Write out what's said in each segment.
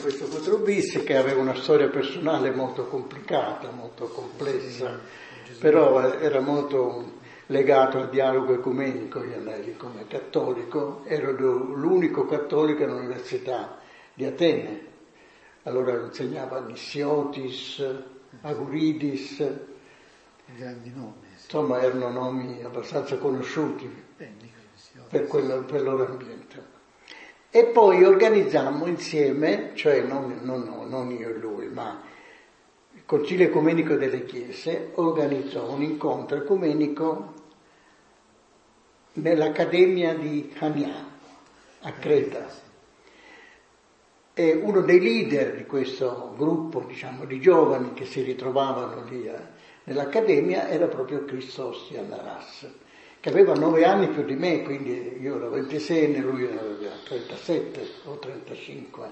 questo Cotrubissi, che aveva una storia personale molto complicata, molto complessa, però era molto legato al dialogo ecumenico Iannelli come cattolico. Era l'unico cattolico all'Università di Atene. Allora insegnava Nissiotis, Aguridis, grandi nomi. Sì. Insomma erano nomi abbastanza conosciuti per quel loro ambiente. E poi organizzammo insieme, cioè non io e lui, ma il Concilio Ecumenico delle Chiese organizzò un incontro ecumenico nell'Accademia di Chania, a Creta. E uno dei leader di questo gruppo, diciamo, di giovani che si ritrovavano lì nell'Accademia era proprio Christos Yannaras, che aveva 9 anni più di me, quindi io ero 26 e lui era 37 o 35.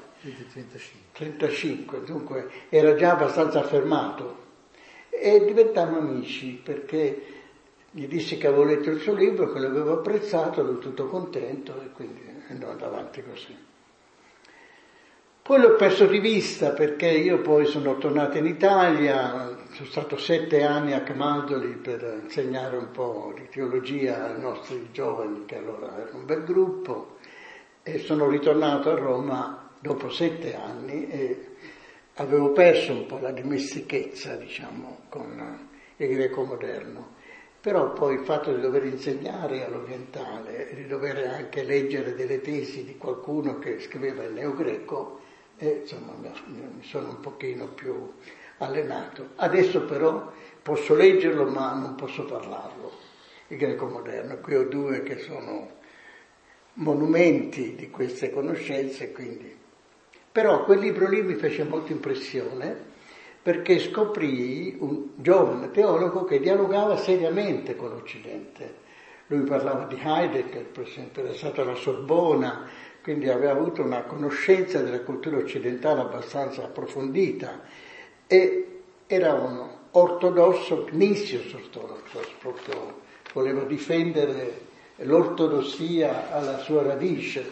35, dunque era già abbastanza affermato. E diventammo amici perché gli dissi che avevo letto il suo libro, che l'avevo apprezzato, lui tutto contento e quindi andò avanti così. Poi l'ho perso di vista perché io poi sono tornato in Italia, sono stato 7 anni a Camaldoli per insegnare un po' di teologia ai nostri giovani, che allora era un bel gruppo, e sono ritornato a Roma dopo 7 anni e avevo perso un po' la dimestichezza, diciamo, con il greco moderno. Però poi il fatto di dover insegnare all'orientale e di dover anche leggere delle tesi di qualcuno che scriveva il neogreco, insomma mi sono un pochino più allenato. Adesso però posso leggerlo ma non posso parlarlo, il greco moderno. Qui ho 2 che sono monumenti di queste conoscenze, quindi. Però quel libro lì mi fece molta impressione perché scoprii un giovane teologo che dialogava seriamente con l'Occidente. Lui parlava di Heidegger, per esempio, era stato alla Sorbona, quindi aveva avuto una conoscenza della cultura occidentale abbastanza approfondita e era un ortodosso, Gnisios ortodosso, proprio voleva difendere l'ortodossia alla sua radice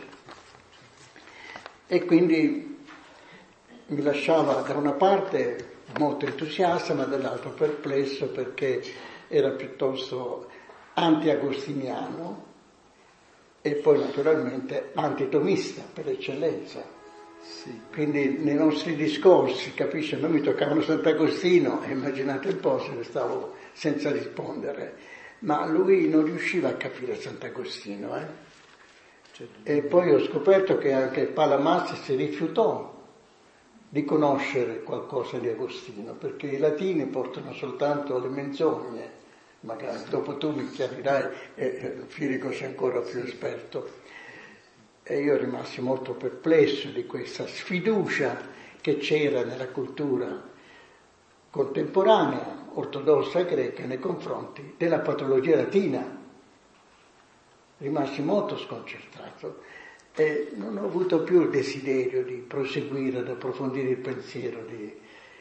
e quindi mi lasciava da una parte molto entusiasta ma dall'altro perplesso perché era piuttosto anti-agostiniano e poi naturalmente antitomista per eccellenza. Sì. Quindi nei nostri discorsi, capisce, noi mi toccavano Sant'Agostino e immaginate un po' se ne stavo senza rispondere, ma lui non riusciva a capire Sant'Agostino. E poi ho scoperto che anche Palamas si rifiutò di conoscere qualcosa di Agostino, perché i latini portano soltanto le menzogne. Magari dopo tu mi chiarirai e Firico sei ancora più esperto. E io rimasi molto perplesso di questa sfiducia che c'era nella cultura contemporanea, ortodossa greca, nei confronti della patologia latina. Rimasi molto sconcertato e non ho avuto più il desiderio di proseguire ad approfondire il pensiero di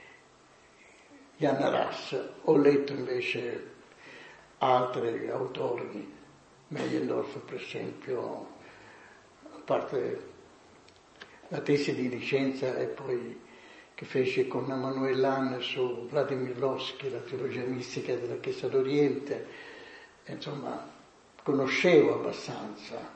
Yannaras. Ho letto invece altri autori, Meyendorff per esempio, a parte la tesi di licenza e poi che fece con Emanuel Lann su Vladimir Lossky, la teologia mistica della Chiesa d'Oriente, insomma conoscevo abbastanza,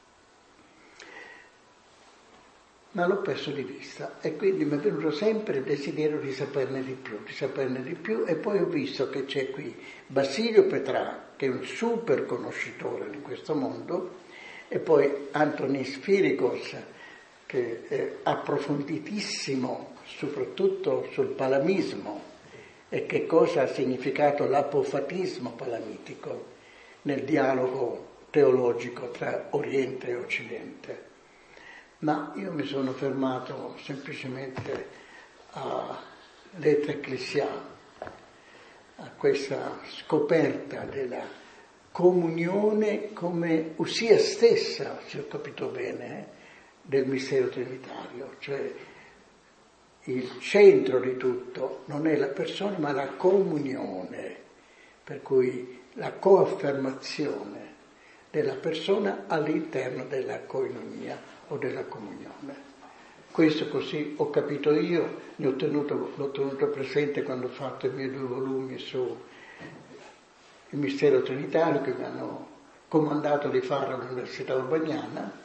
ma l'ho perso di vista e quindi mi è venuto sempre il desiderio di saperne di più e poi ho visto che c'è qui Basilio Petrà, che è un super conoscitore di questo mondo, e poi Antonis Firikos, che è approfonditissimo soprattutto sul palamismo e che cosa ha significato l'apofatismo palamitico nel dialogo teologico tra Oriente e Occidente. Ma io mi sono fermato semplicemente a l'Etre Ecclesiale, a questa scoperta della comunione come usia stessa, se ho capito bene, del mistero trinitario, cioè il centro di tutto non è la persona ma la comunione, per cui la coaffermazione della persona all'interno della koinonia o della comunione. Questo così ho capito io, l'ho tenuto presente quando ho fatto i miei 2 volumi su il mistero trinitario che mi hanno comandato di fare all'Università Urbaniana,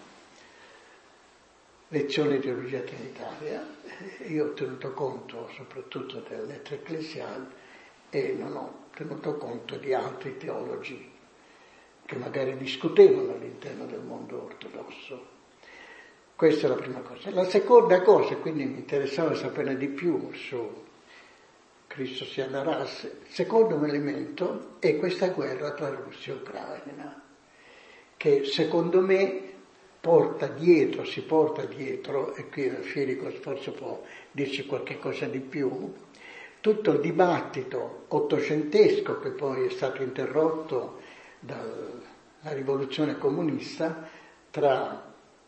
lezioni di teologia trinitaria. Io ho tenuto conto soprattutto delle lettere ecclesiali e non ho tenuto conto di altri teologi che magari discutevano all'interno del mondo ortodosso. Questa è la prima cosa. La seconda cosa, quindi mi interessava sapere di più su Cristo sia naras, il secondo elemento è questa guerra tra Russia e Ucraina, che secondo me si porta dietro, e qui Firikos forse può dirci qualche cosa di più, tutto il dibattito ottocentesco che poi è stato interrotto dalla rivoluzione comunista tra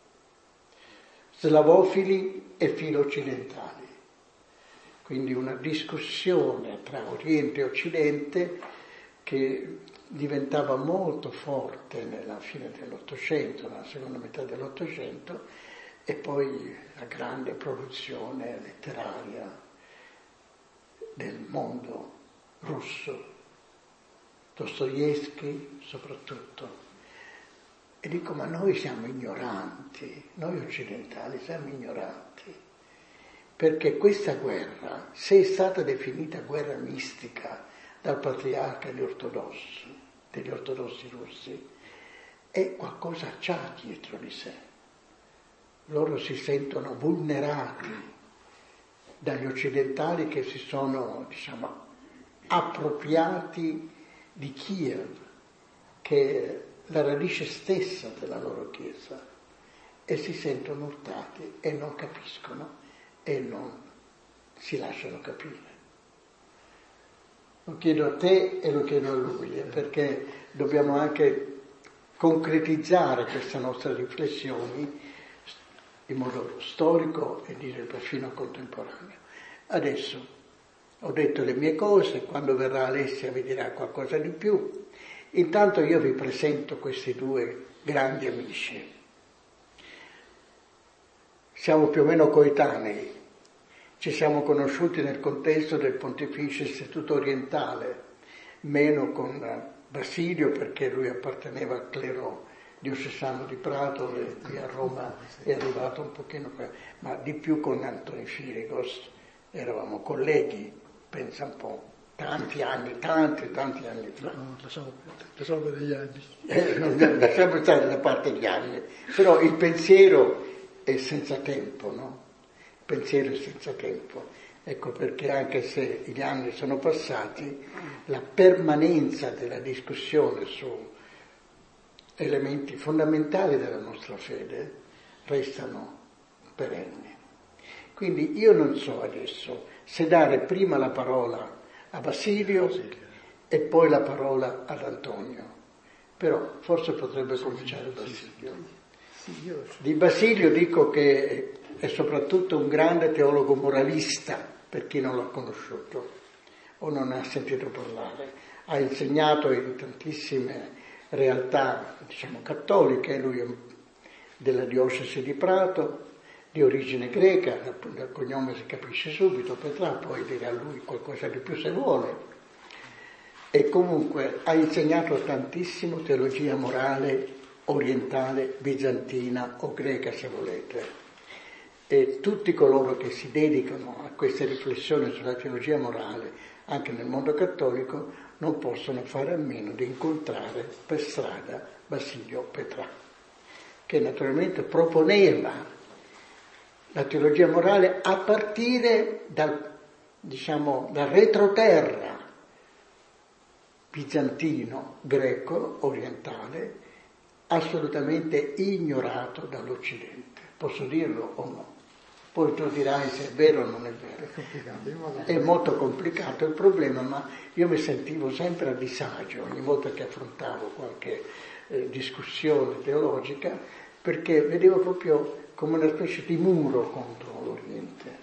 slavofili e filo-occidentali. Quindi una discussione tra Oriente e Occidente che diventava molto forte nella fine dell'Ottocento, nella seconda metà dell'Ottocento, e poi la grande produzione letteraria del mondo russo, Dostoevskij soprattutto. E dico, ma noi siamo ignoranti, noi occidentali siamo ignoranti, perché questa guerra, se è stata definita guerra mistica dal patriarca degli ortodossi russi, è qualcosa c'ha dietro di sé. Loro si sentono vulnerati dagli occidentali che si sono, appropriati di Kiev, che è la radice stessa della loro Chiesa, e si sentono urtati e non capiscono e non si lasciano capire. Lo chiedo a te e lo chiedo a lui, perché dobbiamo anche concretizzare queste nostre riflessioni in modo storico e dire perfino contemporaneo. Adesso ho detto le mie cose, quando verrà Alessia vi dirà qualcosa di più. Intanto io vi presento questi 2 grandi amici. Siamo più o meno coetanei, ci siamo conosciuti nel contesto del Pontificio Istituto Orientale, meno con Basilio perché lui apparteneva al clero diocesano di Prato e qui a Roma è arrivato un pochino, ma di più con Antonio Firikos, eravamo colleghi, pensa un po'. Tanti anni fa. No, lasciamo degli anni. Lasciamo stare da parte gli anni. Però il pensiero è senza tempo, no? Il pensiero è senza tempo. Ecco perché anche se gli anni sono passati, la permanenza della discussione su elementi fondamentali della nostra fede restano perenni. Quindi io non so adesso se dare prima la parola a Basilio e poi la parola ad Antonio, però forse potrebbe cominciare Basilio. Di Basilio dico che è soprattutto un grande teologo moralista, per chi non l'ha conosciuto o non ne ha sentito parlare. Ha insegnato in tantissime realtà, cattoliche, lui è della diocesi di Prato, di origine greca, dal cognome si capisce subito, Petrà, poi dirà lui qualcosa di più se vuole. E comunque ha insegnato tantissimo teologia morale orientale, bizantina o greca se volete. E tutti coloro che si dedicano a queste riflessioni sulla teologia morale, anche nel mondo cattolico, non possono fare a meno di incontrare per strada Basilio Petrà, che naturalmente proponeva la teologia morale a partire dal retroterra bizantino, greco, orientale, assolutamente ignorato dall'Occidente. Posso dirlo o no? Poi tu dirai se è vero o non è vero. È molto complicato il problema, ma io mi sentivo sempre a disagio ogni volta che affrontavo qualche discussione teologica, perché vedevo proprio come una specie di muro contro l'Oriente.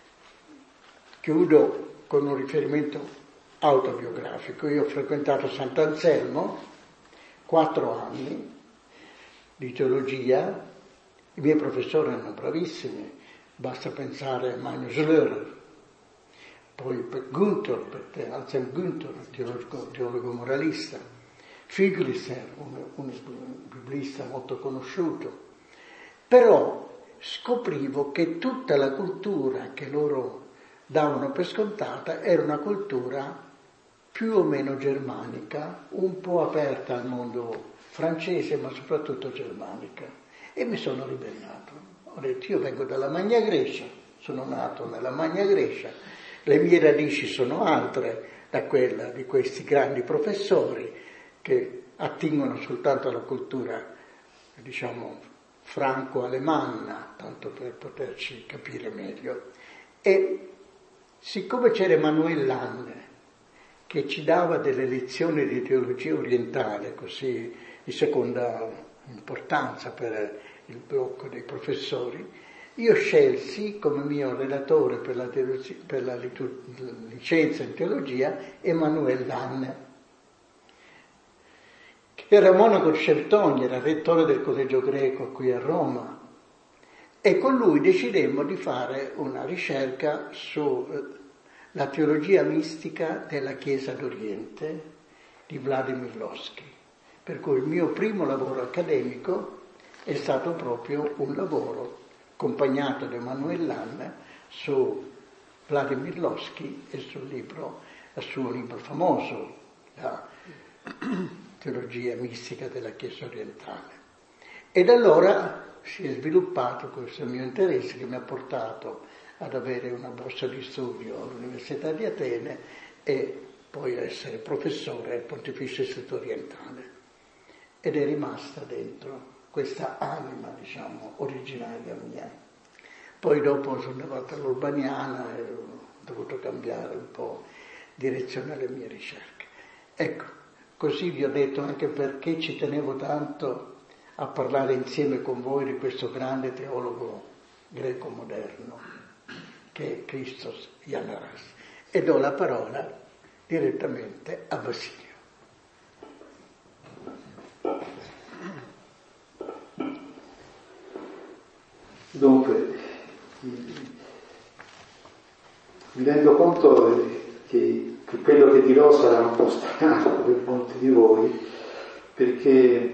Chiudo con un riferimento autobiografico. Io ho frequentato Sant'Anselmo 4 anni di teologia, i miei professori erano bravissimi, Basta pensare a Magnus Lörer, poi Anselm Günther, teologo moralista, Fuglisser, un biblista molto conosciuto. Però scoprivo che tutta la cultura che loro davano per scontata era una cultura più o meno germanica, un po' aperta al mondo francese, ma soprattutto germanica. E mi sono ribellato. Ho detto, io vengo dalla Magna Grecia, sono nato nella Magna Grecia, le mie radici sono altre da quella di questi grandi professori che attingono soltanto alla cultura, diciamo, franco-alemanna, tanto per poterci capire meglio. E siccome c'era Emmanuel Lange, che ci dava delle lezioni di teologia orientale, così di seconda importanza per il blocco dei professori, io scelsi come mio relatore per la licenza in teologia Emmanuel Lange, che era monaco di Certogne, era rettore del collegio greco qui a Roma, e con lui decidemmo di fare una ricerca sulla teologia mistica della Chiesa d'Oriente di Vladimir Lossky, per cui il mio primo lavoro accademico è stato proprio un lavoro accompagnato da Emmanuel Lange su Vladimir Lossky e al suo libro famoso, la teologia mistica della Chiesa orientale. E da allora si è sviluppato questo mio interesse che mi ha portato ad avere una borsa di studio all'Università di Atene e poi a essere professore al Pontificio Istituto Orientale. Ed è rimasta dentro questa anima, diciamo, originaria mia. Poi dopo sono andato all'Urbaniana e ho dovuto cambiare un po' direzione alle mie ricerche. Ecco, così vi ho detto anche perché ci tenevo tanto a parlare insieme con voi di questo grande teologo greco moderno, che è Christos Yannaras. E do la parola direttamente a Basilio. Dunque, mi rendo conto che quello che dirò sarà un po' strano per molti di voi, perché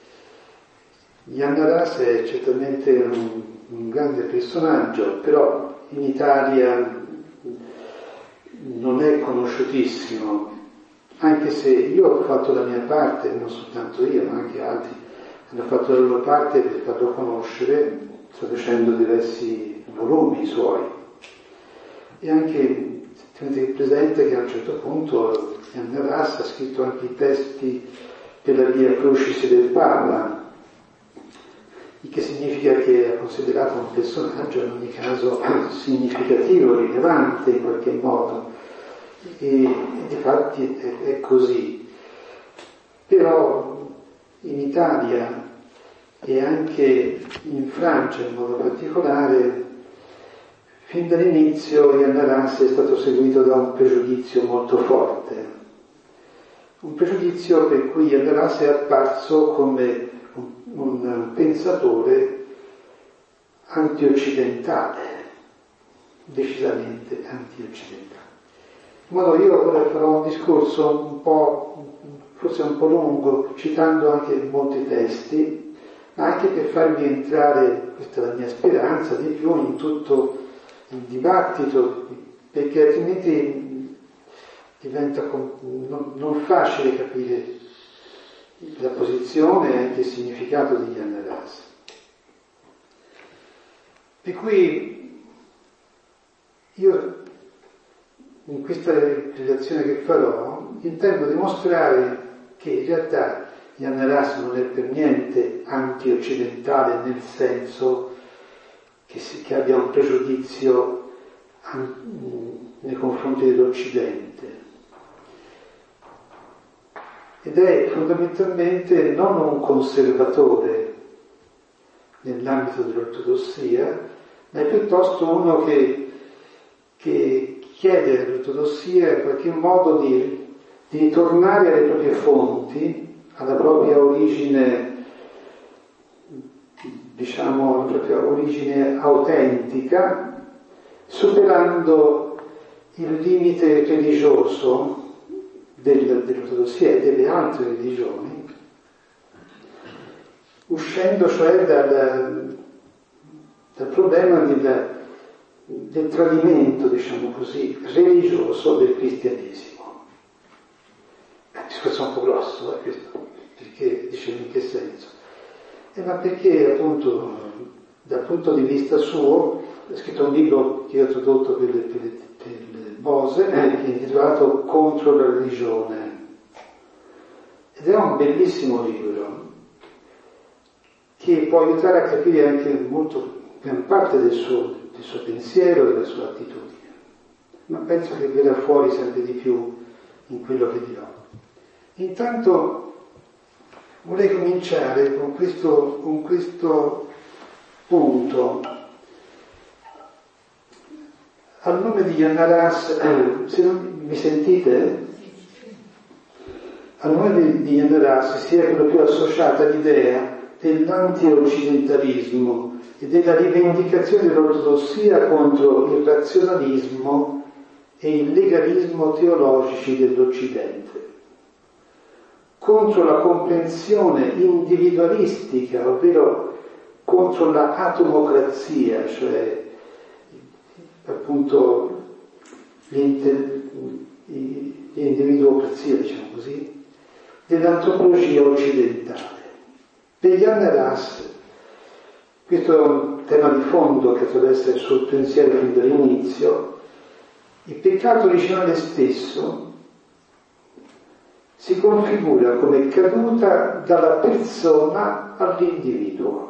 Yannaras è certamente un grande personaggio, però in Italia non è conosciutissimo, anche se io ho fatto la mia parte, non soltanto io, ma anche altri hanno fatto la loro parte per farlo conoscere, traducendo diversi volumi suoi. E anche tenete presente che a un certo punto Yannaras ha scritto anche i testi per la Via Crucis del Papa, il che significa che è considerato un personaggio in ogni caso significativo, rilevante in qualche modo, e infatti è così. Però in Italia e anche in Francia in modo particolare, fin dall'inizio Yannaras è stato seguito da un pregiudizio molto forte, un pregiudizio per cui Yannaras è apparso come un pensatore antioccidentale, decisamente antioccidentale. In modo io ora farò un discorso forse un po' lungo, citando anche molti testi, ma anche per farvi entrare, questa è la mia speranza, di più in tutto il dibattito, perché altrimenti diventa non facile capire la posizione e anche il significato di Yannaras. Per cui io in questa relazione che farò intendo dimostrare che in realtà Yannaras non è per niente anti-occidentale nel senso che abbia un pregiudizio nei confronti dell'Occidente. Ed è fondamentalmente non un conservatore nell'ambito dell'ortodossia, ma è piuttosto uno che chiede all'ortodossia in qualche modo di ritornare alle proprie fonti, alla propria origine diciamo, la propria origine autentica, superando il limite religioso dell'ortodossia e delle altre religioni, uscendo cioè dal problema del tradimento, diciamo così, religioso del cristianesimo. È un discorso un po' grosso, questo, perché dicevo in che senso? Ma perché appunto dal punto di vista suo ha scritto un libro che io ho tradotto per Bose, che è intitolato Contro la religione, ed è un bellissimo libro che può aiutare a capire anche gran parte del suo pensiero e della sua attitudine, ma penso che verrà fuori sempre di più in quello che dirò. Intanto vorrei cominciare con questo punto. Al nome di Yannaras, se non mi sentite? Al nome di Yannaras si è proprio associata l'idea dell'anti-occidentalismo e della rivendicazione dell'ortodossia contro il razionalismo e il legalismo teologici dell'Occidente, contro la comprensione individualistica, ovvero contro la atomocrazia, cioè appunto l'individuocrazia, diciamo così, dell'antropologia occidentale. Per Yannaras, questo è un tema di fondo che attraversa il suo pensiero fin dall'inizio, il peccato originale stesso si configura come caduta dalla persona all'individuo.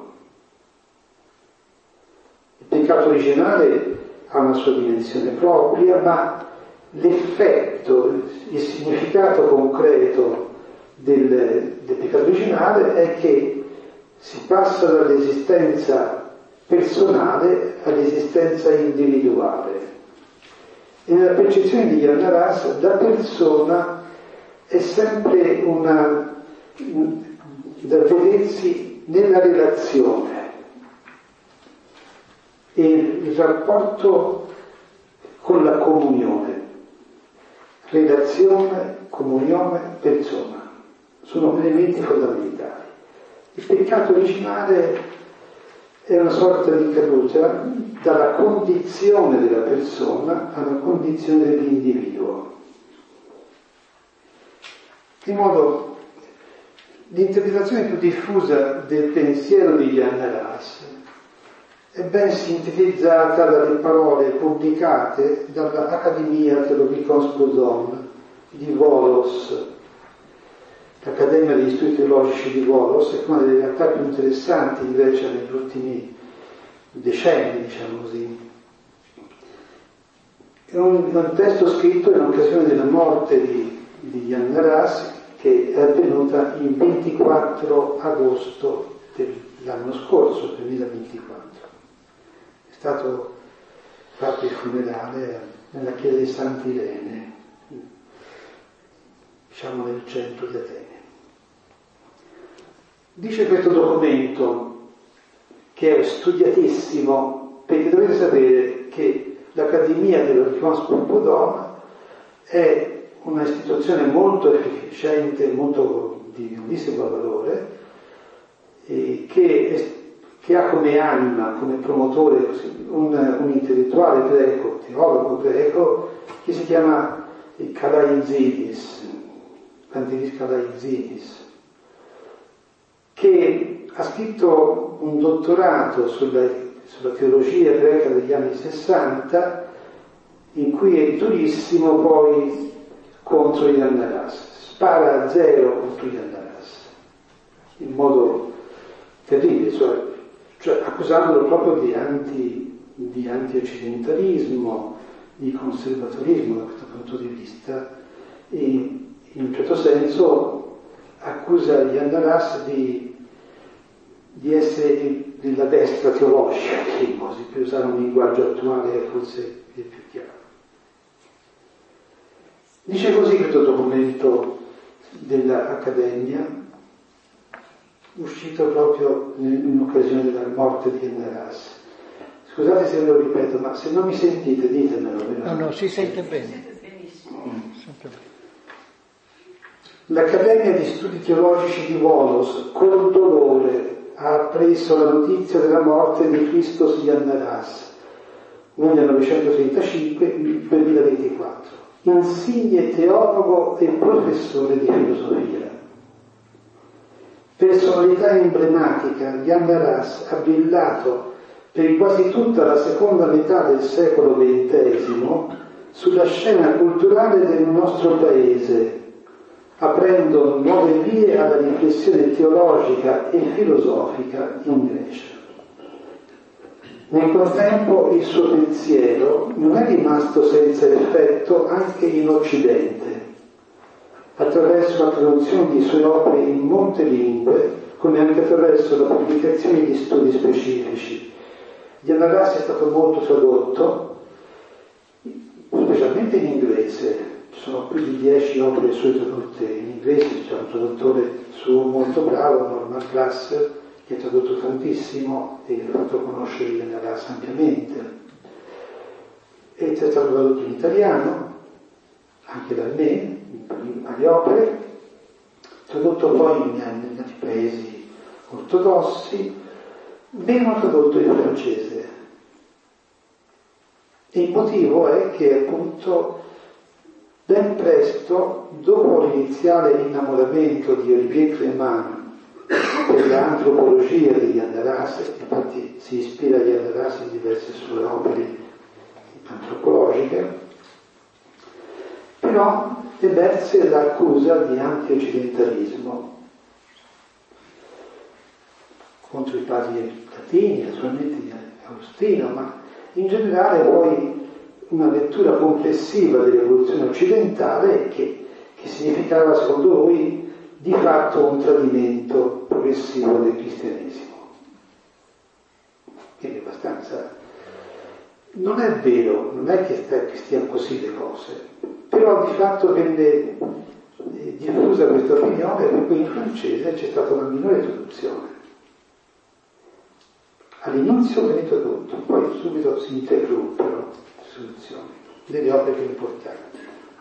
Il peccato originale ha una sua dimensione propria, ma l'effetto, il significato concreto del peccato originale è che si passa dall'esistenza personale all'esistenza individuale. E nella percezione di Yannaras la persona è sempre da vedersi nella relazione, e il rapporto con la comunione, relazione, comunione, persona, sono elementi fondamentali. Il peccato originale è una sorta di caduta dalla condizione della persona alla condizione dell'individuo. In modo, l'interpretazione più diffusa del pensiero di Yannaras è ben sintetizzata dalle parole pubblicate dall'Accademia Theologicos Bodon di Volos. L'Accademia degli Studi Teologici di Volos è una delle realtà più interessanti di Grecia negli ultimi decenni, diciamo così. È un testo scritto in occasione della morte di Yannaras, che è avvenuta il 24 agosto dell'anno scorso, 2024. È stato fatto il funerale nella chiesa di Sant'Irene, diciamo nel centro di Atene. Dice questo documento, che è studiatissimo, perché dovete sapere che l'Accademia dell'Orchidons Pompodon è una istituzione molto efficiente, molto di grandissimo valore, che ha come anima, come promotore un intellettuale greco, teologo greco, che si chiama Kalaitzidis, Pantelis Kalaitzidis, che ha scritto un dottorato sulla teologia greca degli anni 60, in cui è durissimo poi contro Yannaras, spara a zero contro Yannaras, in modo terribile, cioè accusandolo proprio di anti-occidentalismo, di conservatorismo da questo punto di vista, e in un certo senso accusa Yannaras di essere della destra teologica, per usare un linguaggio attuale forse più chiaro. Dice così questo documento dell'Accademia: uscito proprio in occasione della morte di Ennaras. Scusate se ve lo ripeto, ma se non mi sentite ditemelo. No, si sente bene. L'Accademia di Studi Teologici di Volos, col dolore, ha appreso la notizia della morte di Christos Yannaras, 1935-2024, insigne teologo e professore di filosofia. Personalità emblematica, Yannaras ha brillato per quasi tutta la seconda metà del secolo XX sulla scena culturale del nostro paese, aprendo nuove vie alla riflessione teologica e filosofica in Grecia. Nel contempo il suo pensiero non è rimasto senza effetto anche in Occidente, attraverso la traduzione di sue opere in molte lingue, come anche attraverso la pubblicazione di studi specifici. Yannaras è stato molto tradotto, specialmente in inglese. Ci sono più di 10 opere sue tradotte in inglese. C'è un traduttore suo molto bravo, Norman Glasser, che ha tradotto tantissimo e ha fatto conoscere Yannaras ampiamente. E è stato tradotto in italiano, anche da me, in varie opere, tradotto poi in altri paesi ortodossi, meno tradotto in francese. E il motivo è che appunto ben presto, dopo l'iniziale innamoramento di Olivier Clément per l'antropologia di Yannaras, infatti si ispira a Yannaras in diverse sue opere antropologiche, però emerse l'accusa di anti-occidentalismo contro i padri latini, naturalmente di Agostino, ma in generale poi una lettura complessiva dell'evoluzione occidentale che significava, secondo lui, di fatto un tradimento progressivo del cristianesimo. Quindi abbastanza... Non è vero, non è che stiano così le cose, però di fatto venne diffusa questa opinione perché in francese c'è stata una minore traduzione. All'inizio venne tradotto, poi subito si interruppero le traduzioni delle opere più importanti.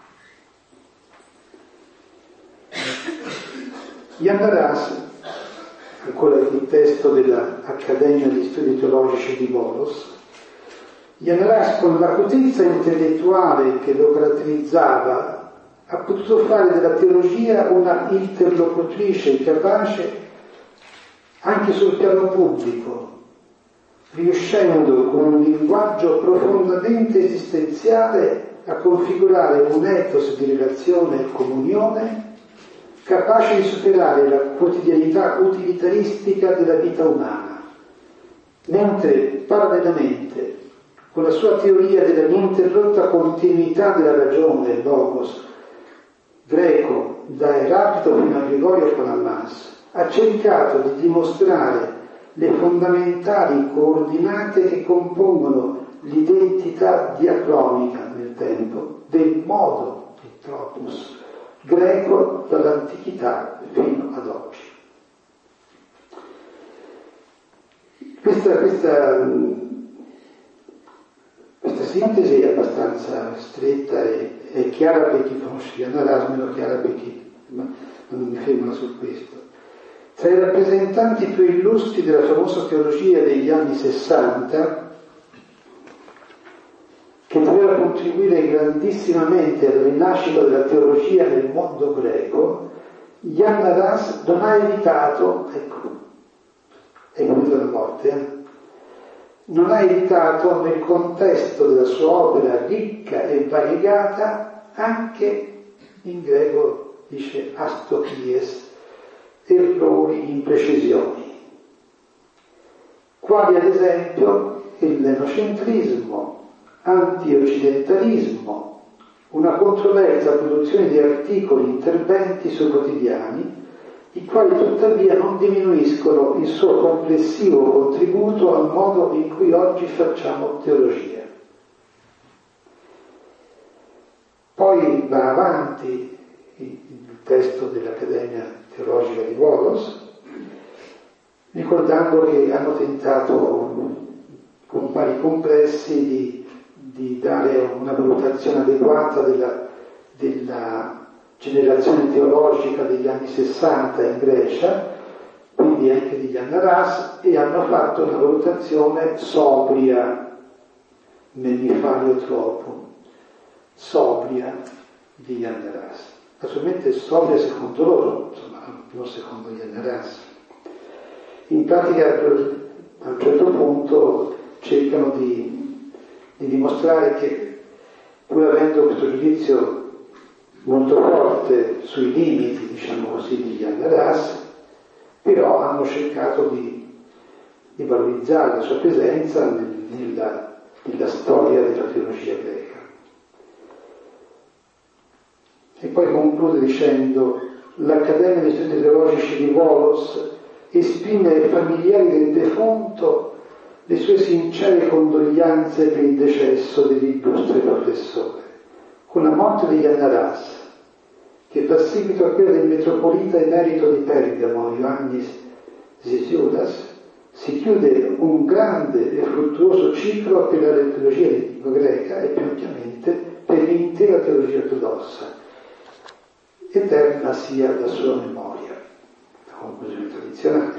Yannaras, ancora il testo dell'Accademia di Studi Teologici di Volos, Yannaras, con l'acutezza intellettuale che lo caratterizzava, ha potuto fare della teologia una interlocutrice capace anche sul piano pubblico, riuscendo con un linguaggio profondamente esistenziale a configurare un ethos di relazione e comunione capace di superare la quotidianità utilitaristica della vita umana, mentre parallelamente con la sua teoria della ininterrotta continuità della ragione, logos, greco, da Eraclito fino a Gregorio Palamas, ha cercato di dimostrare le fondamentali coordinate che compongono l'identità diacronica nel tempo del modo di tropos greco dall'antichità fino ad oggi. Questa sintesi è abbastanza stretta e è chiara per chi conosce Yannaras, meno chiara per chi, ma non mi fermo su questo. Tra i rappresentanti più illustri della famosa teologia degli anni 60, che doveva contribuire grandissimamente alla rinascita della teologia nel mondo greco, Yannaras non ha evitato, ecco, è venuta la morte, non ha evitato nel contesto della sua opera ricca e variegata anche, in greco dice astochies, errori, imprecisioni, quali ad esempio il nenocentrismo, anti-occidentalismo, una controversa produzione di articoli, interventi sui quotidiani, i quali tuttavia non diminuiscono il suo complessivo contributo al modo in cui oggi facciamo teologia. Poi va avanti il testo dell'Accademia Teologica di Volos ricordando che hanno tentato con vari complessi di dare una valutazione adeguata della generazione teologica degli anni 60 in Grecia, quindi anche degli Annaras, e hanno fatto una valutazione sobria, non mi fallo troppo, sobria di Annaras. Naturalmente sobria secondo loro, insomma, non secondo gli Annaras. In pratica a un certo punto cercano di dimostrare che, pur avendo questo giudizio molto forte sui limiti, diciamo così, degli Annaras, però hanno cercato di valorizzare la sua presenza nella storia della teologia greca. E poi conclude dicendo: l'Accademia degli Studi Teologici di Volos esprime ai familiari del defunto le sue sincere condoglianze per il decesso dell'illustre professore. Con la morte degli Annaras, che fa seguito a quella del metropolita emerito di Pergamo, Ioannis Zisioudas, si chiude un grande e fruttuoso ciclo per la teologia greca e più ampiamente per l'intera teologia ortodossa. Eterna sia la sua memoria. La conclusione tradizionale.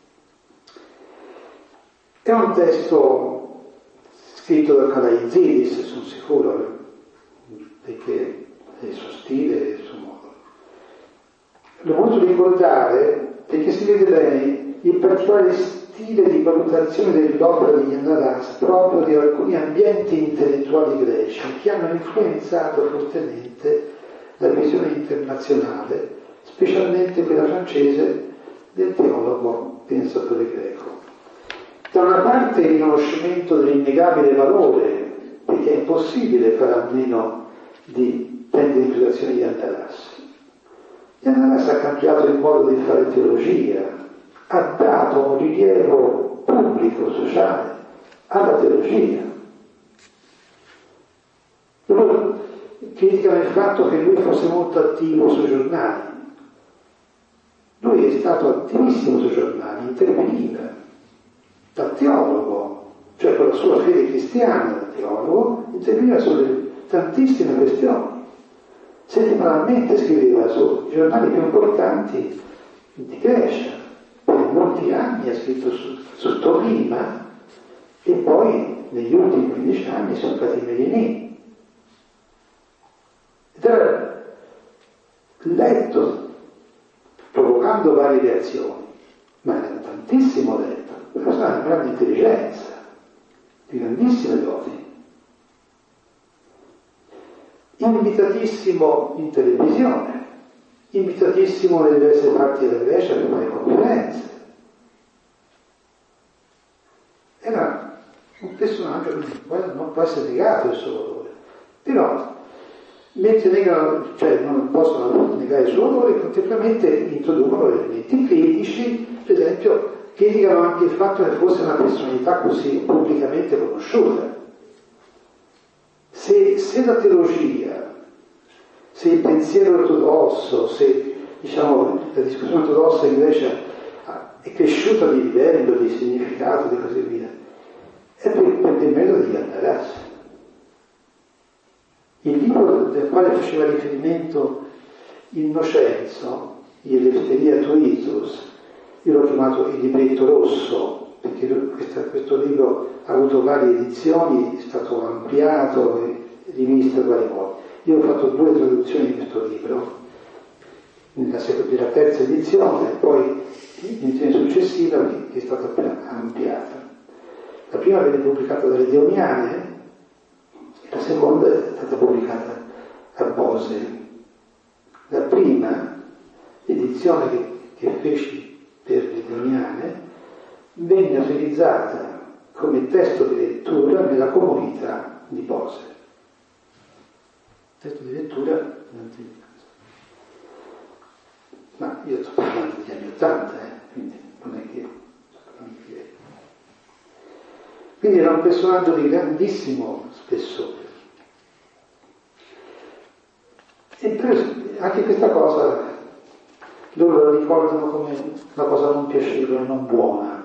È un testo scritto da Kalaitzidis, sono sicuro, perché è il suo stile e il suo modo. L'ho voluto ricordare perché si vede bene il particolare stile di valutazione dell'opera degli Annaras proprio di alcuni ambienti intellettuali greci che hanno influenzato fortemente la visione internazionale, specialmente quella francese del teologo pensatore greco. Da una parte il riconoscimento dell'innegabile valore, perché è impossibile fare a meno di prendere in considerazione gli Annaras. Gli Annaras ha cambiato il modo di fare teologia, ha dato un rilievo pubblico, sociale, alla teologia. Loro criticano il fatto che lui fosse molto attivo sui giornali. Lui è stato attivissimo sui giornali, interveniva da teologo, cioè con la sua fede cristiana da teologo, interveniva sulle tantissime questioni. Settimanalmente scriveva sui giornali più importanti di Grecia, per molti anni ha scritto su Tolima e poi negli ultimi 15 anni su Catimini. Ed era letto, provocando varie reazioni, ma era tantissimo letto. Una persona di grande intelligenza, di grandissime doti. Invitatissimo in televisione, invitatissimo nelle diverse parti della Grecia per fare conferenze. Era un personaggio che non può essere negato il suo valore, però mentre negano, cioè non possono negare il suo valore, contemporaneamente introducono elementi critici, per esempio criticano anche il fatto che fosse una personalità così pubblicamente conosciuta. Se la teologia, se il pensiero ortodosso, se diciamo la discussione ortodossa in Grecia è cresciuta di livello, di significato e così via, è per il metodo di Annaras. Il libro del quale faceva riferimento Innocenzo, il Eleftheria Tuitus, io l'ho chiamato il libretto rosso, perché questo libro ha avuto varie edizioni, è stato ampliato e rivisto in vari modi. Io ho fatto 2 traduzioni di questo libro, nella terza edizione e poi l'edizione successiva che è stata ampliata. La prima venne pubblicata dalle Deoniane, la seconda è stata pubblicata a Bose. La prima edizione che feci per le Deoniane venne utilizzata come testo di lettura nella comunità di Bose. Testo di lettura, ma io sto parlando degli anni 80, quindi non è che sto parlando di ieri. Quindi era un personaggio di grandissimo spessore. E anche questa cosa loro la ricordano come una cosa non piacevole, non buona.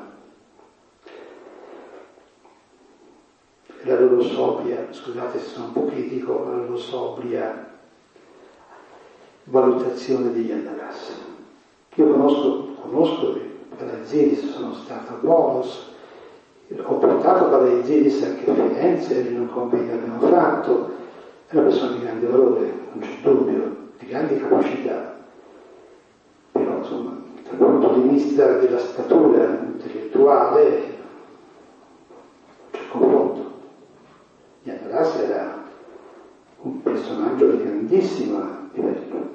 La loro sobria, scusate se sono un po' critico, la loro sobria valutazione degli Annaras. Io conosco Palazidis, sono stato a Volos, ho portato Palazidis anche a Firenze in un compito che abbiamo fatto, è una persona di grande valore, non c'è dubbio, di grandi capacità, però insomma dal punto di vista della statura intellettuale c'è confronto. Annaras era un personaggio di grandissima livello.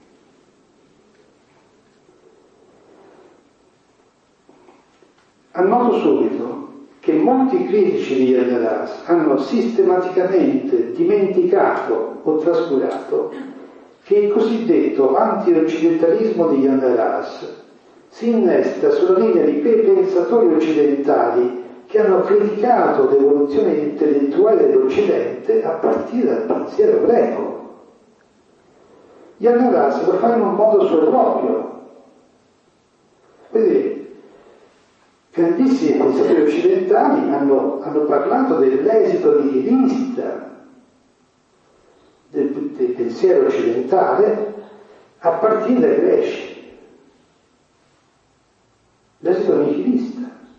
Annoto subito che molti critici di Annaras hanno sistematicamente dimenticato o trascurato che il cosiddetto anti-occidentalismo di Annaras si innesta sulla linea di quei pensatori occidentali che hanno criticato l'evoluzione intellettuale dell'Occidente a partire dal pensiero greco. Annaras lo fa in un modo suo proprio. Vedete, grandissimi pensatori occidentali hanno parlato dell'esito nihilista del pensiero occidentale a partire dai greci. L'esito nihilista.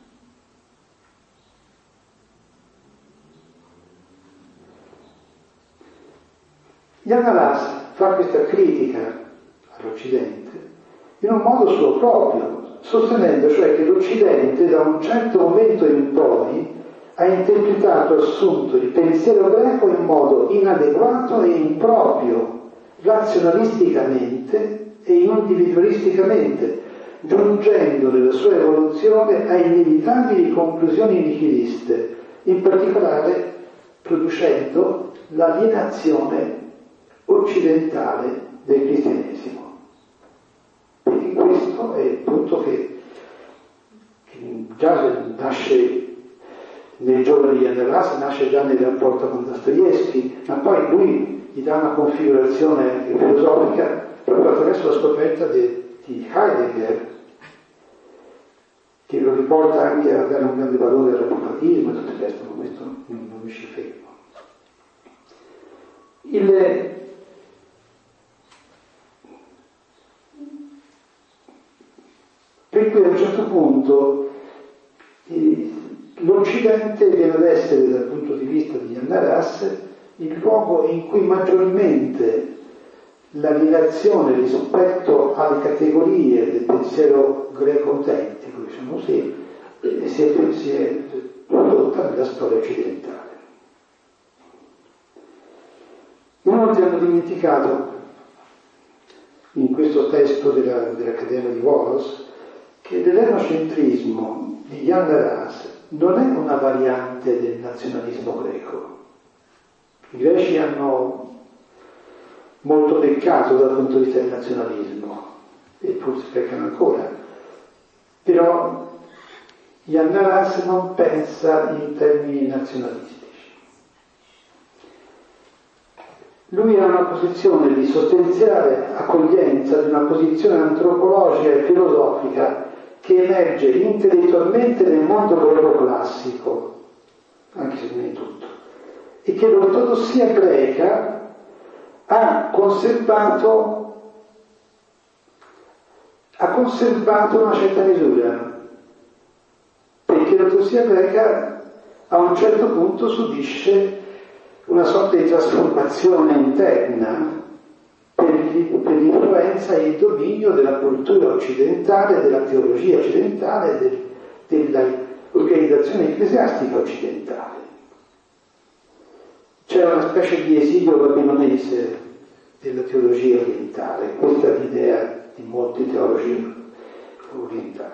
Annaras fa questa critica all'Occidente in un modo suo proprio, sostenendo cioè che l'Occidente da un certo momento in poi ha interpretato e assunto il pensiero greco in modo inadeguato e improprio, razionalisticamente e individualisticamente, giungendo nella sua evoluzione a inevitabili conclusioni nihiliste, in particolare producendo l'alienazione occidentale del cristianesimo. Perché questo è il punto che già nasce nei giorni di Annaras, nasce già nel rapporto con Dostoevskij, ma poi lui gli dà una configurazione anche filosofica proprio attraverso la scoperta di Heidegger, che lo riporta anche a dare un grande valore all'apofatismo e tutto il resto, ma questo non mi ci fermo. Per cui a un certo punto l'Occidente viene ad essere, dal punto di vista di Annaras, il luogo in cui maggiormente la relazione rispetto alle categorie del pensiero greco autentico, diciamo così, si è prodotta nella storia occidentale. Inoltre hanno dimenticato, in questo testo dell'Accademia di Volos, che l'ellenocentrismo di Annaras non è una variante del nazionalismo greco. I greci hanno molto peccato dal punto di vista del nazionalismo, e forse peccano ancora, però Annaras non pensa in termini nazionalistici. Lui ha una posizione di sostanziale accoglienza di una posizione antropologica e filosofica che emerge intellettualmente nel mondo greco classico, anche se non è tutto, e che l'ortodossia greca ha conservato una certa misura, perché l'ortodossia greca a un certo punto subisce una sorta di trasformazione interna per l'influenza e il dominio della cultura occidentale, della teologia occidentale, dell'organizzazione ecclesiastica occidentale. C'è una specie di esilio babilonese della teologia orientale, questa è l'idea di molti teologi orientali.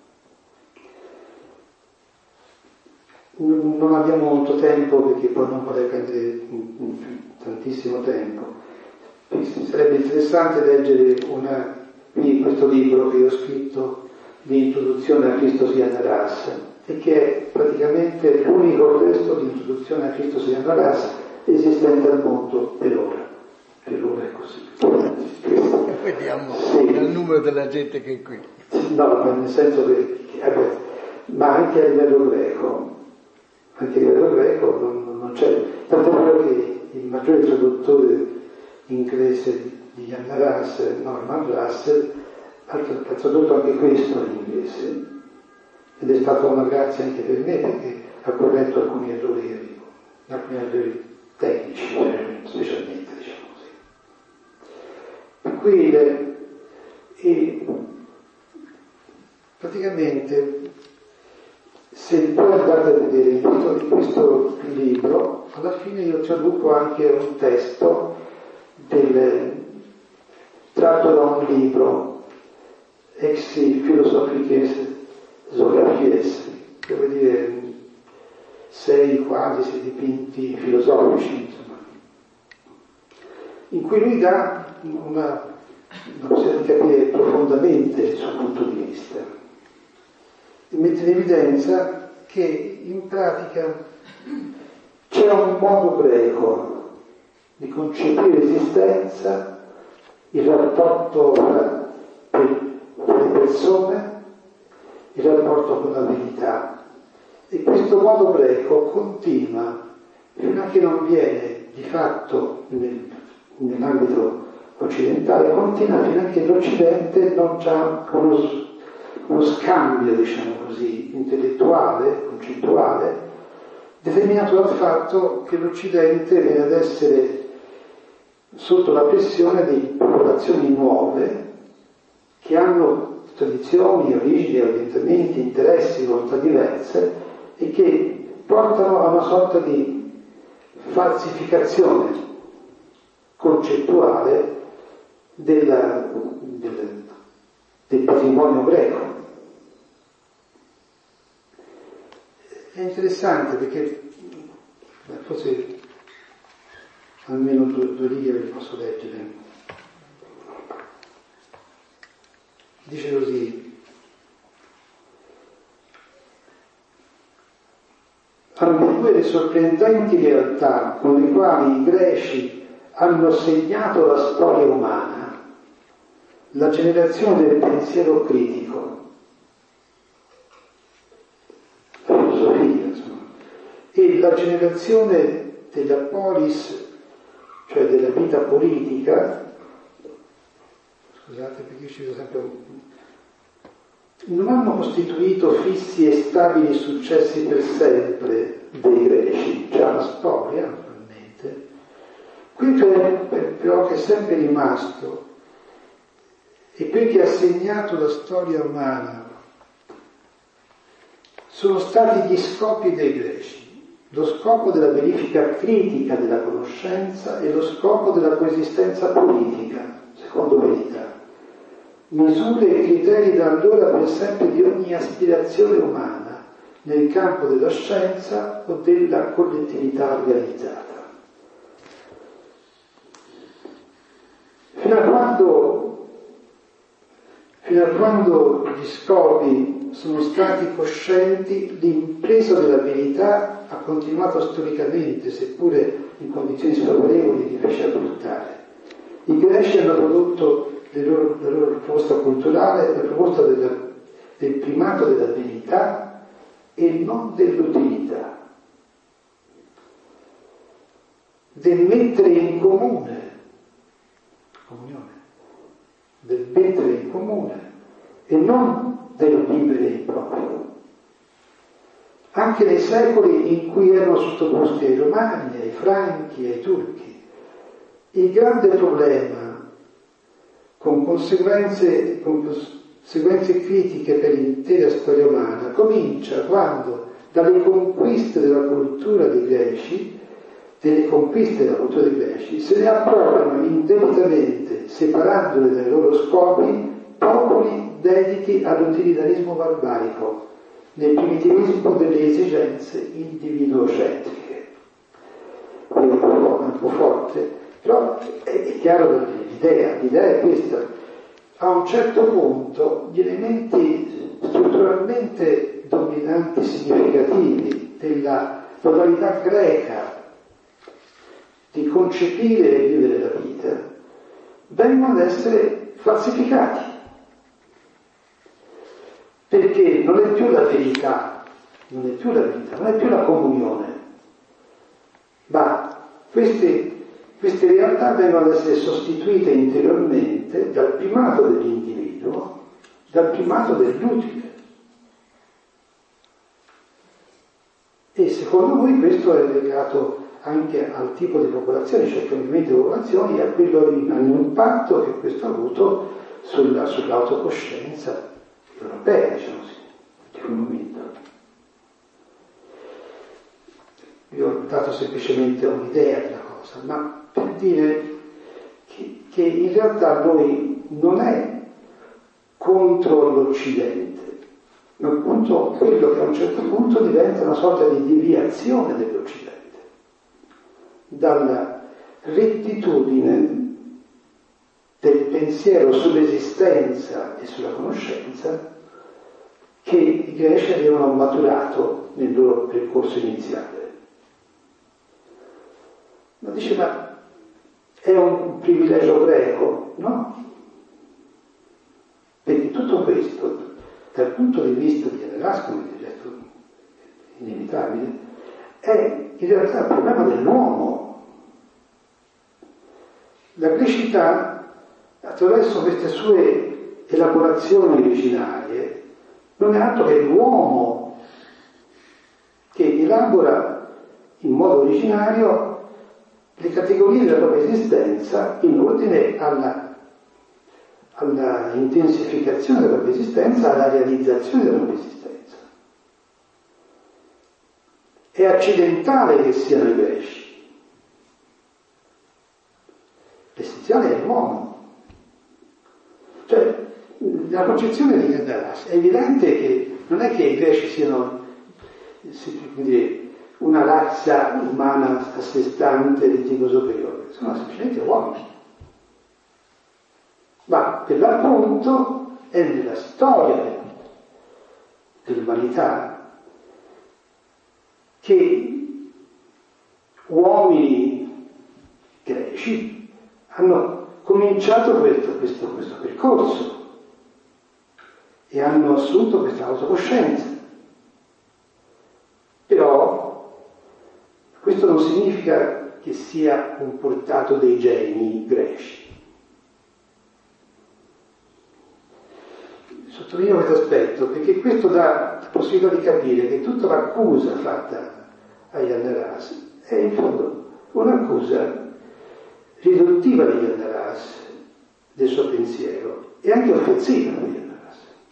Non abbiamo molto tempo perché poi non vorrei prendere tantissimo tempo. Sarebbe interessante leggere questo libro che ho scritto di introduzione a Cristo sia Annaras, e che è praticamente l'unico testo di introduzione a Cristo sia Annaras esistente al mondo per ora. Per ora è così. vediamo sì. il numero della gente che è qui. No, ma nel senso che, ma anche a livello greco non c'è, tanto vero che il maggiore traduttore inglese di Anna Russell, Norman Russell, ha tradotto anche questo in inglese, ed è stata una grazia anche per me perché ha corretto alcuni errori tecnici, specialmente, diciamo così. Per cui praticamente, se voi andate a vedere il titolo di questo libro, alla fine io traduco anche un testo tratto da un libro, Ex Philosophices Zografies, che vuol dire 6 quadri, 6 dipinti filosofici, insomma, in cui lui dà una possibilità di capire profondamente il suo punto di vista, e mette in evidenza che in pratica c'è un modo greco di concepire l'esistenza, il rapporto tra le persone, il rapporto con la verità, e questo modo greco continua fino a che non viene di fatto nell'ambito occidentale, continua fino a che l'Occidente non ha uno scambio, diciamo così, intellettuale, concettuale, determinato dal fatto che l'Occidente viene ad essere sotto la pressione di popolazioni nuove che hanno tradizioni, origini, orientamenti, interessi, volontà diverse e che portano a una sorta di falsificazione concettuale del patrimonio greco. È interessante perché forse almeno due righe ve le posso leggere. Dice così: ambiguë e sorprendenti realtà con le quali i greci hanno segnato la storia umana, la generazione del pensiero critico, la filosofia, insomma, e la generazione della polis, cioè della vita politica. Scusate perché io ci vedo sempre non hanno costituito fissi e stabili successi per sempre dei greci, c'è una storia naturalmente. Qui però che è sempre rimasto e quel che ha segnato la storia umana sono stati gli scopi dei greci, lo scopo della verifica critica della conoscenza e lo scopo della coesistenza politica, secondo verità. Misure e criteri da allora per sempre di ogni aspirazione umana nel campo della scienza o della collettività organizzata. Fino a quando gli scopi sono stati coscienti, l'impresa della verità ha continuato storicamente, seppure in condizioni sfavorevoli, difficili da buttare. I greci hanno prodotto la loro proposta culturale, la proposta del primato della verità e non dell'utilità, del mettere in comune, del mettere in comune e non del vivere in proprio. Anche nei secoli in cui erano sottoposti ai Romani, ai Franchi, ai Turchi, il grande problema con conseguenze critiche per l'intera storia umana comincia quando dalle conquiste della cultura dei greci se ne appropriano indebitamente, separandole dai loro scopi, popoli dediti all'utilitarismo barbarico, nel primitivismo delle esigenze individuocentriche. È un po' forte, però è chiaro l'idea è questa. A un certo punto gli elementi strutturalmente dominanti, significativi della modalità greca di concepire e vivere la vita vengono ad essere falsificati, perché non è più la verità, non è più la comunione, ma queste realtà vengono ad essere sostituite interiormente dal primato dell'individuo, dal primato dell'utile. E secondo noi questo è legato anche al tipo di popolazione, cioè ai cambiamenti di popolazioni, e a all'impatto che questo ha avuto sull'autocoscienza europea, diciamo così, di quel momento. Vi ho dato semplicemente un'idea della cosa, ma per dire che in realtà noi non è contro l'Occidente, ma appunto quello che a un certo punto diventa una sorta di deviazione dell'Occidente, dalla rettitudine del pensiero sull'esistenza e sulla conoscenza che i greci avevano maturato nel loro percorso iniziale. Ma dice, ma è un privilegio greco? No. Perché tutto questo, dal punto di vista di Erasmo, come del resto inevitabile, è in realtà il problema dell'uomo. La grecità, attraverso queste sue elaborazioni originarie, non è altro che l'uomo che elabora in modo originario le categorie della propria esistenza in ordine alla intensificazione della propria esistenza, alla realizzazione della propria esistenza. È accidentale che siano i greci. L'essenziale è l'uomo. Cioè, la concezione di Gandaras è evidente che non è che i greci siano, come dire, una razza umana a sé stante di tipo superiore, sono semplicemente uomini. Ma per l'appunto è nella storia dell'umanità che uomini greci hanno cominciato questo percorso e hanno assunto questa autocoscienza. Però questo non significa che sia un portato dei geni greci. Sottolineo questo aspetto perché questo dà la possibilità di capire che tutta l'accusa fatta a Yannaras è in fondo un'accusa riduttiva di Yannaras, del suo pensiero, e anche offensiva di Yannaras.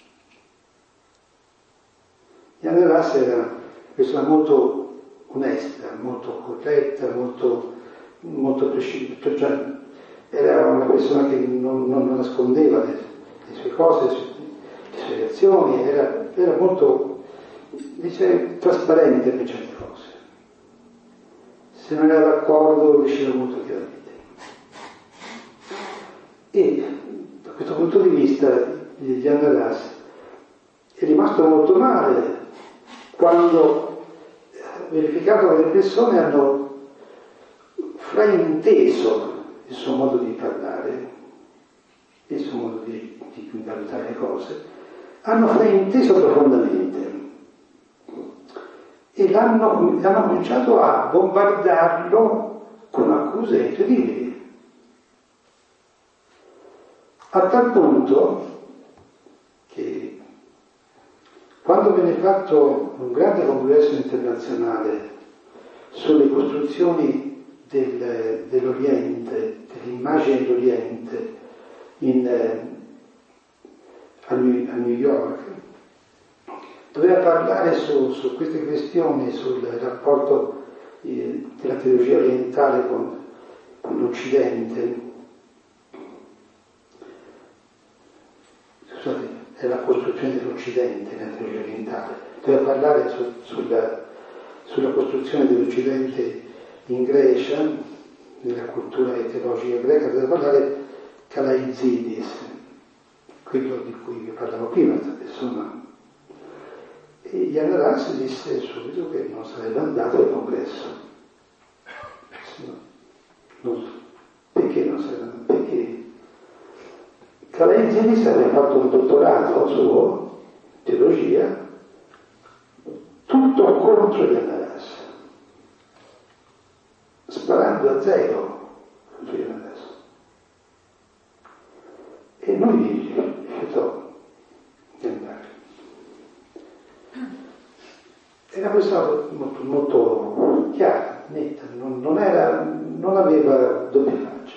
Yannaras era una persona molto onesta, molto corretta, molto precisa, cioè era una persona che non nascondeva le sue cose, le sue reazioni, era molto, trasparente per certe cose. Se non era d'accordo lo diceva molto chiaramente. E da questo punto di vista Yannaras è rimasto molto male quando verificato che le persone hanno frainteso il suo modo di parlare, il suo modo di valutare le cose, hanno frainteso profondamente e hanno cominciato a bombardarlo con accuse incredibili, a tal punto che quando venne fatto un grande congresso internazionale sulle costruzioni dell'Oriente, dell'immagine dell'Oriente a New York, doveva parlare su queste questioni, sul rapporto della teologia orientale con l'Occidente. Scusate, è la costruzione dell'Occidente nella teologia orientale, doveva parlare sulla costruzione dell'Occidente in Grecia, nella cultura teologica greca, doveva parlare Kalaitzidis, quello di cui vi parlavo prima, questa persona. E Yannaras disse subito che non sarebbe andato al congresso. Perché non sarebbe andato? Perché Calaizinis aveva fatto un dottorato suo, teologia, tutto contro Yannadas, sparando a zero contro Yannadas. E lui rifiutò di andare. Era una persona molto, molto chiara, netta, non aveva doppie facce.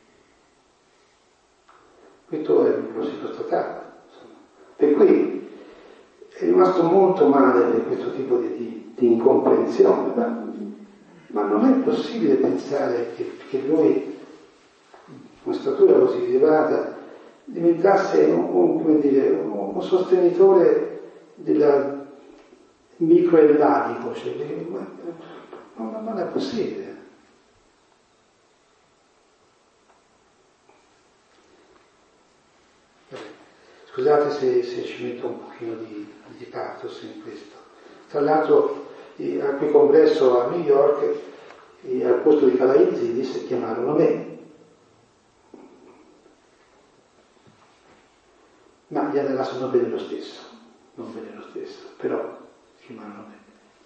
Questo lo si constatava. Per cui è rimasto molto male per questo tipo di incomprensione, ma non è possibile pensare che lui, con statura così elevata, diventasse un sostenitore della microelladico, cioè, non è possibile. Scusate se ci metto un pochino di pathos in questo. Tra l'altro a quel congresso a New York al posto di Calaizinis chiamarono me. Ma gli Yannadas non bene lo stesso, però chiamarono me.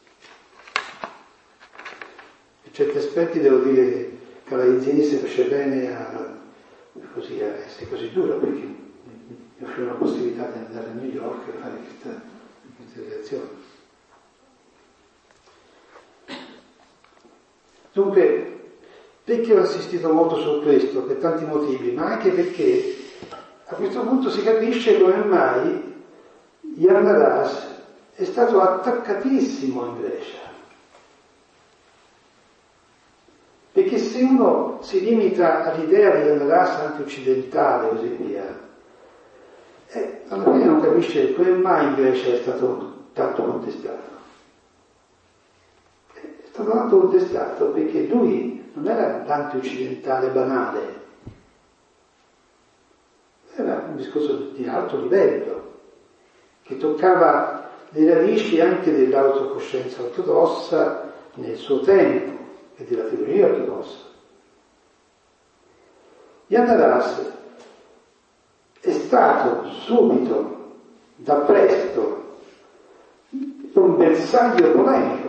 Per certi aspetti devo dire che Calaizinis fece bene a essere così duro, perché mi offriva la possibilità di andare a New York e fare questa relazione. Dunque, perché ho insistito molto su questo? Per tanti motivi, ma anche perché a questo punto si capisce come mai Yannadas è stato attaccatissimo in Grecia. Perché se uno si limita all'idea di Yannadas anti-occidentale e così via, alla fine non capisce come mai in Grecia è stato tanto contestato. È stato tanto contestato perché lui non era l'anti-occidentale banale, era un discorso di alto livello, che toccava le radici anche dell'autocoscienza ortodossa nel suo tempo e della teoria ortodossa. Yannadas è stato subito, da presto, un bersaglio polemico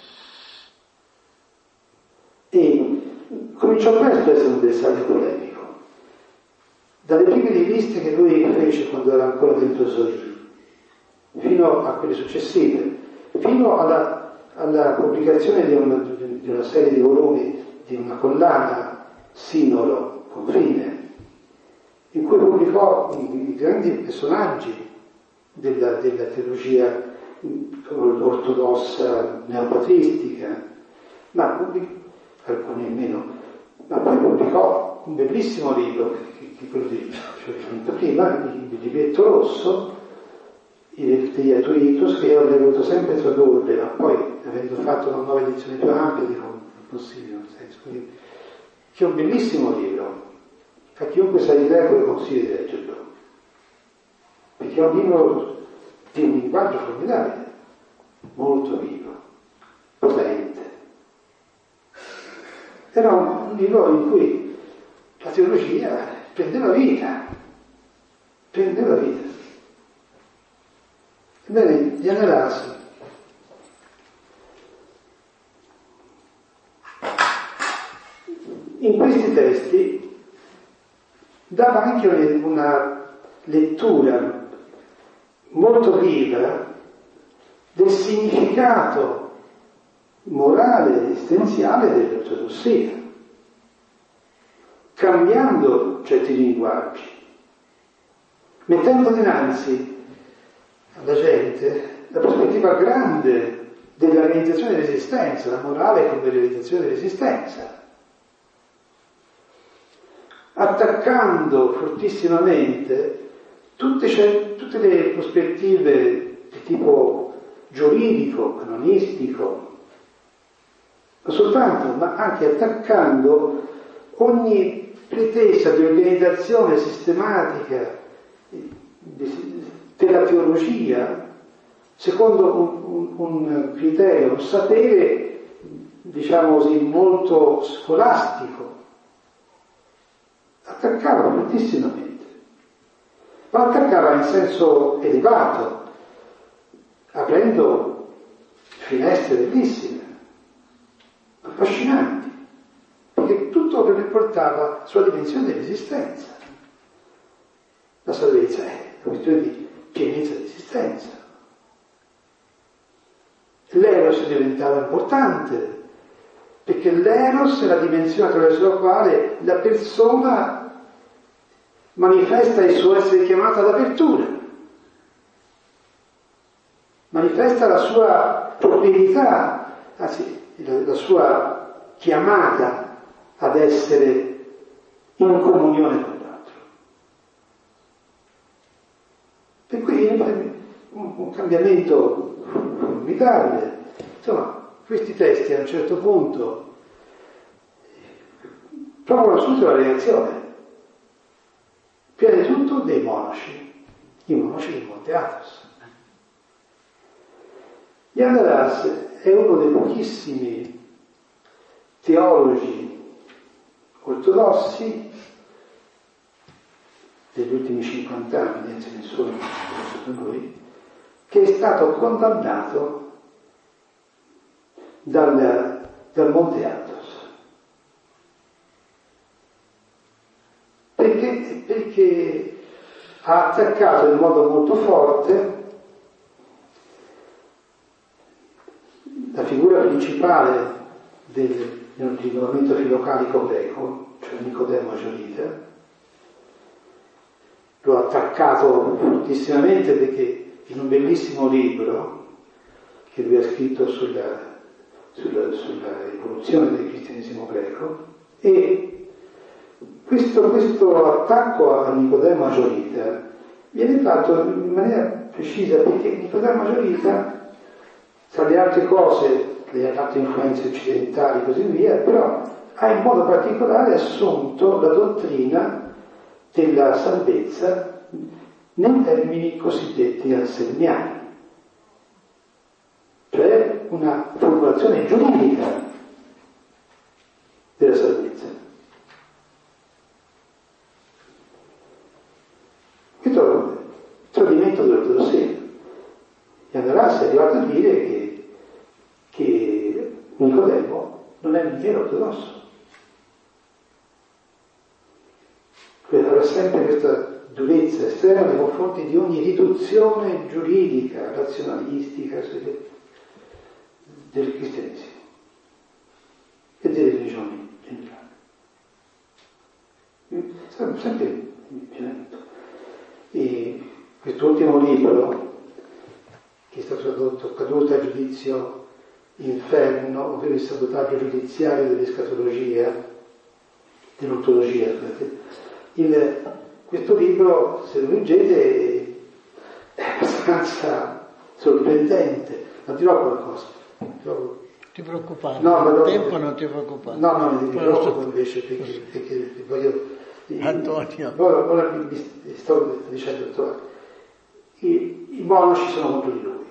e cominciò presto ad essere un bersaglio polemico. Dalle prime riviste che lui fece quando era ancora dentro Zoe, fino a quelle successive, fino alla pubblicazione di una serie di volumi di una collana Sinolo, Confine, in cui pubblicò i grandi personaggi della teologia ortodossa neopatristica, alcuni meno, ma poi pubblicò un bellissimo libro, che quello di prima, il Libretto Rosso, degli Atuitus, che io avrei voluto sempre tradurre, ma poi, avendo fatto una nuova edizione più ampia, dico, non è possibile, nel senso, quindi, che è un bellissimo libro. A chiunque sa di greco lo consiglio di leggerlo, perché è un libro di un linguaggio formidabile, molto vivo, potente. Era un libro in cui la teologia prendeva vita. Ebbene, Yannadas in questi testi dava anche una lettura molto viva del significato morale ed esistenziale dell'ortodossia, cambiando certi linguaggi, mettendo dinanzi alla gente la prospettiva grande della realizzazione dell'esistenza, la morale come realizzazione dell'esistenza, attaccando fortissimamente tutte le prospettive di tipo giuridico, canonistico, non soltanto, ma anche attaccando ogni pretesa di organizzazione sistematica della teologia secondo un criterio, un sapere, diciamo così, molto scolastico. Attaccava fortissimamente. ma attaccava in senso elevato, aprendo finestre bellissime, affascinanti, perché tutto riportava sulla dimensione dell'esistenza. La salvezza è una questione di pienezza di esistenza. L'eros diventava importante, perché l'eros è la dimensione attraverso la quale la persona manifesta il suo essere chiamato all'apertura, manifesta la sua proclività, anzi la sua chiamata ad essere in comunione con l'altro. E quindi un cambiamento formidabile. Insomma, questi testi a un certo punto provano subito la reazione. Prima di tutto dei monaci, i monaci di Monte Athos. Jan Ras è uno dei pochissimi teologi ortodossi degli ultimi 50 anni, ce ne sono da noi, che è stato condannato dal Monte Athos. Perché ha attaccato in modo molto forte la figura principale del rinnovamento filocalico greco, cioè Nicodemo Aggiorita. L'ho attaccato fortissimamente perché in un bellissimo libro che lui ha scritto sulla evoluzione del cristianesimo greco, e questo attacco a Nicodemo Aggiorita viene fatto in maniera precisa, perché Nicodemo Aggiorita, tra le altre cose, le altre influenze occidentali e così via, però ha in modo particolare assunto la dottrina della salvezza nei termini cosiddetti anselmiani, cioè una formulazione giuridica della salvezza. Questo è un tradimento dell'ortodossia. Jan Ras è arrivato a dire che Nicodemo non è mica ortodosso. Aveva sempre questa durezza estrema nei confronti di ogni riduzione giuridica, razionalistica del cristianesimo e delle religioni generali. Sempre violento. E quest'ultimo libro, che è stato tradotto Caduta, Giudizio, Inferno, ovvero il sabotaggio giudiziario dell'escatologia, dell'ontologia, questo libro, se lo leggete, è abbastanza sorprendente, ma dirò qualcosa. Ti preoccupare, no, il tempo non ti preoccupare. No, mi preoccupo invece perché voglio... Antonio. Ora vi sto dicendo, i monaci sono contro di lui,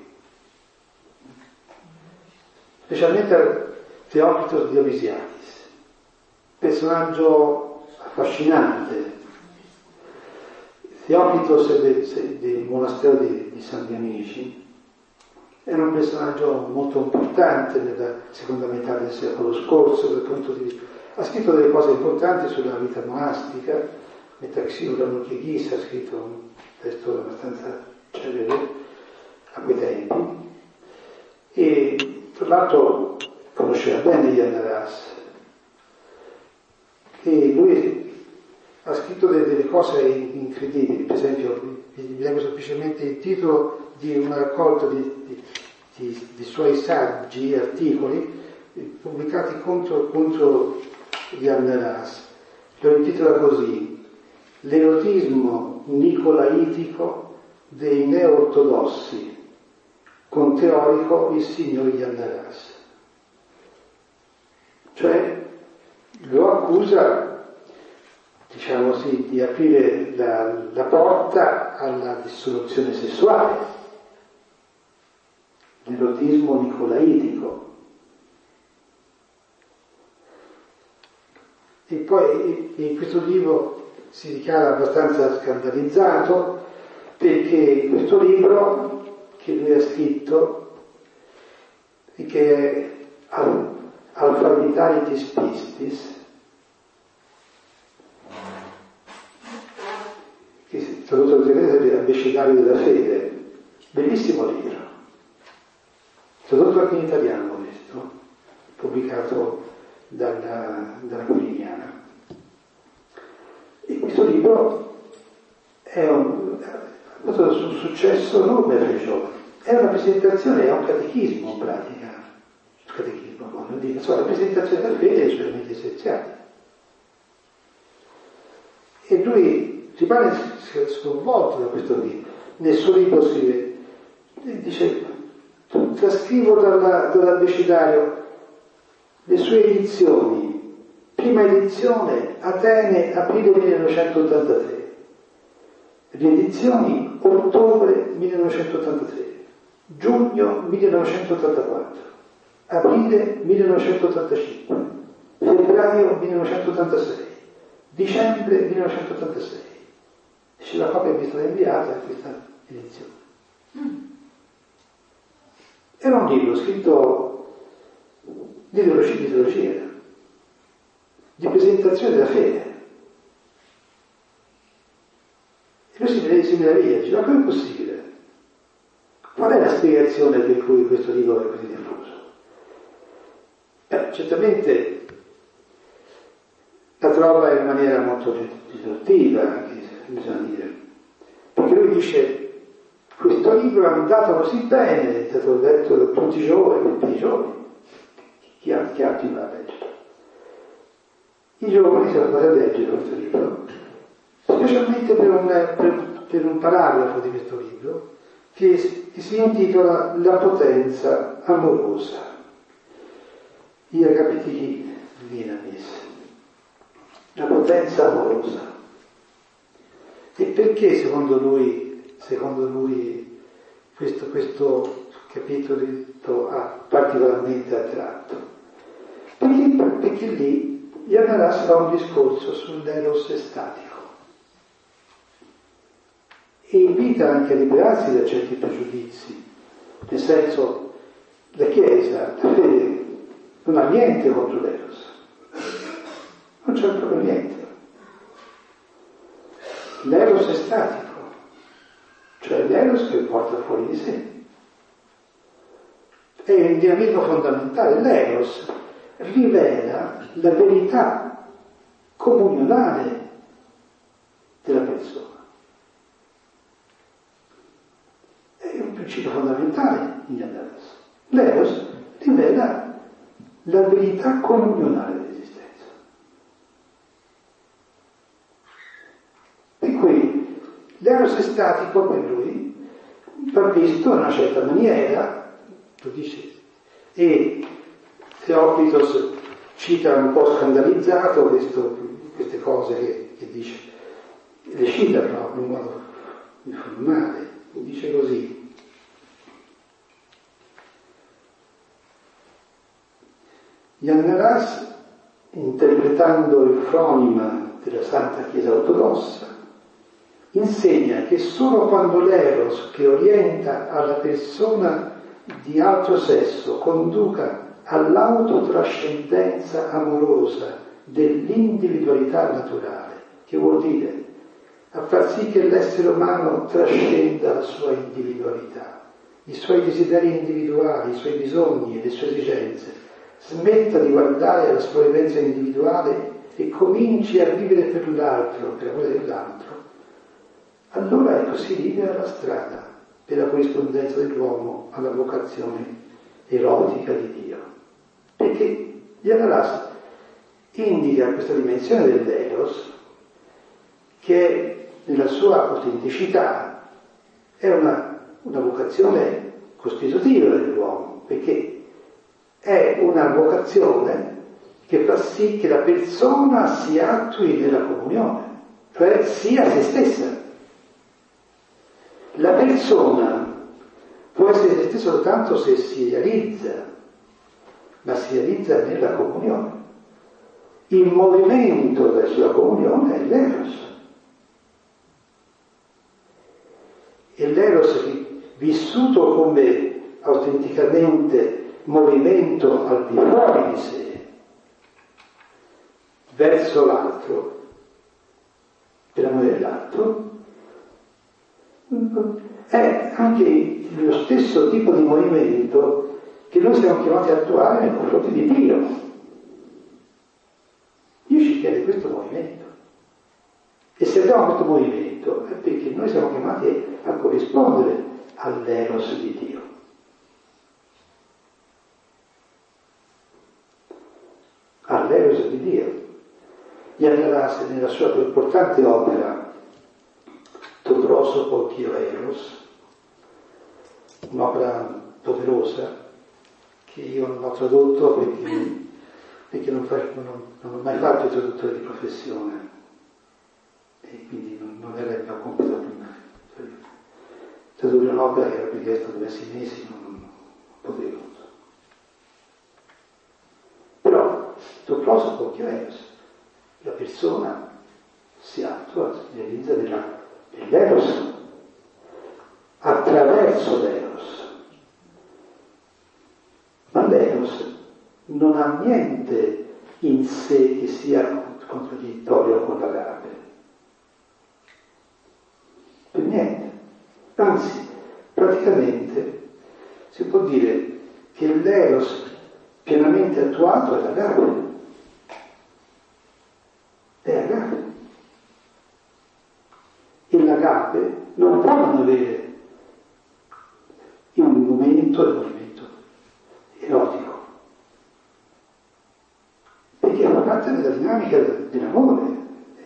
specialmente Teocrito Dionysiakis, personaggio affascinante. Teocrito del monastero di San Dionici era un personaggio molto importante nella seconda metà del secolo scorso dal punto di vista. Ha scritto delle cose importanti sulla vita monastica, Metaxilura Nucleghis ha scritto un testo abbastanza celebre a quei tempi, e tra l'altro conosceva bene Jan Ras, e lui ha scritto delle cose incredibili. Per esempio, vi leggo semplicemente il titolo di una raccolta di suoi saggi, articoli pubblicati contro Jan Ras. Lo intitola così: l'erotismo nicolaitico dei neo-ortodossi, con teorico il signor Jan Ras. Cioè lo accusa, diciamo così, di aprire la porta alla dissoluzione sessuale, l'erotismo nicolaitico. E poi in questo libro si dichiara abbastanza scandalizzato perché questo libro che lui ha scritto e che è Alpha Vitalitas Pistis, che tradotto in inglese è Abecedario della Fede, bellissimo libro, tradotto anche in italiano questo, pubblicato dalla Quiriniana. E questo libro ha avuto un successo enorme per i giovani. È una presentazione, è un catechismo in pratica. Il catechismo, voglio dire, la presentazione della fede è sui elementi essenziali. E lui rimane sconvolto da questo libro. Nel suo libro scrive, dice, trascrivo dall'Abecedario le sue edizioni. Prima edizione Atene, aprile 1983, riedizioni ottobre 1983, giugno 1984, aprile 1985, febbraio 1986, dicembre 1986. Dice la copia mi è stata inviata a questa edizione. Era un libro scritto di teologia, di presentazione della fede. E lui si meraviglia, dice, ma come è possibile? Qual è la spiegazione per cui questo libro è così diffuso? Certamente la trova in maniera molto riduttiva, anche bisogna dire, perché lui dice, questo libro è andato così bene, è stato letto da tutti i giovani, chi altri va a leggere? I giovani sono andati a leggere questo libro, specialmente per un paragrafo di questo libro che si intitola La potenza amorosa. Io capiti dinamis. La potenza amorosa. E perché secondo lui questo capitolo ha particolarmente attratto? Perché lì Yannaras fa un discorso sull'eros estatico e invita anche a liberarsi da certi pregiudizi, nel senso la Chiesa, la fede, non ha niente contro l'eros, non c'è proprio niente. L'eros è statico, cioè l'eros che porta fuori di sé. È il dinamismo fondamentale. L'eros rivela la verità comunionale della persona. È un principio fondamentale in Yannaras. L'eros rivela la verità comunionale dell'esistenza. E qui l'eros è statico per lui, va visto in una certa maniera, lo dice, e Teocritos cita un po' scandalizzato queste cose che dice, le cita proprio in modo informale, dice così. Yannaras, interpretando il fronima della Santa Chiesa Ortodossa, insegna che solo quando l'eros che orienta alla persona di altro sesso conduca all'autotrascendenza amorosa dell'individualità naturale, che vuol dire a far sì che l'essere umano trascenda la sua individualità, i suoi desideri individuali, i suoi bisogni e le sue esigenze, smetta di guardare alla sua vivenza individuale e cominci a vivere per l'altro, per amore dell'altro, allora ecco si libera la strada per la corrispondenza dell'uomo alla vocazione erotica di Dio. Perché Yannaras indica questa dimensione dell'eros che nella sua autenticità è una vocazione costitutiva dell'uomo, perché è una vocazione che fa sì che la persona si attui nella comunione, cioè sia se stessa. La persona può essere se stessa soltanto se si realizza, ma si realizza nella comunione. Il movimento verso la comunione è l'eros. vissuto come autenticamente movimento al di fuori di sé, verso l'altro, per amore dell'altro, è anche lo stesso tipo di movimento che noi siamo chiamati a attuare nei confronti di Dio. Dio ci chiede questo movimento. E se abbiamo questo movimento è perché noi siamo chiamati a corrispondere all'eros di Dio. All'eros di Dio. Yannadas, nella sua più importante opera, To prosopo Dio Eros, un'opera doverosa che io non ho tradotto perché non ho mai fatto il traduttore di professione e quindi non era il mio compito prima. Tradurre un'opera che era richiesta diversi mesi, non potevo. Però To prosopo Dio Eros, la persona si attua, si realizza dell'eros attraverso l'eros, ma l'eros non ha niente in sé che sia contraddittorio con l'agape, per niente, anzi praticamente si può dire che l'eros pienamente attuato è l'agape. È agape. E l'agape non può non avere un movimento erotico, perché fa parte della dinamica dell'amore.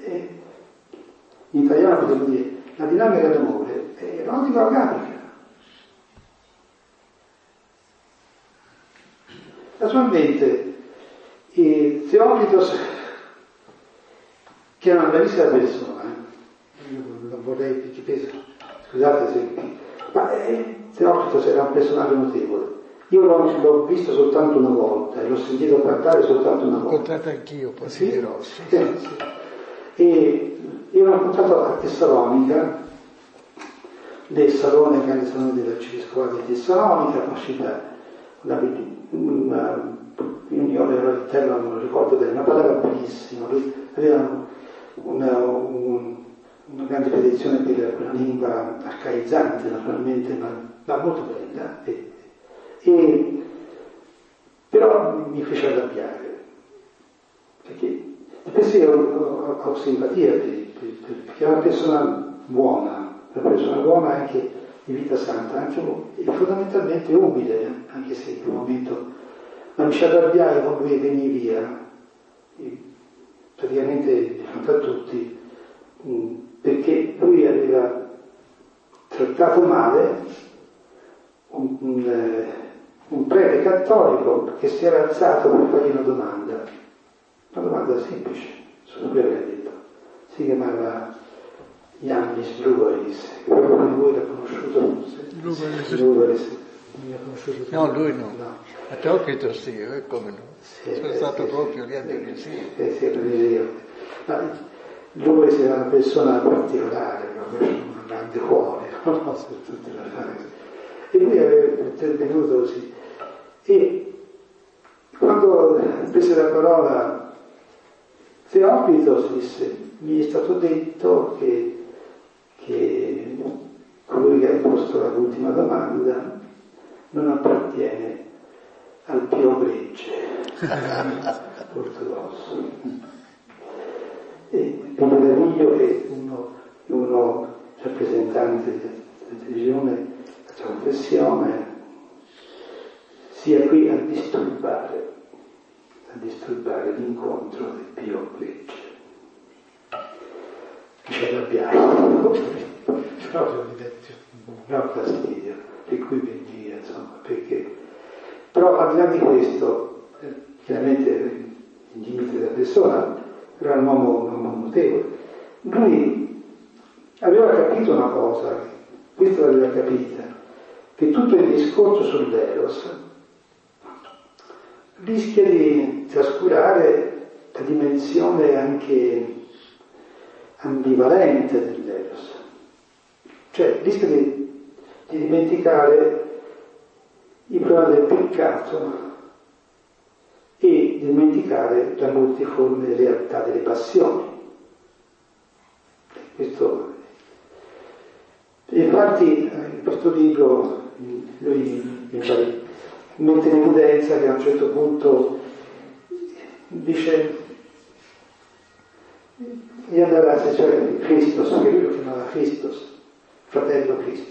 In italiano potremmo dire la dinamica dell'amore è erotica o agapica. Naturalmente Teocritos, che è una bellissima persona, io non vorrei perché penso, scusate se, ma Teocritos era un personaggio notevole. Io l'ho visto soltanto una volta e l'ho sentito parlare soltanto una volta. L'ho incontrato anch'io, poi sì? dirò. Sì. E io l'ho incontrato a Tessalonica, nel salone, grande salone dell'arcivescovado di Tessalonica, uscita una riunione all'interno, non lo ricordo bene, ma parlava benissimo, lui aveva una grande predizione per una lingua arcaizzante naturalmente, ma molto bella, e però mi fece arrabbiare, perché per sé ho simpatia perché è una persona buona anche di vita santa, anche fondamentalmente umile, anche se in quel momento, ma mi ci arrabbiai con lui e venì via, praticamente di fronte a tutti, perché lui aveva trattato male un prete cattolico che si era alzato per fargli una domanda semplice, solo lui aveva detto, si chiamava Yannis Bruveris, che proprio lui l'ha conosciuto Bruveris. No, lui no. A Teocrito sì, come no? Sono stato proprio lì a dire sì. Ma Bruveris era una persona particolare, proprio un grande cuore, no? E lui aveva intervenuto così. E quando prese la parola Teocrito disse: mi è stato detto che colui che ha posto l'ultima domanda non appartiene al Pio Gregge ortodosso. E mi meraviglio che uno rappresentante della religione, la confessione, sia qui a disturbare l'incontro del Pio Gregge. Ci arrabbiamo, proprio un gran fastidio, per cui ben via, insomma, perché. Però al di là di questo, chiaramente il limite della persona era un uomo notevole. Lui aveva capito una cosa, questa l'aveva capita, che tutto il discorso sull'eros rischia di trascurare la dimensione anche ambivalente dell'eros, cioè rischia di di dimenticare il problema del peccato e dimenticare la multiforme realtà delle passioni. Questo, infatti in questo libro lui mette in evidenza che a un certo punto dice Yandaras, cioè Christos, che lui lo chiamava Christos, fratello Cristo.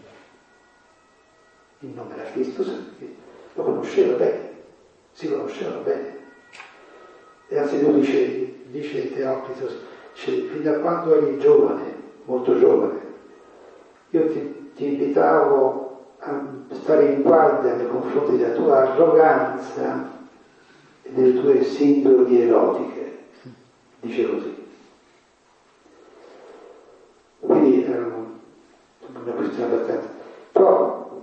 Il nome era Christos perché lo conosceva bene, si conoscevano bene. E anzi lui dice Teocrito, fin da quando eri giovane, molto giovane, io ti invitavo a stare in guardia nei confronti della tua arroganza e delle tue sindrome erotiche, dice così. Quindi è una questione abbastanza. Però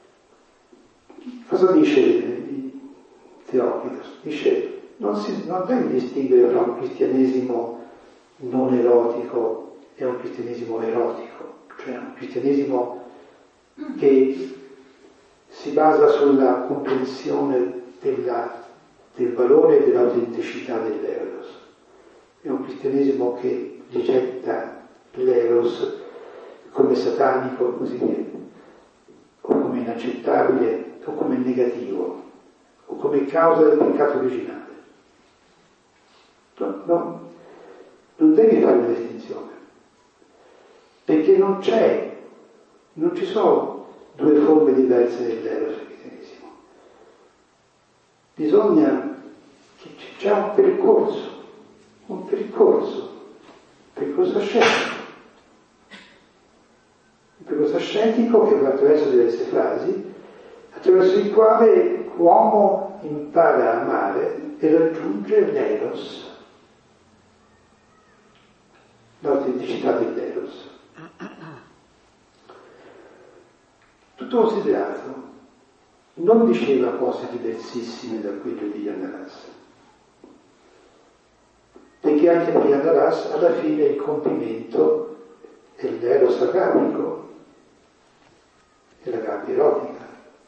cosa dice Teocrito? Dice non devi distinguere tra un cristianesimo non erotico e un cristianesimo erotico, cioè un cristianesimo che si basa sulla comprensione del valore e dell'autenticità dell'eros. È un cristianesimo che rigetta l'eros come satanico, così via, o come inaccettabile, o come negativo, o come causa del peccato originale. No, non devi fare una distinzione, perché non ci sono due forme diverse dell'eros cristianesimo. Bisogna che c'è un percorso ascetico che va attraverso diverse fasi, attraverso il quale l'uomo impara a amare e raggiunge l'eros, l'autenticità dell'eros. Tutto considerato, non diceva cose diversissime da quelle di Yandaras, perché anche per Yandaras alla fine il compimento è l'eros agapico, è l'agape erotica,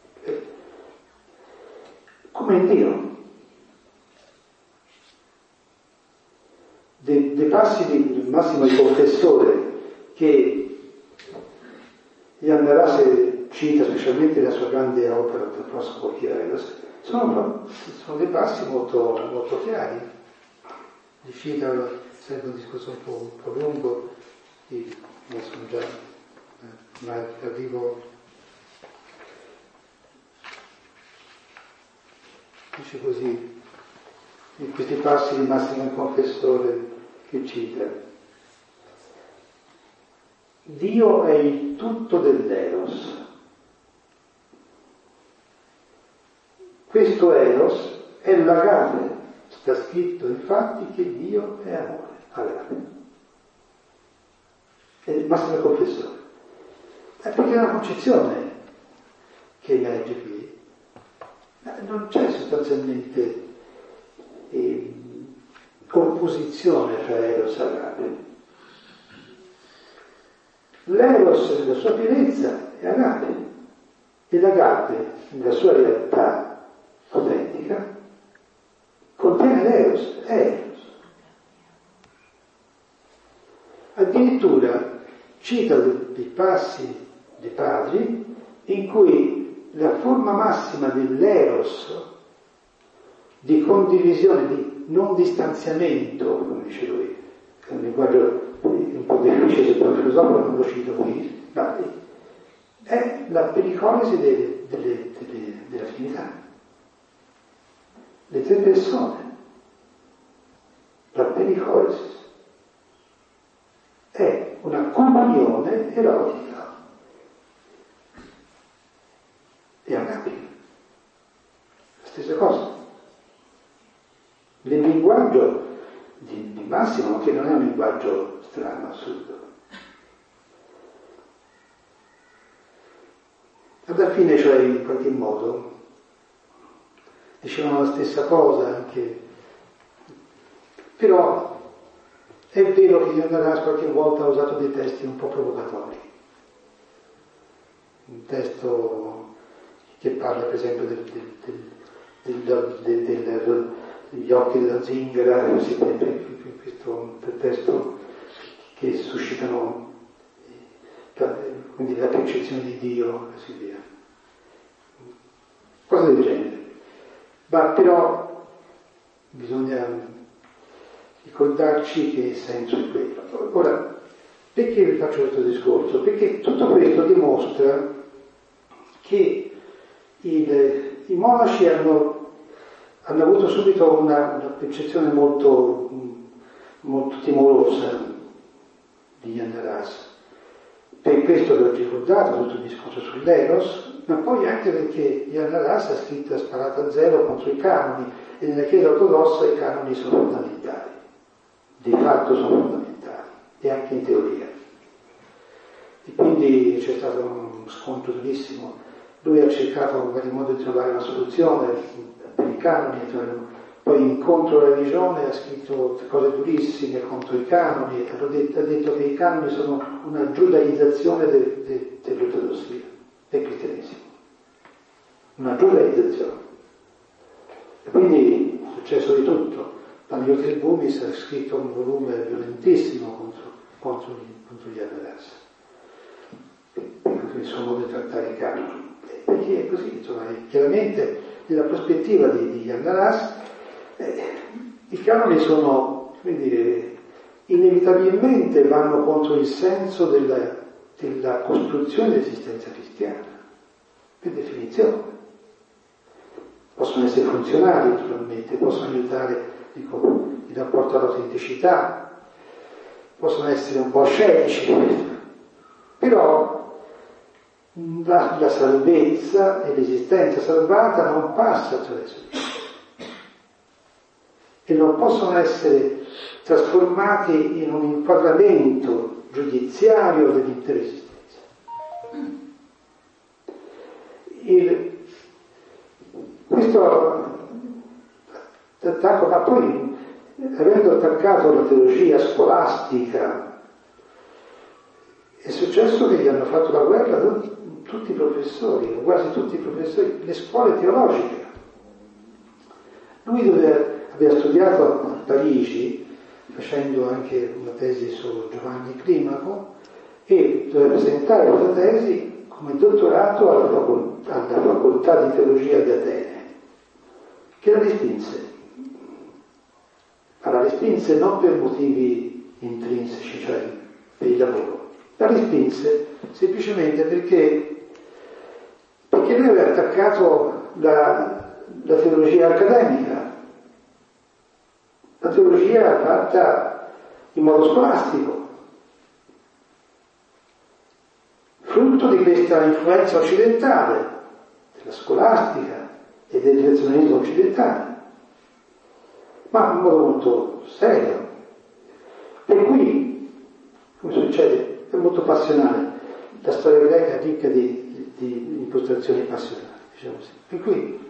come in Dio. Dei passi di Massimo il Confessore che Yandaras cita, specialmente la sua grande opera del prossimo Eros, sono dei passi molto, molto chiari. Li cita, sempre un discorso un po' lungo, ma sono già, ma arrivo, dice così, in questi passi di Massimo il Confessore che cita: Dio è il tutto dell'eros. Questo eros è l'agape. Sta scritto infatti che Dio è amore, agape. È il Massimo il Confessore. Perché è una concezione che emerge qui. Non c'è sostanzialmente opposizione tra eros e agape. L'eros nella sua pienezza è agape e l'agape nella sua realtà autentica contiene l'eros, è eros. Addirittura cita dei passi dei padri in cui la forma massima dell'eros, di condivisione, di non distanziamento, come dice lui, è un linguaggio un po' difficile, se poi filosofo non lo cito qui, ma è la pericolesi della Trinità. Le tre persone, la pericolesi, è una comunione erotica e agape, la stessa cosa. Nel linguaggio di Massimo, che non è un linguaggio strano, assurdo. Alla fine, cioè, in qualche modo, dicevano la stessa cosa anche, però è vero che Yandaras qualche volta ha usato dei testi un po' provocatori, un testo che parla per esempio degli occhi della zingara, questo testo che suscitano quindi la percezione di Dio e così via. Cose del genere. Ma però bisogna ricordarci che il senso è quello. Ora, perché vi faccio questo discorso? Perché tutto questo dimostra che i monaci hanno avuto subito una percezione molto, molto timorosa di Yannaras. Per questo vi ho ricordato tutto il discorso sull'Eros, ma poi anche perché Yannaras ha sparato a zero contro i canoni, e nella Chiesa ortodossa i canoni sono fondamentali, di fatto sono fondamentali, e anche in teoria. E quindi c'è stato uno scontro durissimo. Lui ha cercato in vari modi di trovare una soluzione per i canoni, poi contro la religione ha scritto cose durissime contro i canoni, ha detto che i canoni sono una giudaizzazione dell'ortodossia, del cristianesimo. Una giudaizzazione. E quindi è successo di tutto. Panagiotis Bumis ha scritto un volume violentissimo contro gli Yannaras, il suo modo di trattare i canoni. Perché è così, insomma, chiaramente nella prospettiva di Yannaras i canoni sono, come dire, inevitabilmente vanno contro il senso della costruzione dell'esistenza cristiana, per definizione. Possono essere funzionali, naturalmente, possono aiutare, in rapporto all'autenticità, possono essere un po' scettici, però la salvezza e l'esistenza salvata non passa attraverso di esso e non possono essere trasformati in un inquadramento giudiziario dell'intera esistenza. Questo attacco, ma poi avendo attaccato la teologia scolastica, è successo che gli hanno fatto la guerra tutti i professori, o quasi tutti i professori, le scuole teologiche. Lui aveva studiato a Parigi, facendo anche una tesi su Giovanni Climaco, e doveva presentare questa tesi come dottorato alla facoltà di teologia di Atene, che la respinse. Ma la respinse non per motivi intrinseci, cioè per il lavoro, la respinse semplicemente perché lui aveva attaccato la teologia accademica, la teologia fatta in modo scolastico, frutto di questa influenza occidentale, della scolastica e del razionalismo occidentale, ma in modo molto serio. Per cui, come succede, è molto passionale. La storia greca è ricca di impostazioni passionali, diciamo così. Per cui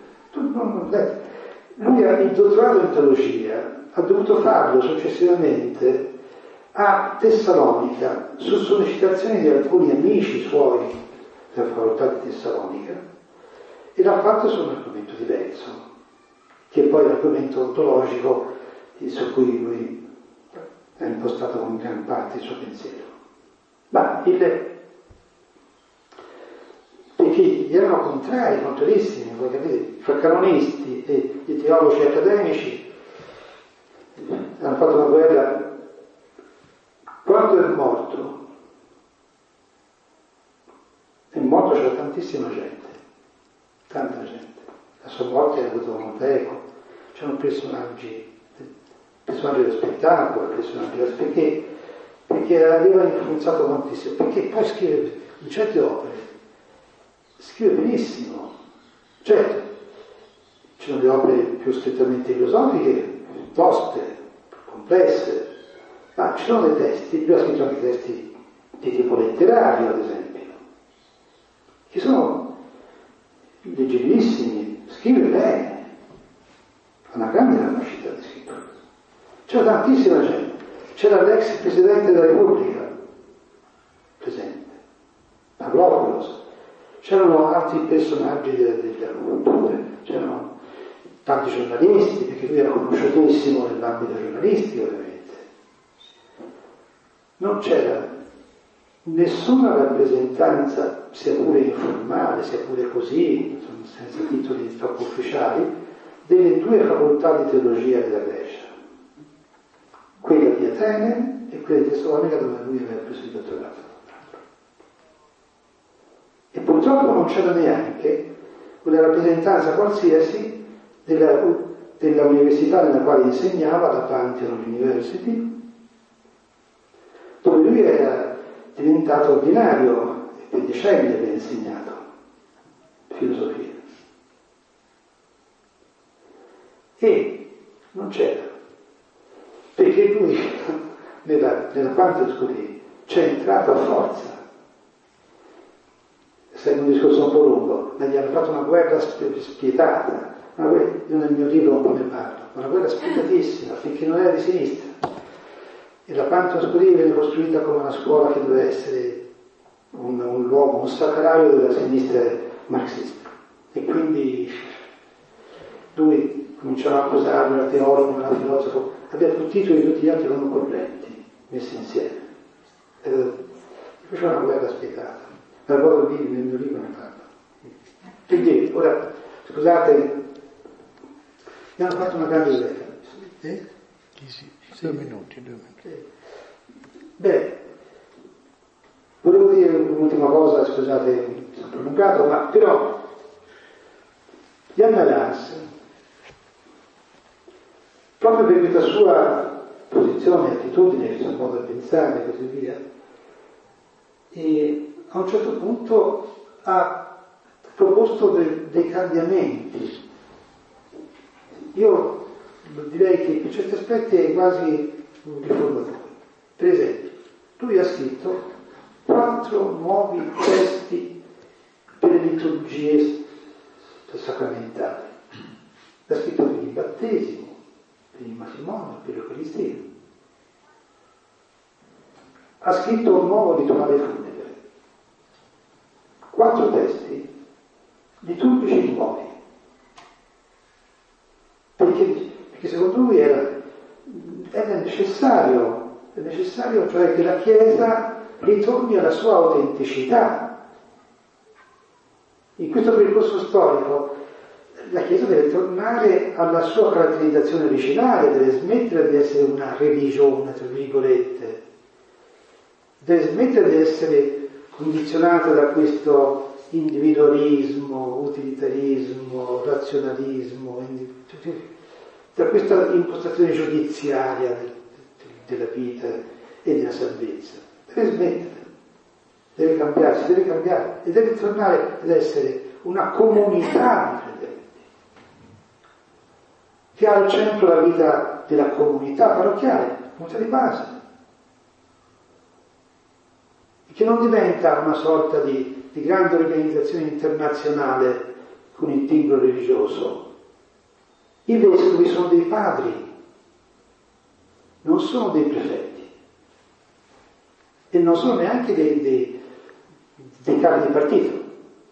lui ha il dottorato in teologia, ha dovuto farlo successivamente a Tessalonica su sollecitazione di alcuni amici suoi della facoltà di Tessalonica, e l'ha fatto su un argomento diverso, che è poi l'argomento ontologico su cui lui ha impostato con gran parte il suo pensiero. Ma perché gli erano contrarissimi, voi capite, fra canonisti e i teologi accademici hanno fatto una guerra. Quando è morto c'era tantissima gente, tanta gente. La sua morte ha avuto molto eco, c'erano personaggi dello spettacolo, perché aveva influenzato tantissimo, perché poi scrive in certe opere, scrive benissimo. Certo, ci sono le opere più strettamente filosofiche, toste, complesse, ma ci sono dei testi, lui ha scritto anche testi di tipo letterario, ad esempio, che sono leggibilissimi, scrive bene, ha una grande capacità di scrittura. C'era tantissima gente, c'era l'ex Presidente della Repubblica presente, Pavlopoulos, c'erano altri personaggi della cultura, c'erano tanti giornalisti, perché lui era conosciutissimo nell'ambito giornalistico ovviamente. Non c'era nessuna rappresentanza, sia pure informale, sia pure così, senza titoli troppo ufficiali, delle due facoltà di teologia della Grecia, quella di Atene e quella di Tessalonica, dove lui aveva preso il dottorato. E purtroppo non c'era neanche una rappresentanza qualsiasi della università nella quale insegnava, la Pantheon University, dove lui era diventato ordinario e per decenni aveva insegnato filosofia. E non c'era, perché lui nella Pantheon School c'è entrato a forza. Sembra un discorso un po' lungo, ma gli hanno fatto una guerra spietata, io nel mio libro un po' ne parlo, una guerra spietatissima, finché non era di sinistra. E la Pantheon School venne costruita come una scuola che doveva essere un luogo, un sacrario della sinistra marxista. E quindi lui cominciava a accusarlo, era teologo, era filosofo, aveva tutti i titoli di tutti gli altri non corretti, messi insieme. E faceva una guerra spietata. Nel mio libro ne parlo. Quindi, ora, scusate, mi hanno fatto una grande idea. Sì. 2 minuti. Beh, volevo dire un'ultima cosa, scusate, mi sono prolungato, ma però Yann Arras, proprio per questa sua posizione, attitudine, il suo modo di pensare e così via, e a un certo punto ha proposto dei cambiamenti. Io direi che per certi aspetti è quasi un riformatore. Per esempio, lui ha scritto 4 nuovi testi per le liturgie sacramentali. L'ha scritto per il battesimo, per il matrimonio, per l'Eucaristia. Ha scritto un nuovo rituale funebre. 4 testi liturgici nuovi. Perché secondo lui era necessario, cioè che la Chiesa ritorni alla sua autenticità. In questo percorso storico la Chiesa deve tornare alla sua caratterizzazione originale, deve smettere di essere una religione, tra virgolette, deve smettere di essere condizionata da questo individualismo, utilitarismo, razionalismo, da questa impostazione giudiziaria della vita e della salvezza. Deve smettere, deve cambiarsi, deve cambiare e deve tornare ad essere una comunità di credenti che ha al centro la vita della comunità parrocchiale, comunità di base, che non diventa una sorta di grande organizzazione internazionale con il timbro religioso. I vescovi sono dei padri, non sono dei prefetti e non sono neanche dei capi di partito,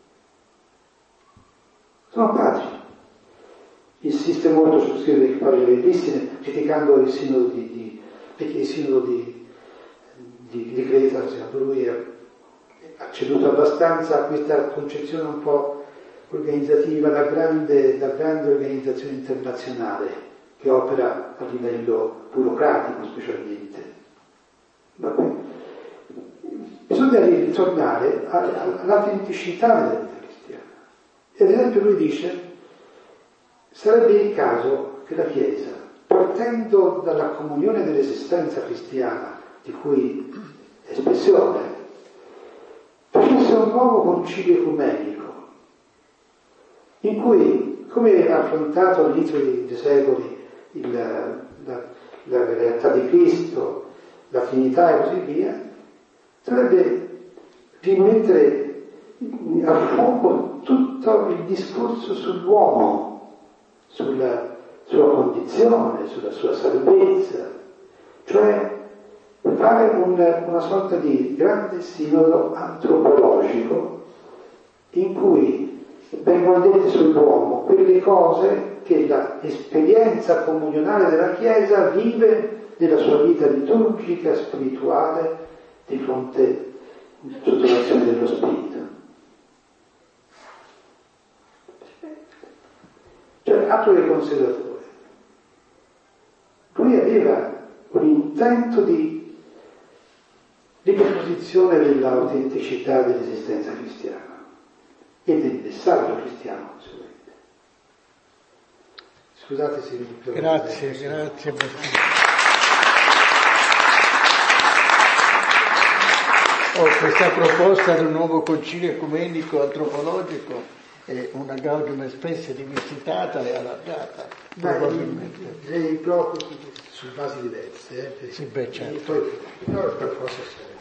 sono padri. Insiste molto sullo scrivere delle parole bellissime, criticando il sinodo perché il sinodo di Creta, secondo lui, ha ceduto abbastanza a questa concezione un po' organizzativa, da grande organizzazione internazionale che opera a livello burocratico specialmente. Bisogna ritornare all'autenticità della vita cristiana. E ad esempio lui dice: sarebbe il caso che la Chiesa, partendo dalla comunione dell'esistenza cristiana, di cui è espressione, facesse un nuovo concilio ecumenico, in cui, come ha affrontato all'inizio dei secoli la realtà di Cristo, la Trinità e così via, sarebbe rimettere a fuoco tutto il discorso sull'uomo, sulla sua condizione, sulla sua salvezza, cioè fare una sorta di grande sinodo antropologico in cui vengono dette sull'uomo quelle cose che l'esperienza comunionale della Chiesa vive nella sua vita liturgica, spirituale, di fronte sotto l'azione dello Spirito. Cioè, atto del conservatore. Lui aveva un intento di riproposizione dell'autenticità dell'esistenza cristiana e del messaggio cristiano. Scusate se vi Grazie. Questa proposta di un nuovo concilio ecumenico antropologico è una Gaudium Spes rivisitata e allargata, probabilmente. Direi proprio su basi diverse. Sì, beh, certo. Però forse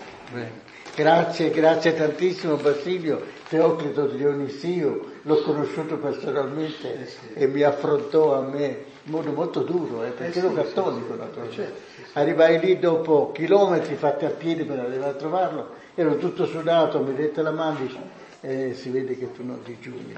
Grazie tantissimo Basilio. Teocrito di Dionisio l'ho conosciuto personalmente e mi affrontò a me in modo molto duro, perché ero cattolico naturalmente. Arrivai lì dopo chilometri fatti a piedi per arrivare a trovarlo, ero tutto sudato, mi dette la mano e dice si vede che tu non digiuni.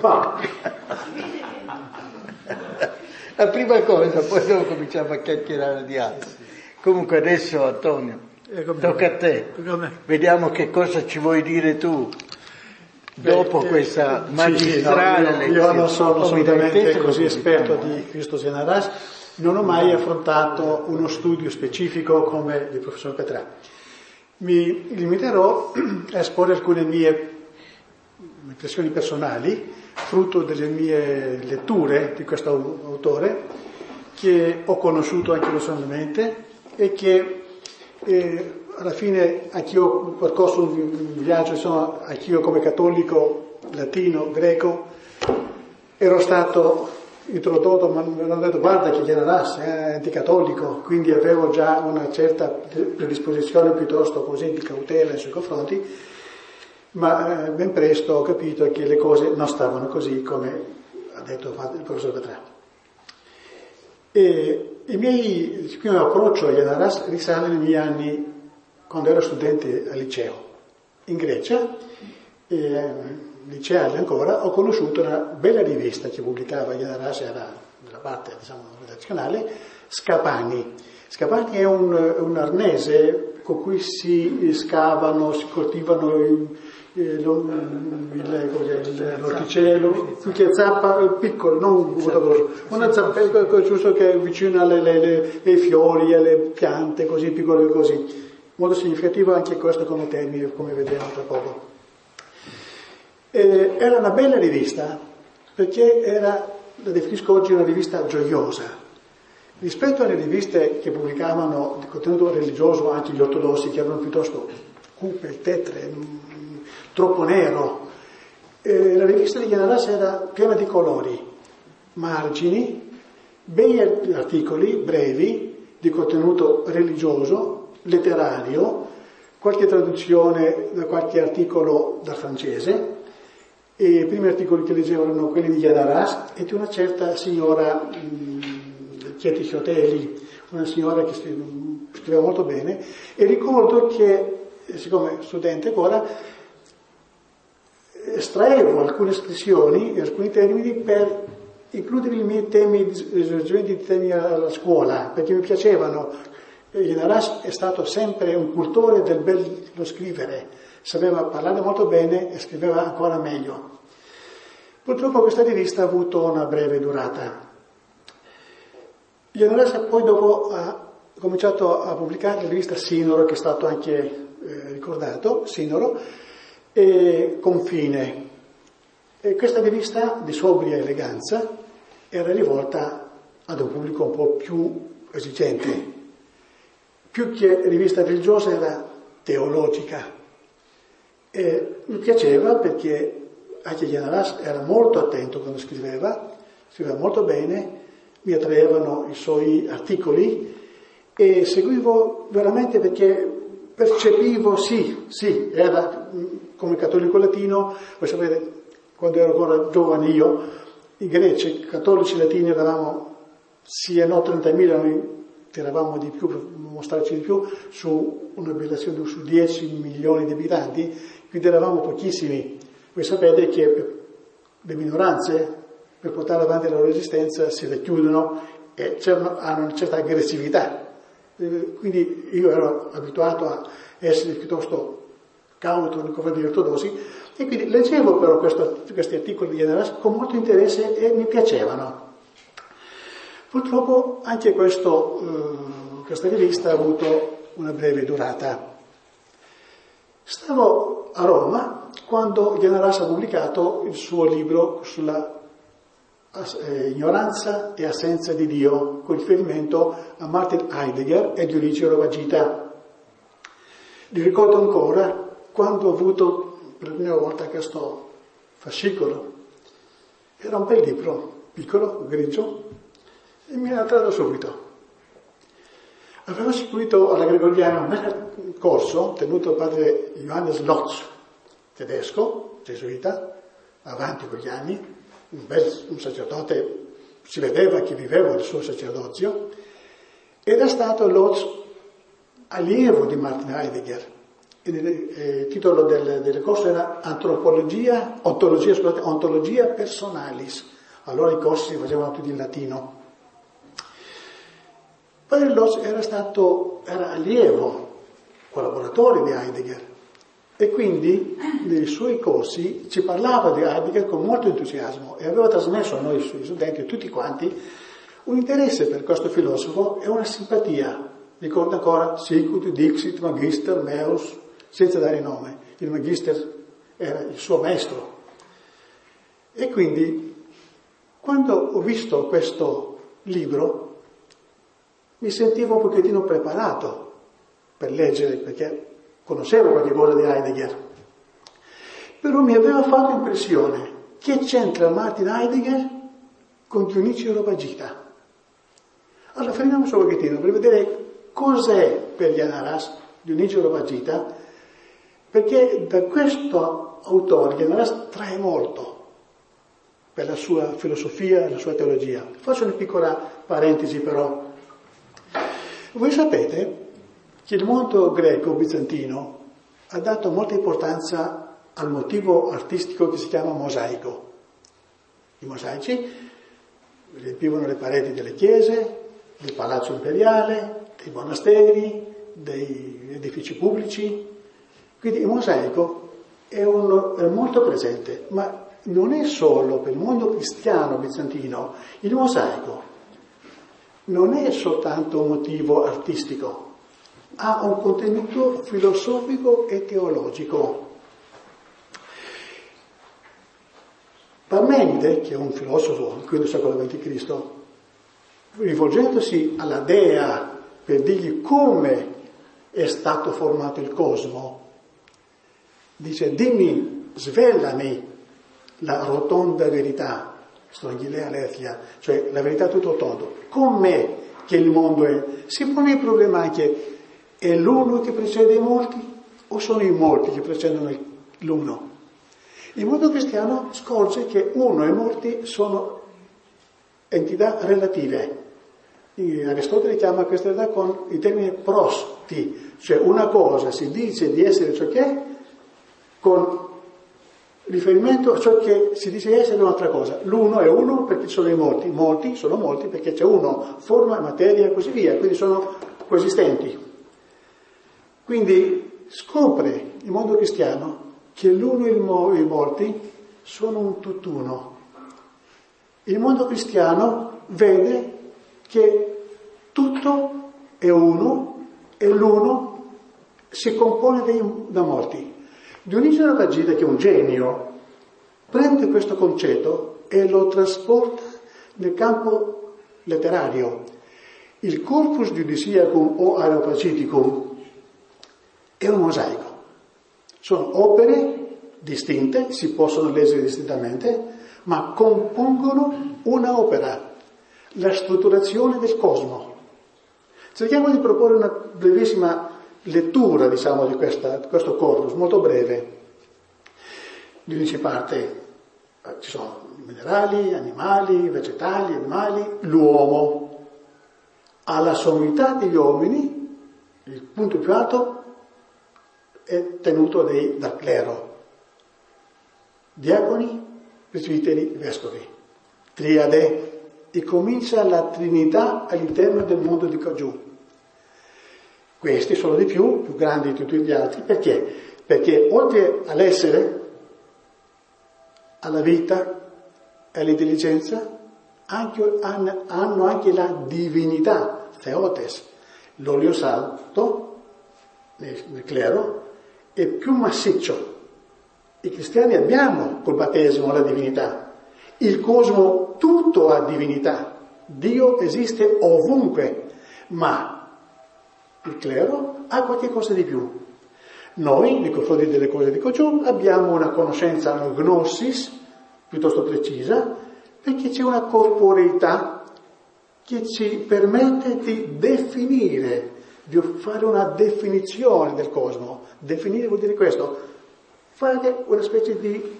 La prima cosa, poi dopo cominciamo a chiacchierare di altro. Comunque adesso Antonio, tocca a te. Vediamo che cosa ci vuoi dire tu dopo questa magistrale lezione. Io non sono assolutamente così esperto di Cristo Genaras, non ho mai affrontato uno studio specifico come il professor Petrà. Mi limiterò a esporre alcune mie impressioni personali, frutto delle mie letture di questo autore, che ho conosciuto anche personalmente e che alla fine anch'io ho percorso un viaggio, insomma, anch'io come cattolico latino, greco, ero stato introdotto, ma mi hanno detto guarda che Genaras è anticattolico, quindi avevo già una certa predisposizione piuttosto così di cautela nei suoi confronti, ma ben presto ho capito che le cose non stavano così come ha detto il professor Petrà. E il mio approccio a Genaras risale nei miei anni quando ero studente al liceo in Grecia, liceale ancora, ho conosciuto una bella rivista che pubblicava Genaras, era della parte redazionale, Scapani. Scapani è un arnese con cui si scavano, si coltivano l'orticello, che zappa piccolo, non molto grosso, una zappa giusto che è vicino ai fiori, alle piante, così piccole così. Molto significativo anche questo come termine, come vedremo tra poco. Era una bella rivista, perché la definisco oggi una rivista gioiosa. Rispetto alle riviste che pubblicavano di contenuto religioso, anche gli ortodossi, che erano piuttosto cupe, tetre, troppo nero, la rivista di Genaras era piena di colori, margini, bei articoli brevi di contenuto religioso, letterario, qualche traduzione da qualche articolo dal francese, e i primi articoli che leggevo erano quelli di Genaras e di una certa signora Chieti Chioteli, una signora che scriveva molto bene, e ricordo che, siccome studente ancora, estraevo alcune espressioni e alcuni termini per includere i miei temi, risorgimenti di temi alla scuola, perché mi piacevano. Genaras è stato sempre un cultore del bello scrivere, sapeva parlare molto bene e scriveva ancora meglio. Purtroppo questa rivista ha avuto una breve durata. Genaras poi dopo ha cominciato a pubblicare la rivista Sinoro, che è stato anche ricordato, Sinoro, e Confine. E questa rivista di sobria eleganza era rivolta ad un pubblico un po' più esigente. Più che rivista religiosa era teologica. E mi piaceva perché anche Genaras era molto attento quando scriveva molto bene, mi attraevano i suoi articoli e seguivo veramente perché percepivo, sì, era come cattolico latino, voi sapete, quando ero ancora giovane io, i greci, cattolici latini eravamo sì e no 30.000, noi tiravamo di più per mostrarci di più su una popolazione su 10 milioni di abitanti, quindi eravamo pochissimi. Voi sapete che le minoranze, per portare avanti la loro esistenza, si racchiudono e hanno una certa aggressività. Quindi io ero abituato a essere piuttosto cauto nei confronti degli ortodossi, e quindi leggevo però questi articoli di Generas con molto interesse e mi piacevano. Purtroppo anche questa rivista ha avuto una breve durata. Stavo a Roma quando Generas ha pubblicato il suo libro sulla ignoranza e assenza di Dio, con riferimento a Martin Heidegger e Dionisio Areopagita. Li ricordo ancora quando ho avuto per la prima volta questo fascicolo. Era un bel libro, piccolo, grigio, e mi ha attratto subito. Avevo seguito alla Gregoriana un bel corso tenuto dal padre Johannes Lotz, tedesco, gesuita, avanti con gli anni, un sacerdote, si vedeva che viveva il suo sacerdozio, ed è stato Lotz allievo di Martin Heidegger. Il titolo del corso era Ontologia Personalis. Allora i corsi si facevano tutti in latino. Padre Lotz era allievo, collaboratore di Heidegger, e quindi nei suoi corsi ci parlava di Heidegger con molto entusiasmo e aveva trasmesso a noi, suoi studenti e tutti quanti, un interesse per questo filosofo e una simpatia. Ricordo ancora Sicut Dixit Magister Meus, senza dare nome. Il Magister era il suo maestro. E quindi, quando ho visto questo libro, mi sentivo un pochettino preparato per leggere, perché conoscevo qualche cosa di Heidegger. Però mi aveva fatto impressione: che c'entra Martin Heidegger con Dionisio Areopagita? Allora fermiamoci un pochettino per vedere cos'è per Generas Dionisio Areopagita, perché da questo autore Generas trae molto per la sua filosofia e la sua teologia. Faccio una piccola parentesi però. Voi sapete che il mondo greco-bizantino ha dato molta importanza al motivo artistico che si chiama mosaico. I mosaici riempivano le pareti delle chiese, del palazzo imperiale, dei monasteri, dei edifici pubblici. Quindi il mosaico è molto presente, ma non è solo per il mondo cristiano bizantino. Il mosaico non è soltanto un motivo artistico, ha un contenuto filosofico e teologico. Parmenide, che è un filosofo del V secolo a.C., rivolgendosi alla Dea per dirgli come è stato formato il cosmo, dice: dimmi, svelami la rotonda verità, Strongilea Lerchia, cioè la verità tutto tondo, com'è che il mondo è? Si pone il problema anche: è l'uno che precede i molti o sono i molti che precedono l'uno? Il mondo cristiano scorge che uno e molti sono entità relative. Aristotele chiama questa realtà con il termine prosti, cioè una cosa si dice di essere ciò che è con riferimento a ciò che si dice di essere un'altra cosa. L'uno è uno perché sono i molti sono molti perché c'è uno, forma, materia e così via, quindi sono coesistenti. Quindi scopre il mondo cristiano che l'uno e i molti sono un tutt'uno. Il mondo cristiano vede che tutto è uno e l'uno si compone da molti. Dionisio Areopagita, che è un genio, prende questo concetto e lo trasporta nel campo letterario. Il corpus Dionysiacum o Areopagiticum è un mosaico. Sono opere distinte, si possono leggere distintamente, ma compongono una opera, la strutturazione del cosmo. Cerchiamo di proporre una brevissima lettura, di questo corpus, molto breve. Dionisio parte, ci sono minerali, animali, vegetali, animali, l'uomo. Alla sommità degli uomini, il punto più alto è tenuto dal clero. diaconi, presbiteri, vescovi. Triade. E comincia la Trinità all'interno del mondo di qua giù. Questi sono di più grandi di tutti gli altri. Perché? Perché oltre all'essere, alla vita e all'intelligenza, hanno anche la divinità, Theotes. L'olio santo nel clero è più massiccio. I cristiani abbiamo col battesimo la divinità. Il cosmo tutto ha divinità. Dio esiste ovunque, ma il clero ha qualche cosa di più. Noi, nei confronti delle cose di giù, abbiamo una conoscenza, una gnosis piuttosto precisa, perché c'è una corporeità che ci permette di definire, di fare una definizione del cosmo. Definire vuol dire questo, fare una specie di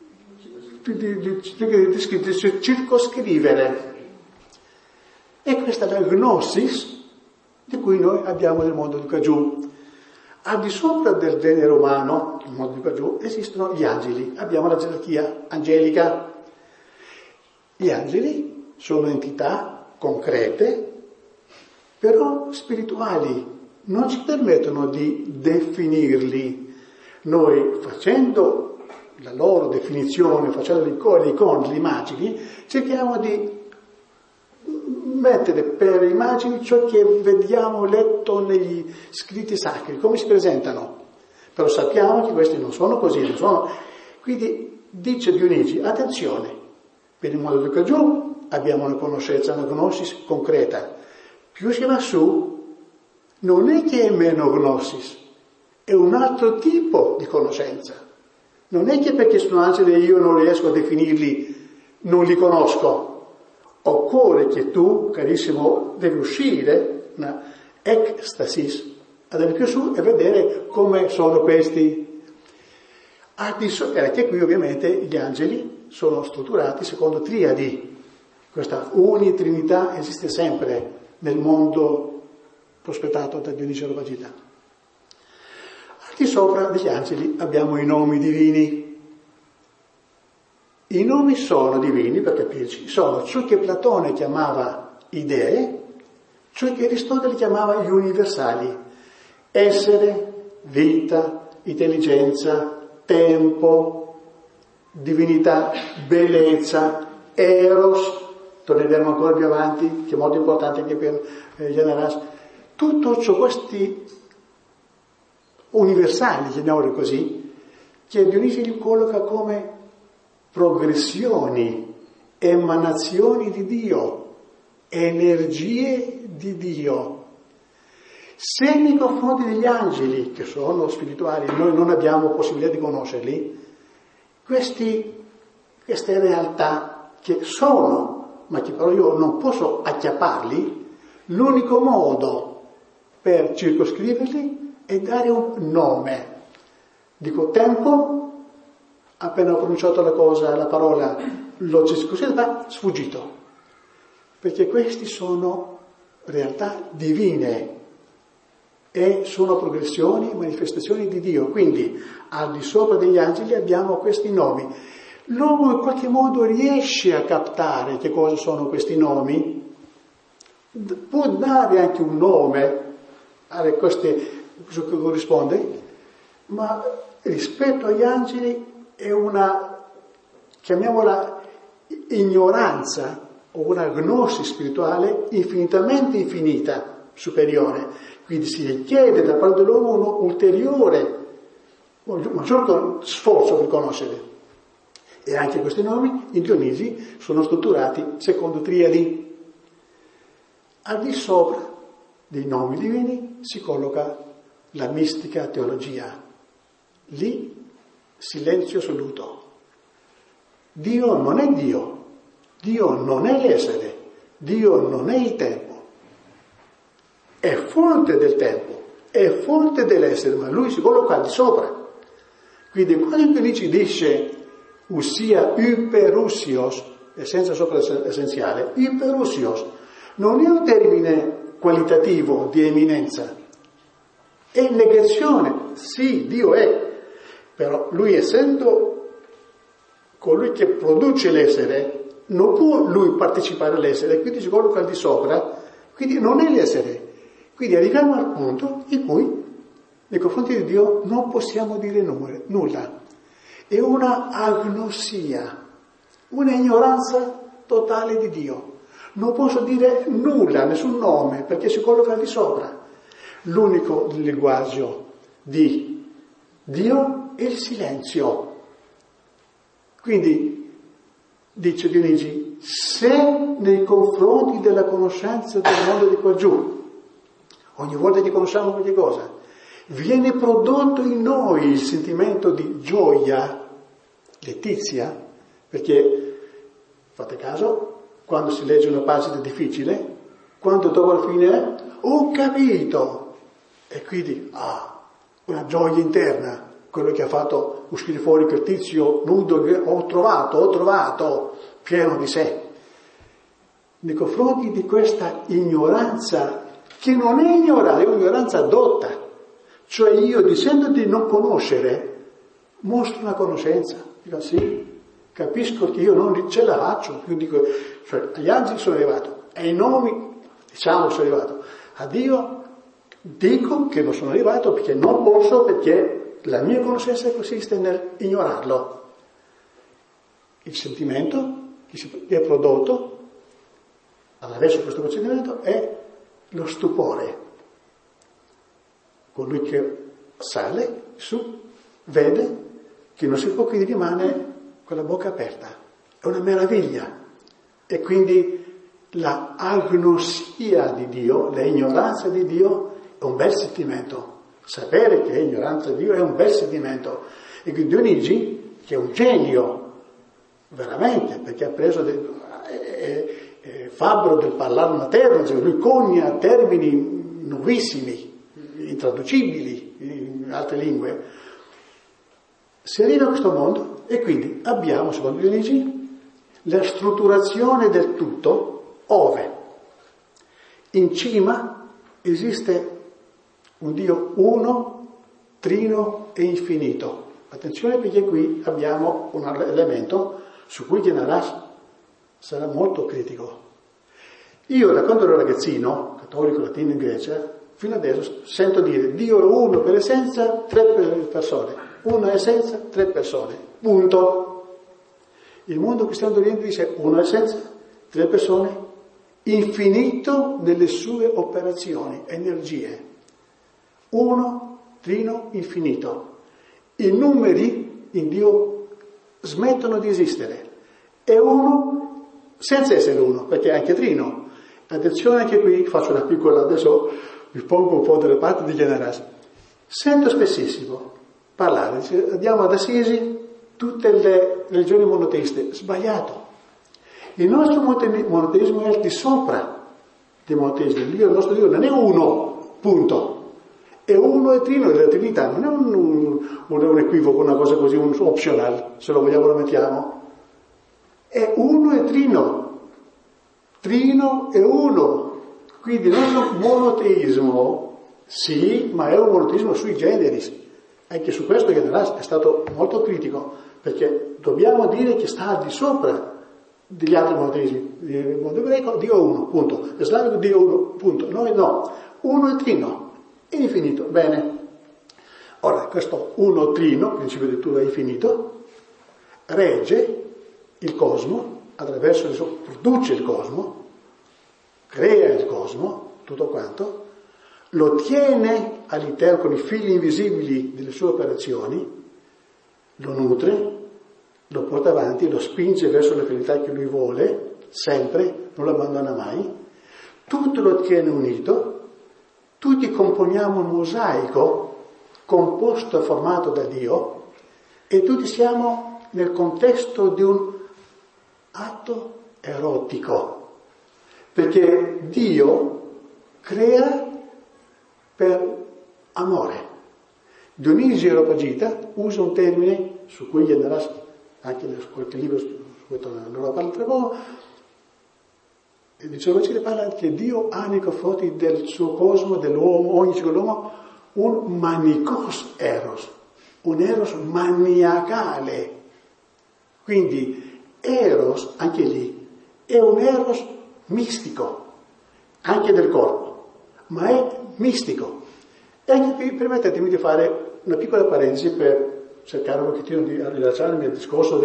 circoscrivere. E questa è la gnosis di cui noi abbiamo nel mondo di qua giù. Al di sopra del genere umano, nel mondo di qua giù, esistono gli angeli. Abbiamo la gerarchia angelica. Gli angeli sono entità concrete, però spirituali. Non ci permettono di definirli. Noi, facendo la loro definizione, facendo le icone, le immagini, cerchiamo di mettere per immagini ciò che vediamo letto negli scritti sacri, come si presentano. Però sappiamo che questi non sono così, non sono. Quindi dice Dionigi, attenzione, per il mondo di qua giù abbiamo una conoscenza, una gnosis concreta. Più si va su, non è che è meno gnosis, è un altro tipo di conoscenza. Non è che perché sono angeli io non riesco a definirli, non li conosco. Occorre che tu, carissimo, devi uscire una ecstasis, andare più su e vedere come sono questi. Anche qui ovviamente gli angeli sono strutturati secondo triadi. Questa unitrinità esiste sempre nel mondo prospettato da Dionisio Areopagita. Al di sopra degli angeli abbiamo i nomi divini. I nomi sono divini, per capirci, sono ciò che Platone chiamava idee, ciò che Aristotele chiamava gli universali. Essere, vita, intelligenza, tempo, divinità, bellezza, eros, torneremo ancora più avanti, che è molto importante anche per Janaras. Tutto ciò, questi universali, chiamiamoli così, che Dionisio li colloca come progressioni, emanazioni di Dio, energie di Dio. Se nei confronti degli angeli, che sono spirituali, noi non abbiamo possibilità di conoscerli, queste realtà che sono, ma che però io non posso acchiapparli, l'unico modo per circoscriverli è dare un nome. Dico tempo, appena ho pronunciato la parola, l'ho circoscritto, sfuggito. Perché questi sono realtà divine e sono progressioni, manifestazioni di Dio. Quindi, al di sopra degli angeli abbiamo questi nomi. L'uomo in qualche modo riesce a captare che cosa sono questi nomi, può dare anche un nome a queste che corrisponde, ma rispetto agli angeli è una, chiamiamola ignoranza o una gnosi spirituale infinitamente infinita, superiore. Quindi si richiede da parte dell'uomo un ulteriore, maggior sforzo per conoscere. E anche questi nomi in Dionisi sono strutturati secondo triadi. Al di sopra dei nomi divini si colloca la mistica teologia. Lì silenzio assoluto. Dio non è Dio, Dio non è l'essere, Dio non è il tempo. È fonte del tempo, è fonte dell'essere, ma lui si colloca al di sopra. Quindi quando dice usia hyperusios, essenza sopra essenziale, hyperusios non è un termine qualitativo di eminenza, è negazione. Sì, Dio è, però lui essendo colui che produce l'essere, non può lui partecipare all'essere, quindi si colloca al di sopra, quindi non è l'essere. Quindi arriviamo al punto in cui nei confronti di Dio non possiamo dire nulla. È una agnosia, una ignoranza totale di Dio. Non posso dire nulla, nessun nome, perché si colloca al di sopra. L'unico linguaggio di Dio è il silenzio. Quindi, dice Dionigi, se nei confronti della conoscenza del mondo di qua giù, ogni volta che conosciamo qualche cosa, viene prodotto in noi il sentimento di gioia, letizia, perché, fate caso, quando si legge una pagina difficile, quando dopo alla fine ho capito, e quindi una gioia interna, quello che ha fatto uscire fuori quel tizio nudo che ho trovato, pieno di sé. Nei confronti di questa ignoranza, che non è ignoranza, è un'ignoranza adotta, cioè io dicendo di non conoscere, mostro una conoscenza, dico sì, capisco che io non ce la faccio, io dico, cioè agli angeli sono arrivato, ai nomi sono arrivato, a Dio dico che non sono arrivato perché non posso, perché la mia conoscenza consiste nell'ignorarlo. Il sentimento che è prodotto attraverso questo procedimento è lo stupore. Colui che sale su vede che non si può, quindi rimane con la bocca aperta. È una meraviglia. E quindi la agnosia di Dio, l'ignoranza di Dio è un bel sentimento. Sapere che è ignoranza di Dio è un bel sentimento. E quindi Dionigi, che è un genio, veramente, perché ha preso fabbro del parlare materno, cioè lui conia termini nuovissimi, intraducibili in altre lingue. Si arriva a questo mondo e quindi abbiamo, secondo Dionigi, la strutturazione del tutto, ove in cima esiste un Dio uno, trino e infinito. Attenzione, perché qui abbiamo un elemento su cui Genaras sarà molto critico. Io, da quando ero ragazzino, cattolico, latino in Grecia, fino adesso sento dire Dio è uno per essenza, tre persone. Una essenza, tre persone. Punto. Il mondo cristiano d'Oriente dice una essenza, tre persone, infinito nelle sue operazioni, energie. Uno, trino, infinito. I numeri in Dio smettono di esistere. È uno senza essere uno, perché è anche trino. Attenzione che qui faccio una piccola, adesso mi pongo un po' dalla parte di Genaras. Sento spessissimo parlare, andiamo ad Assisi, tutte le religioni monoteiste, sbagliato. Il nostro monoteismo è al di sopra dei monoteismi. Il nostro Dio non è uno, punto. È uno e trino della Trinità, non è un equivoco, una cosa così, un optional, se lo vogliamo lo mettiamo. È uno e trino. Trino e uno. Quindi il nostro monoteismo, sì, ma è un monoteismo sui generis. Anche su questo Genaras è stato molto critico, perché dobbiamo dire che sta al di sopra degli altri monoteismi. Il mondo greco, Dio è uno, punto. L'islamico, Dio è uno, punto. Noi no. Uno e trino. Infinito. Bene. Ora, questo uno trino, principio di tutto è infinito, regge il cosmo, attraverso il suo, produce il cosmo, crea il cosmo, tutto quanto, lo tiene all'interno con i fili invisibili delle sue operazioni, lo nutre, lo porta avanti, lo spinge verso la finalità che lui vuole, sempre, non lo abbandona mai, tutto lo tiene unito, tutti componiamo un mosaico composto e formato da Dio e tutti siamo nel contesto di un atto erotico, perché Dio crea per amore. Dionisio Areopagita usa un termine su cui Genaras, anche in qualche libro su questo non lo parla altre volte, e diceva ci parla che Dio ha nei confronti del suo cosmo, dell'uomo, ogni singolo uomo, un manicos eros, un eros maniacale. Quindi eros, anche lì, è un eros mistico, anche del corpo, ma è mistico. E anche qui permettetemi di fare una piccola parentesi per cercare un pochettino di rilasciarmi al discorso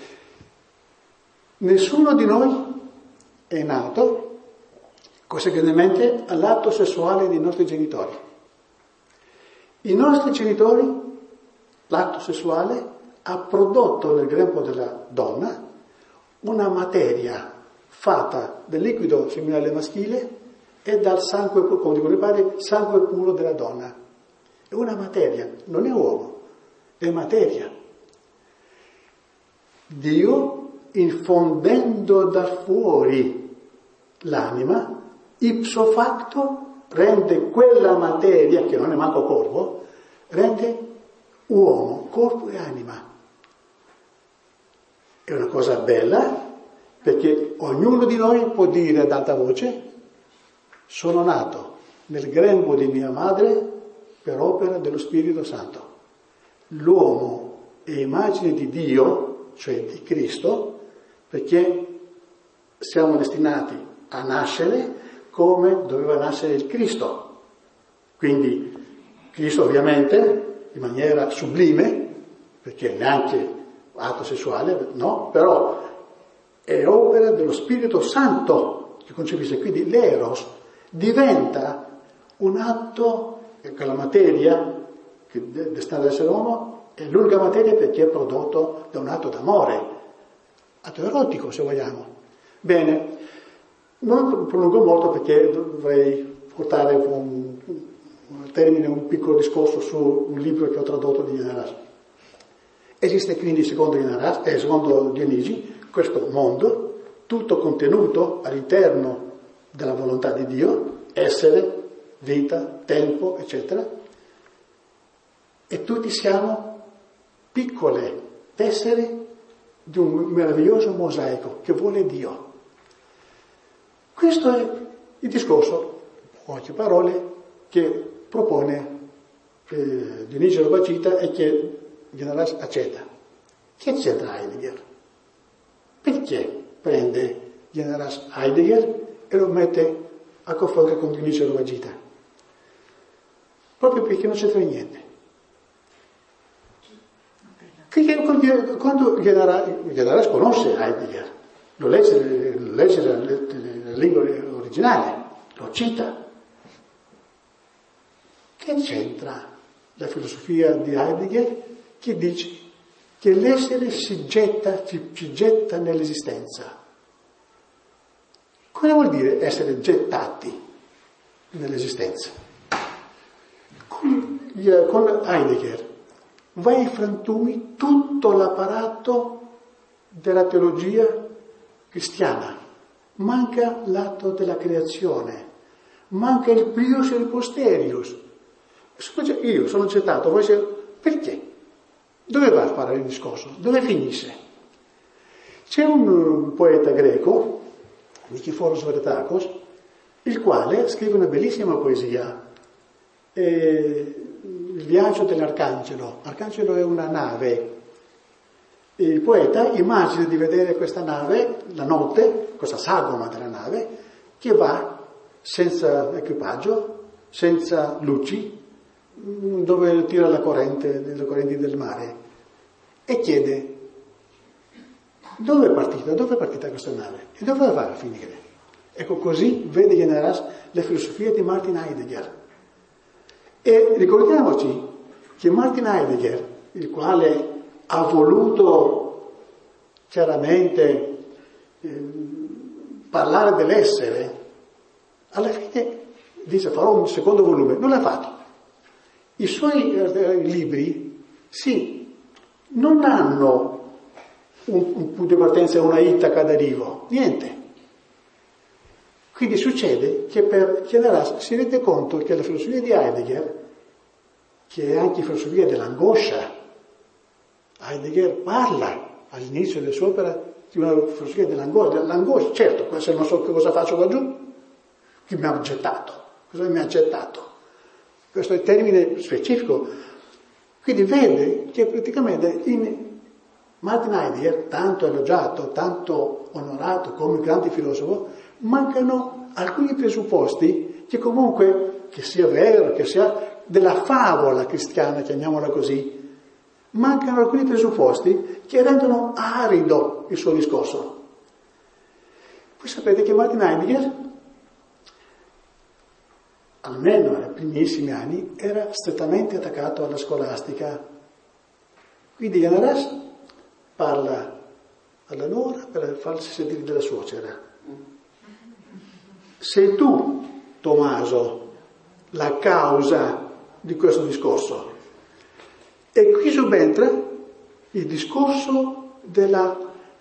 nessuno di noi è nato conseguentemente all'atto sessuale dei nostri genitori. I nostri genitori, l'atto sessuale, ha prodotto nel grembo della donna una materia fatta del liquido seminale maschile e dal sangue, come dicono i padri, sangue puro della donna. È una materia, non è uomo, è materia. Dio, infondendo da fuori l'anima, ipso facto rende quella materia, che non è manco corpo, rende uomo, corpo e anima. È una cosa bella, perché ognuno di noi può dire ad alta voce: sono nato nel grembo di mia madre per opera dello Spirito Santo. L'uomo è immagine di Dio, cioè di Cristo, perché siamo destinati a nascere come doveva nascere il Cristo. Quindi Cristo ovviamente in maniera sublime, perché neanche atto sessuale, no, però è opera dello Spirito Santo che concepisce. Quindi l'eros diventa un atto, che la materia che è destinata ad essere uomo è l'unica materia perché è prodotto da un atto d'amore, atto erotico se vogliamo. Bene, non prolungo molto perché dovrei portare al termine un piccolo discorso su un libro che ho tradotto di Yenaras. Esiste quindi secondo Dionigi questo mondo, tutto contenuto all'interno della volontà di Dio, essere, vita, tempo, eccetera, e tutti siamo piccole tessere di un meraviglioso mosaico che vuole Dio. Questo è il discorso, poche parole, che propone Dionigi Areopagita e che Yenaras accetta. Che c'entra Heidegger? Perché prende Yenaras Heidegger e lo mette a confronto con Dionigi Areopagita? Proprio perché non c'entra niente. Quando Yenaras conosce Heidegger, lo legge nella lingua originale, lo cita. Che c'entra la filosofia di Heidegger che dice che l'essere ci getta nell'esistenza? Cosa vuol dire essere gettati nell'esistenza? Con Heidegger va in frantumi tutto l'apparato della teologia cristiana. Manca l'atto della creazione, manca il prius e il posterius. Io sono gettato, voi siete... Perché? Dove va a fare il discorso? Dove finisce? C'è un poeta greco, Nikiforos Varetakos, il quale scrive una bellissima poesia, il viaggio dell'Arcangelo. L'arcangelo è una nave. Il poeta immagina di vedere questa nave la notte, questa sagoma della nave, che va senza equipaggio, senza luci, dove tira le correnti del mare, e chiede: dove è partita questa nave? E dove va a finire? Ecco, così vede Yenaras le filosofie di Martin Heidegger. E ricordiamoci che Martin Heidegger, il quale ha voluto chiaramente parlare dell'essere, alla fine dice: farò un secondo volume. Non l'ha fatto. I suoi libri, sì, non hanno un punto di partenza e una Itaca d'arrivo, niente. Quindi succede che per Yenaras si rende conto che la filosofia di Heidegger, che è anche filosofia dell'angoscia, Heidegger parla all'inizio della sua opera di una filosofia dell'angoscia. Certo, se non so che cosa faccio laggiù, chi mi ha gettato? Cosa mi ha gettato? Questo è il termine specifico. Quindi vede che praticamente in Martin Heidegger, tanto elogiato, tanto onorato come grande filosofo, mancano alcuni presupposti che comunque, che sia vero, che sia della favola cristiana, chiamiamola così, mancano alcuni presupposti che rendono arido il suo discorso. Voi sapete che Martin Heidegger, almeno nei primissimi anni, era strettamente attaccato alla scolastica. Quindi Janaras parla alla nuora per farsi sentire della suocera. Sei tu, Tommaso, la causa di questo discorso. E qui subentra il discorso della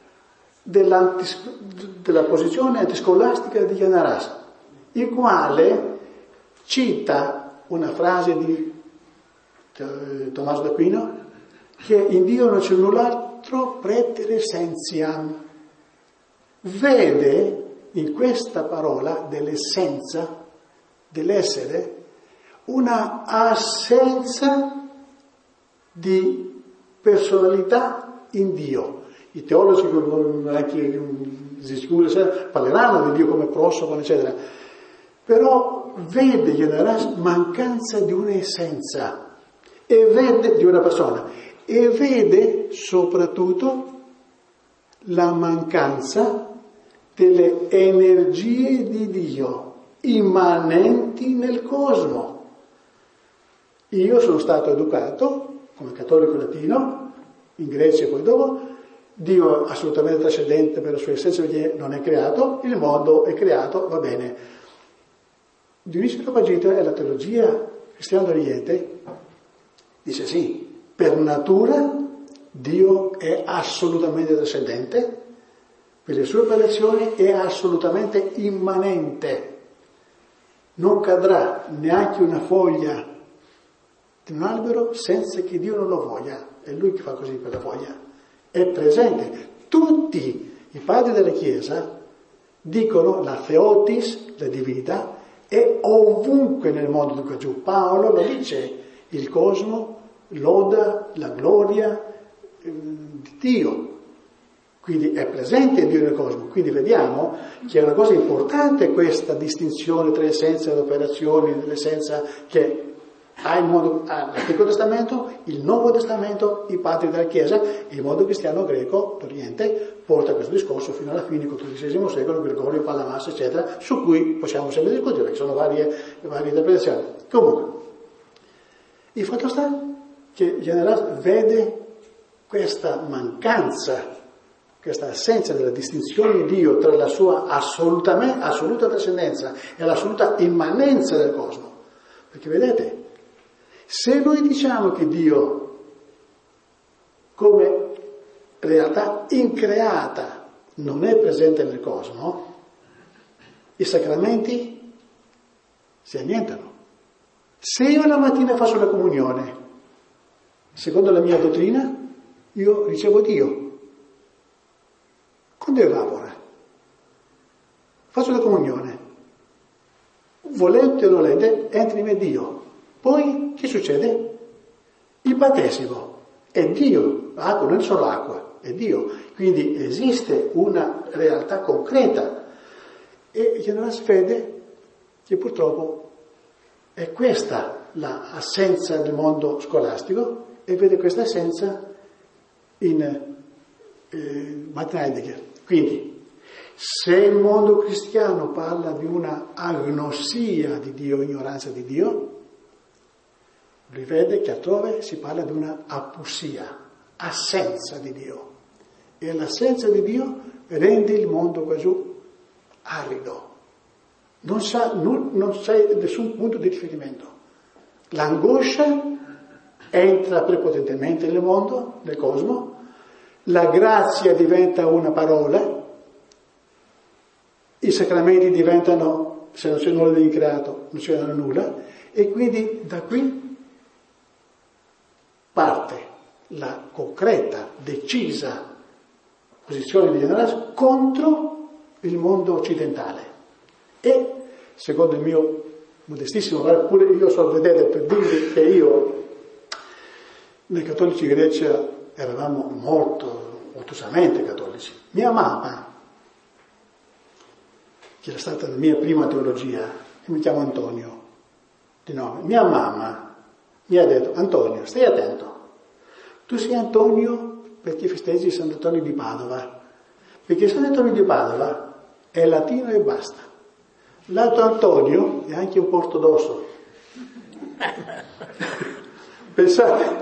posizione antiscolastica di Janaras, il quale cita una frase di Tommaso d'Aquino, che in Dio non c'è null'altro pretere essentiam. Vede in questa parola dell'essenza, dell'essere, una assenza di personalità in Dio. I teologi parleranno di Dio come prossimo, eccetera. Però vede Janaras mancanza di un'essenza e vede di una persona. E vede soprattutto la mancanza delle energie di Dio immanenti nel cosmo. Io sono stato educato come cattolico latino, in Grecia e poi dopo, Dio assolutamente trascendente per la sua essenza perché non è creato, il mondo è creato, va bene. Dionisio Capagita e la teologia cristiana d'Oriente dice sì, per natura Dio è assolutamente trascendente, per le sue operazioni è assolutamente immanente. Non cadrà neanche una foglia di un albero senza che Dio non lo voglia. È Lui che fa così per la foglia. È presente. Tutti i padri della Chiesa dicono la theotis, la divinità, è ovunque nel mondo di qua giù. Paolo lo dice, il cosmo loda la gloria di Dio, quindi è presente Dio nel cosmo. Quindi vediamo che è una cosa importante questa distinzione tra l'essenza e le operazioni dell'essenza che ha il mondo, l'Antico Testamento, il Nuovo Testamento, i padri della Chiesa, il mondo cristiano greco d'Oriente porta questo discorso fino alla fine col XIII secolo, Gregorio Pallamassa eccetera, su cui possiamo sempre discutere perché sono varie interpretazioni. Comunque il fatto sta che Janaras vede questa mancanza, questa assenza della distinzione di Dio tra la sua assoluta trascendenza e l'assoluta immanenza del cosmo. Perché vedete, se noi diciamo che Dio, come realtà increata, non è presente nel cosmo, i sacramenti si annientano. Se io la mattina faccio la comunione, secondo la mia dottrina, io ricevo Dio. Quando evapora, faccio la comunione, volente o nolente, entra in me Dio. Poi che succede? Il battesimo è Dio, l'acqua non è solo acqua, è Dio. Quindi esiste una realtà concreta e Janaras vede che purtroppo è questa l'assenza del mondo scolastico e vede questa assenza in Martin Heidegger. Quindi, se il mondo cristiano parla di una agnosia di Dio, ignoranza di Dio, lui vede che altrove si parla di una apusia, assenza di Dio. E l'assenza di Dio rende il mondo qua giù arido. Non c'è nessun punto di riferimento. L'angoscia entra prepotentemente nel mondo, nel cosmo, la grazia diventa una parola, i sacramenti diventano, se non c'è nulla di creato, non c'è nulla, e quindi da qui parte la concreta, decisa posizione di Janaras contro il mondo occidentale. E, secondo il mio modestissimo, pure io so vedere per dirvi che io nei cattolici di Grecia eravamo molto ottusamente cattolici. Mia mamma, che era stata la mia prima teologia, io mi chiamo Antonio di nome, mia mamma mi ha detto: Antonio, stai attento, tu sei Antonio perché festeggi Sant'Antonio di Padova, perché Sant'Antonio di Padova è latino e basta. L'altro Antonio è anche un po' ortodosso. Pensate,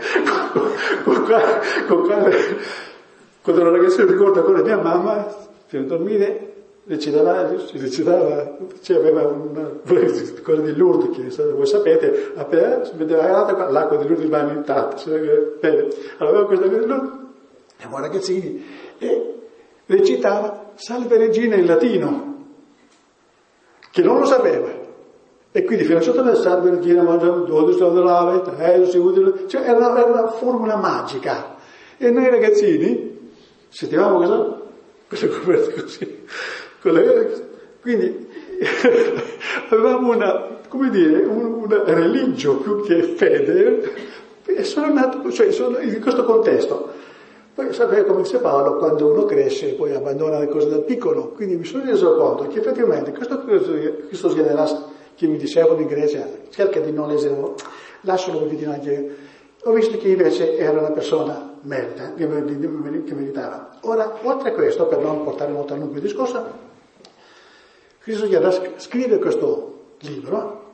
quando ero ragazzo ricordo ancora mia mamma, per dormire, recitava, cioè aveva una cosa di Lourdes, che voi sapete, appena si vedeva l'acqua di Lourdes va intatta, allora aveva questa cosa di Lourdes, eravamo ragazzini, e recitava Salve Regina in latino, che non lo sapeva. E quindi fino a sotto del Salve Regina mangiava 12 dell'ave, cioè era una formula magica. E noi ragazzini sentivamo questa coperta così. Quindi avevamo una religio più che fede, e sono nato, in questo contesto. Poi sapete come dice Paolo, quando uno cresce poi abbandona le cose da piccolo, quindi mi sono reso conto che effettivamente questo generale che mi dicevano in Grecia, cerca di non leggere, lascialo anche. Ho visto che invece era una persona merita, che meritava. Ora, oltre a questo, per non portare molto a lungo il discorso, Cristo scrive questo libro,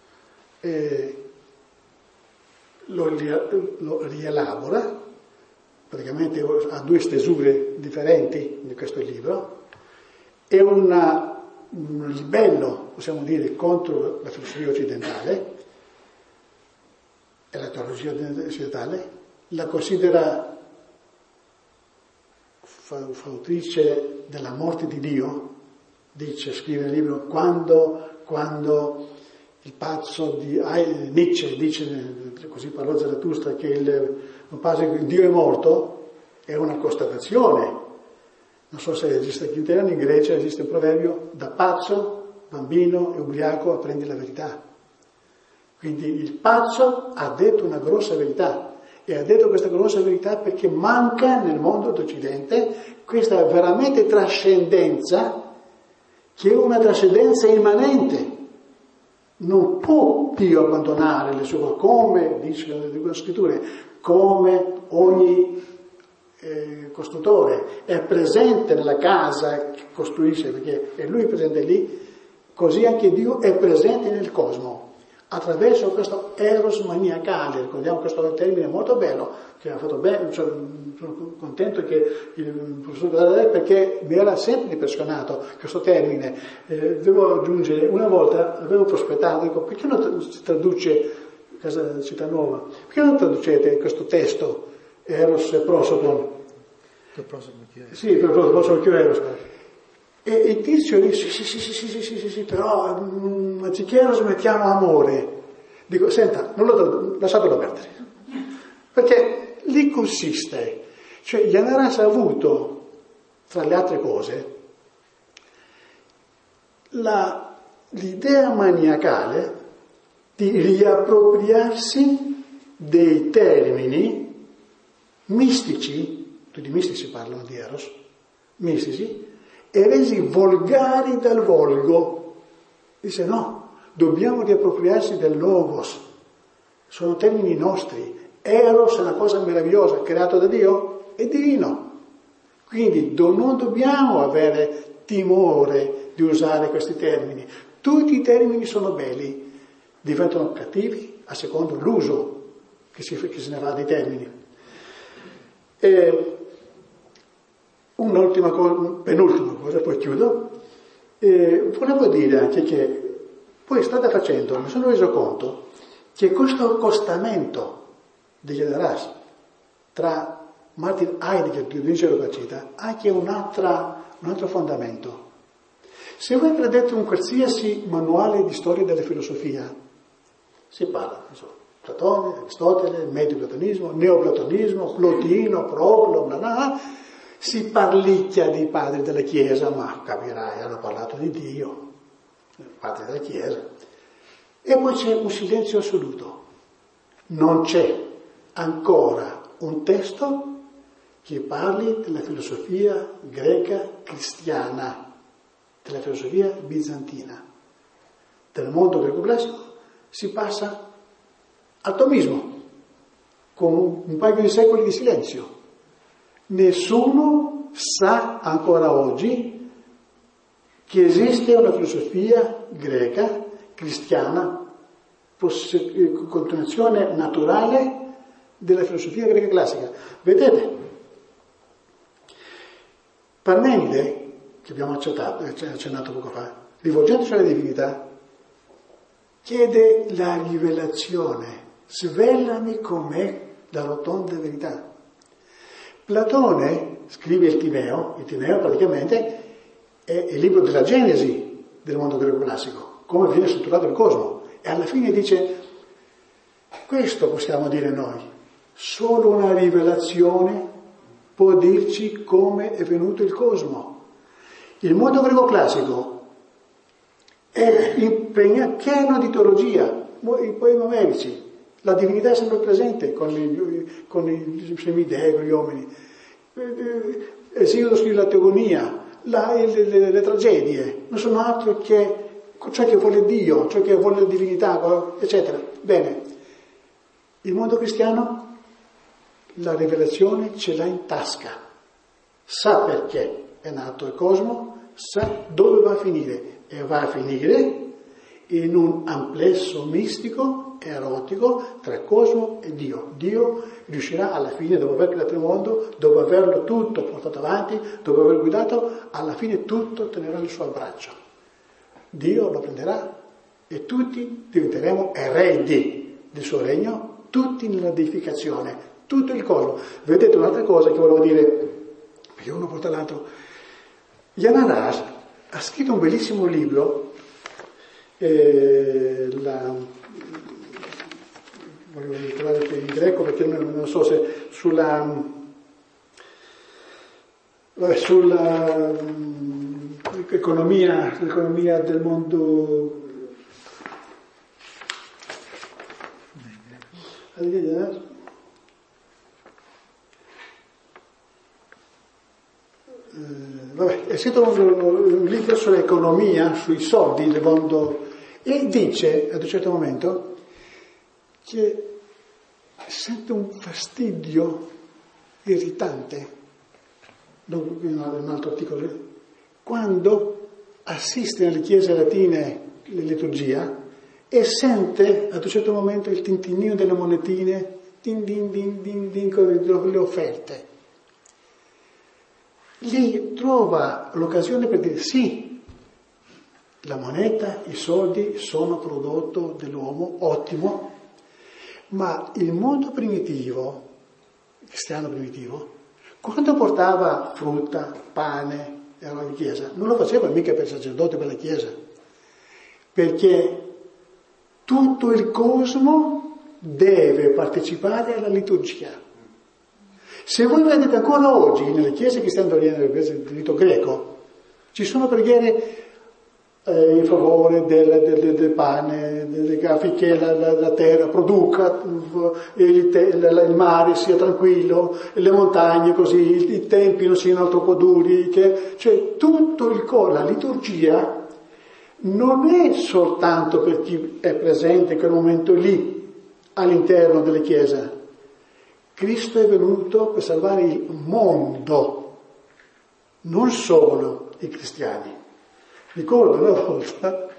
lo rielabora, praticamente ha 2 stesure differenti di questo libro, è un libello, possiamo dire, contro la filosofia occidentale e la teologia occidentale, la considera fautrice della morte di Dio, scrive nel libro, quando il pazzo di Nietzsche dice, così parlò Zarathustra, che il Dio è morto, è una constatazione. Non so se esiste anche in italiano, in Grecia esiste un proverbio: da pazzo, bambino e ubriaco apprendi la verità. Quindi il pazzo ha detto una grossa verità, e ha detto questa grossa verità perché manca nel mondo d'Occidente questa veramente trascendenza, che è una trascendenza immanente. Non può Dio abbandonare le sue, come dicono le scritture, come ogni costruttore è presente nella casa che costruisce, perché è lui presente lì, così anche Dio è presente nel cosmo attraverso questo eros maniacale. Ricordiamo questo termine molto bello che ha fatto bene, sono contento che il professor Gadare, perché mi era sempre impressionato questo termine. Devo aggiungere, una volta avevo prospettato, dico, perché non si traduce Casa Città Nuova, perché non traducete questo testo Eros e Prosopon? Sì, per Prosopon che Eros. E il tizio dice sì, però anziché Eros mettiamo amore. Dico, senta, lasciatelo perdere, perché lì consiste, cioè Yanaras ha avuto, tra le altre cose, l'idea maniacale di riappropriarsi dei termini mistici, tutti i mistici parlano di Eros, mistici, e resi volgari dal volgo. Dice no, dobbiamo riappropriarsi del logos, sono termini nostri. Eros è una cosa meravigliosa, creato da Dio, è divino. Quindi non dobbiamo avere timore di usare questi termini. Tutti i termini sono belli, diventano cattivi a secondo l'uso che se ne fa dei termini. Un'ultima cosa, penultima cosa, poi chiudo. Volevo dire anche che poi state facendo, mi sono reso conto che questo accostamento degli Adaras tra Martin Heidegger e Dionisio Areopagita ha anche un altro fondamento. Se voi prendete un qualsiasi manuale di storia della filosofia, si parla, non so, Platone, Aristotele, medio platonismo, neoplatonismo, Plotino, Proclo, si parlicchia dei padri della Chiesa, ma capirai, hanno parlato di Dio, padri della Chiesa. E poi c'è un silenzio assoluto. Non c'è ancora un testo che parli della filosofia greca cristiana, della filosofia bizantina. Dal mondo greco classico si passa al tomismo, con un paio di secoli di silenzio. Nessuno sa ancora oggi che esiste una filosofia greca cristiana, continuazione naturale della filosofia greca classica. Vedete, Parmenide, che abbiamo accennato poco fa, rivolgendosi alla divinità, chiede la rivelazione, svelami com'è la rotonda verità. Platone scrive il Timeo praticamente è il libro della Genesi del mondo greco classico, come viene strutturato il cosmo, e alla fine dice, questo possiamo dire noi, solo una rivelazione può dirci come è venuto il cosmo. Il mondo greco classico è pieno di teologia, i poemi omerici, la divinità è sempre presente con i semidei, con gli uomini. Esiodo scrive la teogonia, le tragedie, non sono altro che ciò che vuole Dio, ciò che vuole la divinità, eccetera. Bene, il mondo cristiano la rivelazione ce l'ha in tasca, sa perché è nato il cosmo, sa dove va a finire, e va a finire in un amplesso mistico, erotico, tra cosmo e Dio. Dio riuscirà alla fine, dopo aver creato il mondo, dopo averlo tutto portato avanti, dopo aver guidato, alla fine tutto tenerà nel suo abbraccio. Dio lo prenderà e tutti diventeremo eredi del suo regno, tutti nella deificazione, tutto il cosmo. Vedete un'altra cosa che volevo dire, perché uno porta l'altro. Jan Arras ha scritto un bellissimo libro, volevo trovare in greco perché non so se sulla l'economia del mondo, è scritto un libro sull'economia, sui soldi del mondo, e dice ad un certo momento che sente un fastidio irritante, in un altro articolo, quando assiste nelle chiese latine la liturgia e sente ad un certo momento il tintinnio delle monetine, din din din din din, con le offerte. Lì trova l'occasione per dire sì, la moneta, i soldi sono prodotto dell'uomo, ottimo, ma il mondo primitivo, cristiano primitivo, quando portava frutta, pane, era in chiesa, non lo faceva mica per il sacerdote, per la chiesa, perché tutto il cosmo deve partecipare alla liturgia. Se voi vedete ancora oggi nelle chiese cristiane del rito greco, ci sono preghiere in favore del pane, affinché la terra produca, il mare sia tranquillo, le montagne così, i tempi non siano troppo duri, cioè tutto la liturgia non è soltanto per chi è presente in quel momento lì, all'interno delle chiese. Cristo è venuto per salvare il mondo, non solo i cristiani. Ricordo una volta,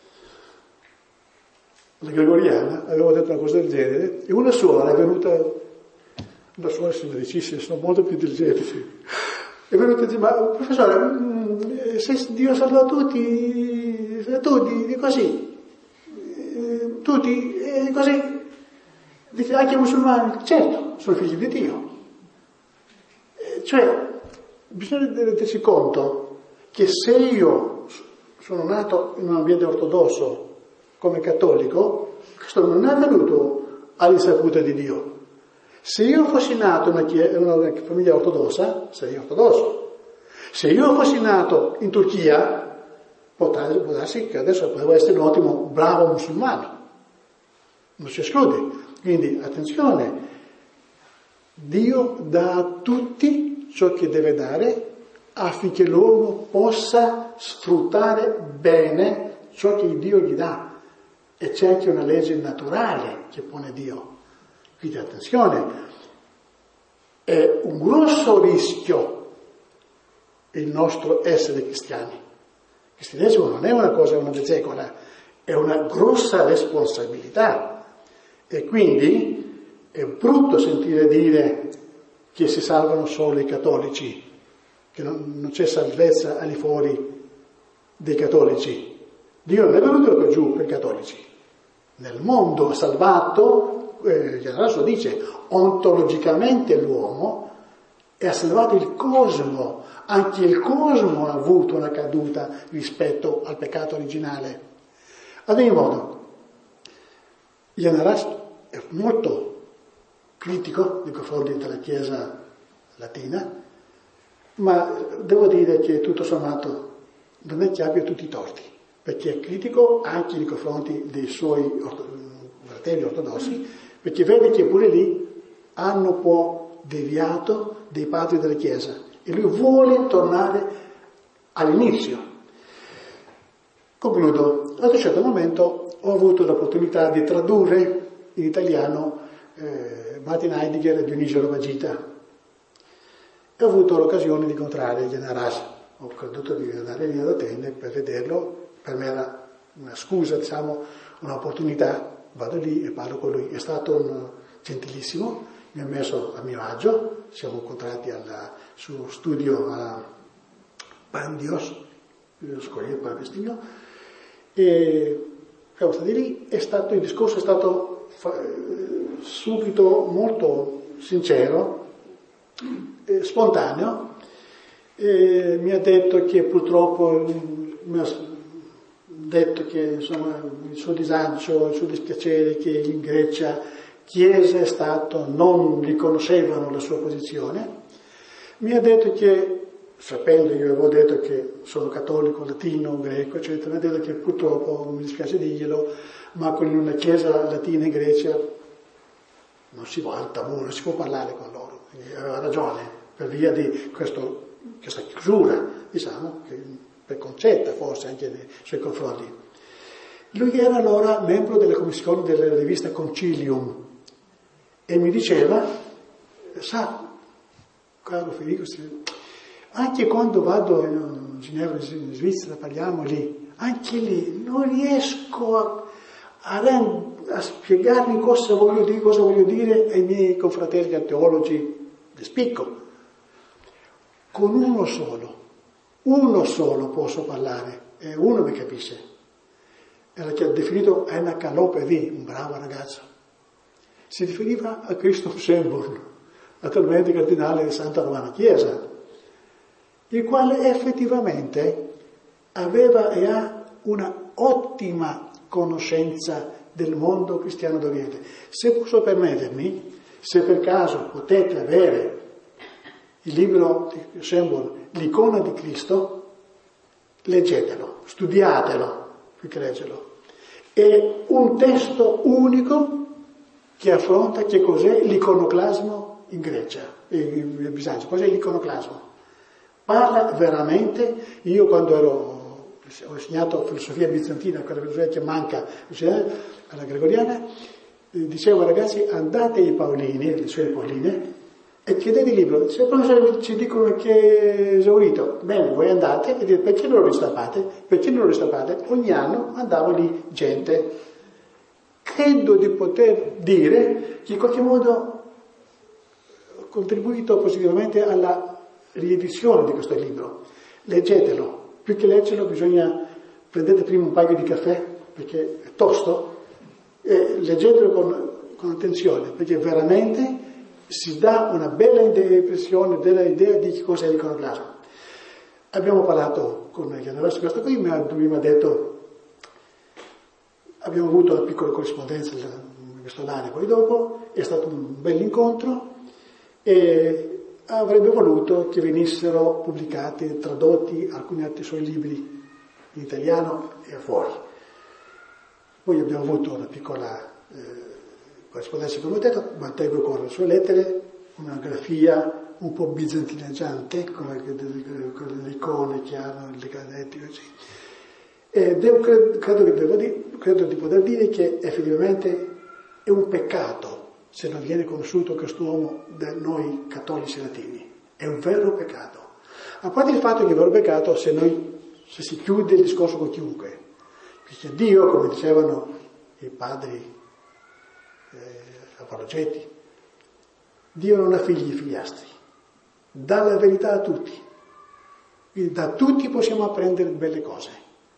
la Gregoriana, avevo detto una cosa del genere, e una suora è venuta, una suora simpaticissima, sono molto più intelligenti, è venuta e dice, ma professore, se Dio ha salvato tutti così, tutti così, dice anche i musulmani, certo, sono figli di Dio. Cioè, bisogna rendersi conto che se io sono nato in un ambiente ortodosso come cattolico, questo non è avvenuto all'insaputa di Dio. Se io fossi nato in una famiglia ortodossa, sarei ortodosso. Se io fossi nato in Turchia, può darsi che adesso potevo essere un ottimo, bravo musulmano. Non si esclude. Quindi, attenzione, Dio dà a tutti ciò che deve dare affinché l'uomo possa sfruttare bene ciò che Dio gli dà. E c'è anche una legge naturale che pone Dio. Quindi attenzione, è un grosso rischio il nostro essere cristiani. Il cristianesimo non è una cosa, una bezzecola, è una grossa responsabilità. E quindi è brutto sentire dire che si salvano solo i cattolici, che non c'è salvezza al di fuori dei cattolici. Dio non è venuto qua giù per i cattolici. Nel mondo ha salvato, lo dice, ontologicamente l'uomo e ha salvato il cosmo. Anche il cosmo ha avuto una caduta rispetto al peccato originale. Ad ogni modo, Janaras è molto critico nei confronti della Chiesa latina, ma devo dire che tutto sommato non è che abbia tutti i torti, perché è critico anche nei confronti dei suoi fratelli ortodossi, perché vede che pure lì hanno un po' deviato dei padri della Chiesa e lui vuole tornare all'inizio. Concludo. Ad un certo momento ho avuto l'opportunità di tradurre in italiano Martin Heidegger e Dionisio Areopagita e ho avuto l'occasione di incontrare Janaras. Ho creduto di andare lì ad Atene per vederlo, per me era una scusa, un'opportunità, vado lì e parlo con lui. È stato gentilissimo, mi ha messo a mio agio, siamo incontrati sullo studio a Pandios, Scogliere Palestino, e siamo stati lì, il discorso è stato subito molto sincero, spontaneo. Mi ha detto che purtroppo insomma il suo disagio, il suo dispiacere che in Grecia Chiesa e Stato non riconoscevano la sua posizione. Mi ha detto che, sapendo, io avevo detto che sono cattolico, latino, greco, eccetera, mi ha detto che purtroppo, mi dispiace dirglielo, ma con una Chiesa latina in Grecia non si va al tabù, non si può parlare con loro. E aveva ragione, per via di questa chiusura, preconcetta forse anche nei suoi confronti. Lui era allora membro della commissione della rivista Concilium e mi diceva, sa, caro Federico, anche quando vado in Ginevra, in Svizzera, parliamo lì, anche lì non riesco a spiegarmi cosa voglio dire ai miei confratelli teologi di spicco. Con uno solo posso parlare, e uno mi capisce. Era che ha definito Enoch Lopez, un bravo ragazzo. Si riferiva a Christoph Schönborn, attualmente cardinale di Santa Romana Chiesa, il quale effettivamente aveva e ha una ottima conoscenza del mondo cristiano d'Oriente. Se posso permettermi, se per caso potete avere il libro di Schönborn, L'icona di Cristo, leggetelo, studiatelo, più che leggerlo. È un testo unico che affronta che cos'è l'iconoclasmo in Grecia, in Bisanzio, cos'è l'iconoclasmo. Parla veramente, io quando ho insegnato filosofia bizantina, quella filosofia che manca alla gregoriana, dicevo ai ragazzi andate ai Paolini, le sue Pauline, e chiedete il libro. Se poi ci dicono che è esaurito, bene, voi andate e dite perché non lo ristampate? Ogni anno andavo lì gente. Credo di poter dire che in qualche modo ho contribuito positivamente alla riedizione di questo libro. Leggetelo, più che leggerlo prendete prima un paio di caffè, perché è tosto, e leggetelo con attenzione, perché veramente si dà una bella impressione della idea di che cos'è l'iconoclasmo. Abbiamo parlato con Janaras su questo qui, mi ha detto, abbiamo avuto una piccola corrispondenza epistolare poi dopo, è stato un bell'incontro e avrebbe voluto che venissero pubblicati, tradotti alcuni altri suoi libri in italiano e fuori. Poi abbiamo avuto una piccola corrispondenza, come ho detto, mantengo ancora le sue lettere, una grafia un po' bizantineggiante, come le icone che hanno le cadetti così. E credo di poter dire che effettivamente è un peccato se non viene conosciuto quest'uomo da noi cattolici latini. È un vero peccato. A parte il fatto che è un vero peccato se si chiude il discorso con chiunque. Perché Dio, come dicevano i padri apologeti, Dio non ha figli e figliastri, dà la verità a tutti. Quindi da tutti possiamo apprendere belle cose.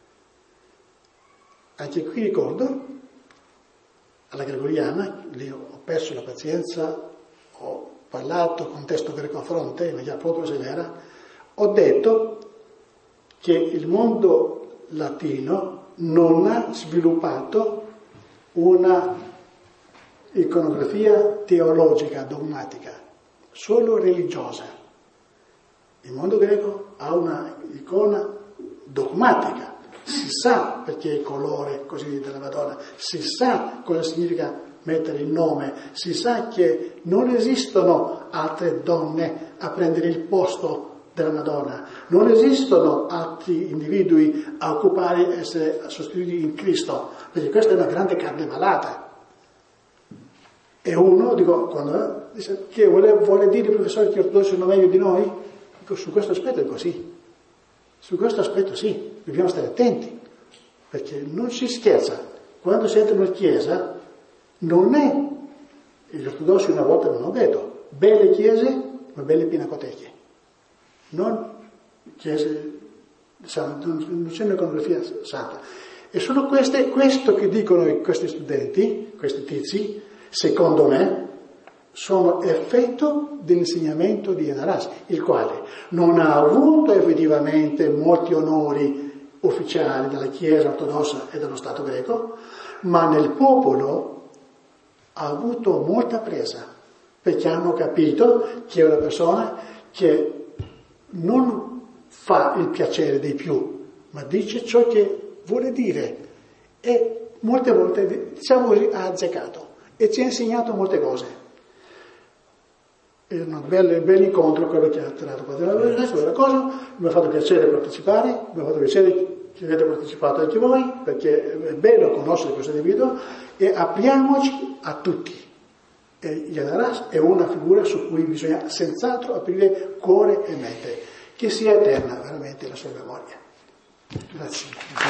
Anche qui ricordo, alla Gregoriana, lì ho perso la pazienza, ho parlato con testo greco a fronte, in maniera proprio severa, ho detto che il mondo latino non ha sviluppato una iconografia teologica, dogmatica, solo religiosa. Il mondo greco ha una icona dogmatica. Si sa perché il colore così della Madonna, si sa cosa significa mettere il nome, si sa che non esistono altre donne a prendere il posto della Madonna, non esistono altri individui a occupare e essere sostituiti in Cristo, perché questa è una grande carne malata. E uno, quando dice che vuole dire, professore, che gli ortodossi sono meglio di noi? Dico, su questo aspetto è così. Su questo aspetto sì, dobbiamo stare attenti, perché non si scherza. Quando si entra in una chiesa, non è, gli ortodossi una volta non ho detto, belle chiese, ma belle pinacoteche. Non chiese sante, non c'è un'iconografia santa. E sono questo che dicono questi studenti, questi tizi, secondo me, sono effetto dell'insegnamento di Anaras, il quale non ha avuto effettivamente molti onori ufficiali della Chiesa ortodossa e dello Stato greco, ma nel popolo ha avuto molta presa, perché hanno capito che è una persona che non fa il piacere dei più, ma dice ciò che vuole dire e molte volte, diciamo così, ha azzeccato e ci ha insegnato molte cose. È un bel incontro quello che ha tenuto quella cosa, mi ha fatto piacere partecipare, mi ha fatto piacere che avete partecipato anche voi, perché è bello conoscere questo individuo e apriamoci a tutti. E Anaras è una figura su cui bisogna senz'altro aprire cuore e mente, che sia eterna veramente la sua memoria. Grazie.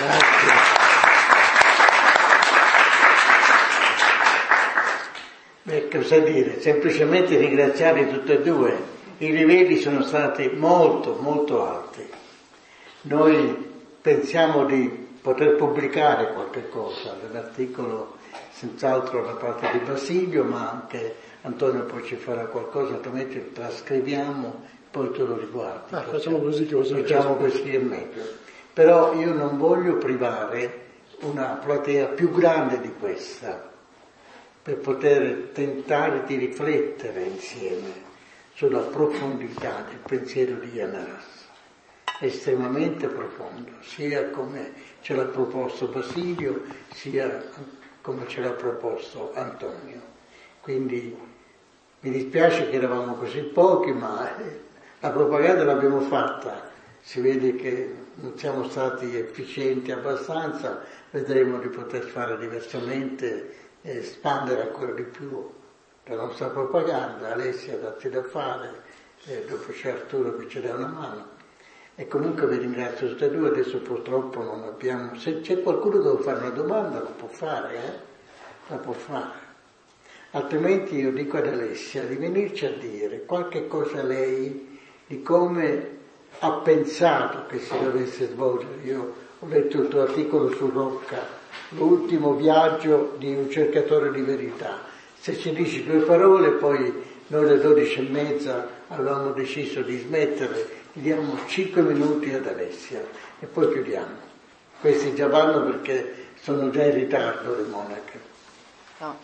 Beh, cosa dire? Semplicemente ringraziare tutti e due. I livelli sono stati molto, molto alti. Noi pensiamo di poter pubblicare qualche cosa, dell'articolo senz'altro da parte di Basilio, ma anche Antonio poi ci farà qualcosa, altrimenti lo trascriviamo, poi tu lo riguardi. Facciamo così è meglio. Però io non voglio privare una platea più grande di questa, per poter tentare di riflettere insieme sulla profondità del pensiero di Anaras, estremamente profondo, sia come ce l'ha proposto Basilio, sia come ce l'ha proposto Antonio. Quindi mi dispiace che eravamo così pochi, ma la propaganda l'abbiamo fatta, si vede che non siamo stati efficienti abbastanza, vedremo di poter fare diversamente, espandere ancora di più la nostra propaganda. Alessia ha dati da fare, dopo c'è Arturo che ci dà una mano, e comunque vi ringrazio tutti e due. Adesso purtroppo non abbiamo, se c'è qualcuno che vuole fare una domanda la può fare, la può fare, altrimenti io dico ad Alessia di venirci a dire qualche cosa lei di come ha pensato che si dovesse svolgere. Io ho letto il tuo articolo su Rocca, l'ultimo viaggio di un cercatore di verità. Se ci dici due parole, poi noi alle 12:30 avevamo deciso di smettere, diamo 5 minuti ad Alessia e poi chiudiamo. Questi già vanno perché sono già in ritardo le monache. No.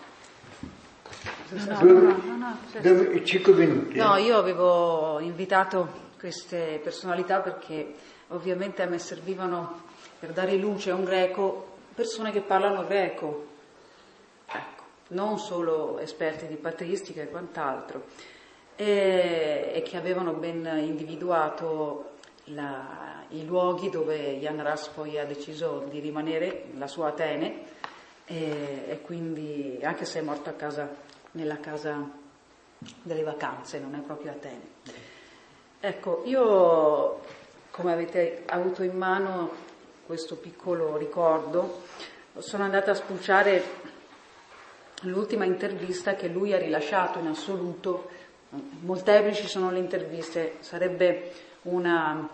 5 minuti. No, io avevo invitato queste personalità perché ovviamente a me servivano per dare luce a un greco persone che parlano greco, ecco, non solo esperti di patristica e quant'altro. e che avevano ben individuato i luoghi dove Jan Ras poi ha deciso di rimanere, la sua Atene, e quindi, anche se è morto a casa, nella casa delle vacanze, non è proprio Atene. Ecco, io, come avete avuto in mano questo piccolo ricordo, sono andata a spulciare l'ultima intervista che lui ha rilasciato in assoluto. Molteplici sono le interviste, sarebbe un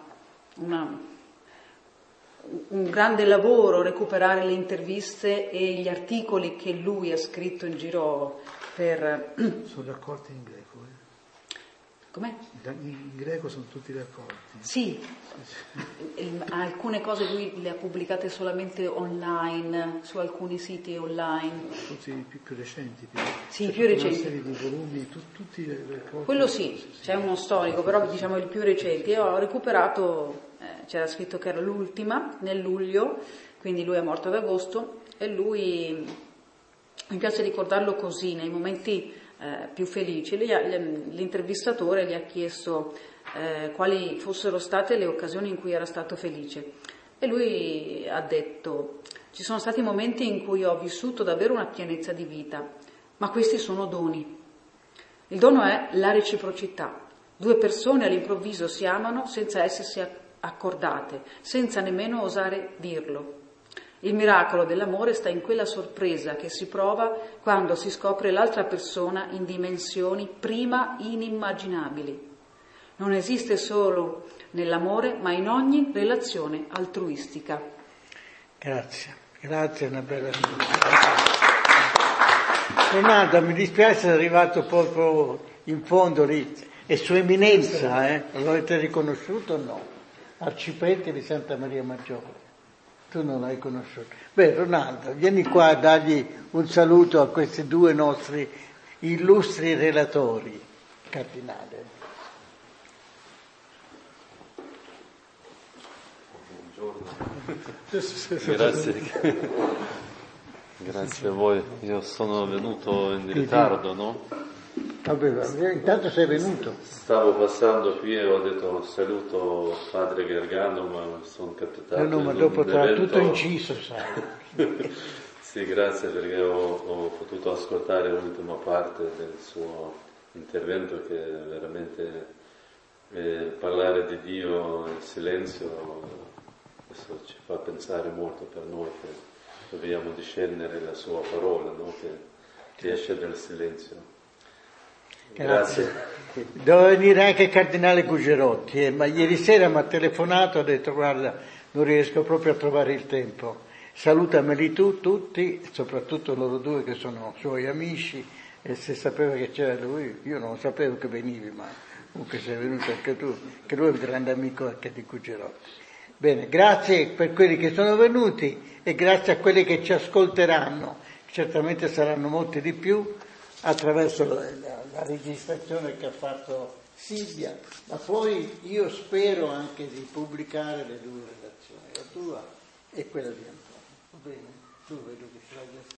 grande lavoro recuperare le interviste e gli articoli che lui ha scritto in giro per... Sono raccolti in greco, Com'è? In greco sono tutti raccolti. Sì, alcune cose lui le ha pubblicate solamente online, su alcuni siti online. Tutti più recenti. Sì, più recenti. Una serie di volumi, tutti raccolti. Quello sì, c'è uno storico, però diciamo il più recente. Io ho recuperato, c'era scritto che era l'ultima, nel luglio, quindi lui è morto ad agosto, e lui, mi piace ricordarlo così, nei momenti più felici. L'intervistatore gli ha chiesto quali fossero state le occasioni in cui era stato felice, e lui ha detto: ci sono stati momenti in cui ho vissuto davvero una pienezza di vita, ma questi sono doni. Il dono è la reciprocità. Due persone all'improvviso si amano senza essersi accordate, senza nemmeno osare dirlo. Il miracolo dell'amore sta in quella sorpresa che si prova quando si scopre l'altra persona in dimensioni prima inimmaginabili. Non esiste solo nell'amore, ma in ogni relazione altruistica. Grazie, una bella Ronaldo, mi dispiace essere arrivato proprio in fondo lì. È Sua Eminenza, lo avete riconosciuto o no? Arciprete di Santa Maria Maggiore. Tu non l'hai conosciuto. Beh, Ronaldo, vieni qua a dargli un saluto a questi due nostri illustri relatori, cardinale. Grazie a voi. Io sono venuto in ritardo, no? Vabbè, intanto sei venuto. Stavo passando qui e ho detto saluto padre Gargano, ma sono capitato No, ma dopo sarà tutto inciso, sai. Sì, grazie, perché ho potuto ascoltare l'ultima parte del suo intervento, che veramente parlare di Dio in silenzio, questo ci fa pensare molto per noi che dobbiamo discernere la sua parola, no? che esce dal silenzio. Grazie. Doveva venire anche il cardinale Gugerotti, ma ieri sera mi ha telefonato, ha detto: guarda, non riesco proprio a trovare il tempo, salutameli tu tutti, soprattutto loro due che sono suoi amici, e se sapeva che c'era lui, io non sapevo che venivi, ma comunque sei venuto anche tu, che lui è un grande amico anche di Gugerotti. Bene, grazie per quelli che sono venuti e grazie a quelli che ci ascolteranno, certamente saranno molti di più, attraverso la registrazione che ha fatto Silvia, ma poi io spero anche di pubblicare le due relazioni, la tua e quella di Antonio. Va bene? Tu vedo che ce l'hai già.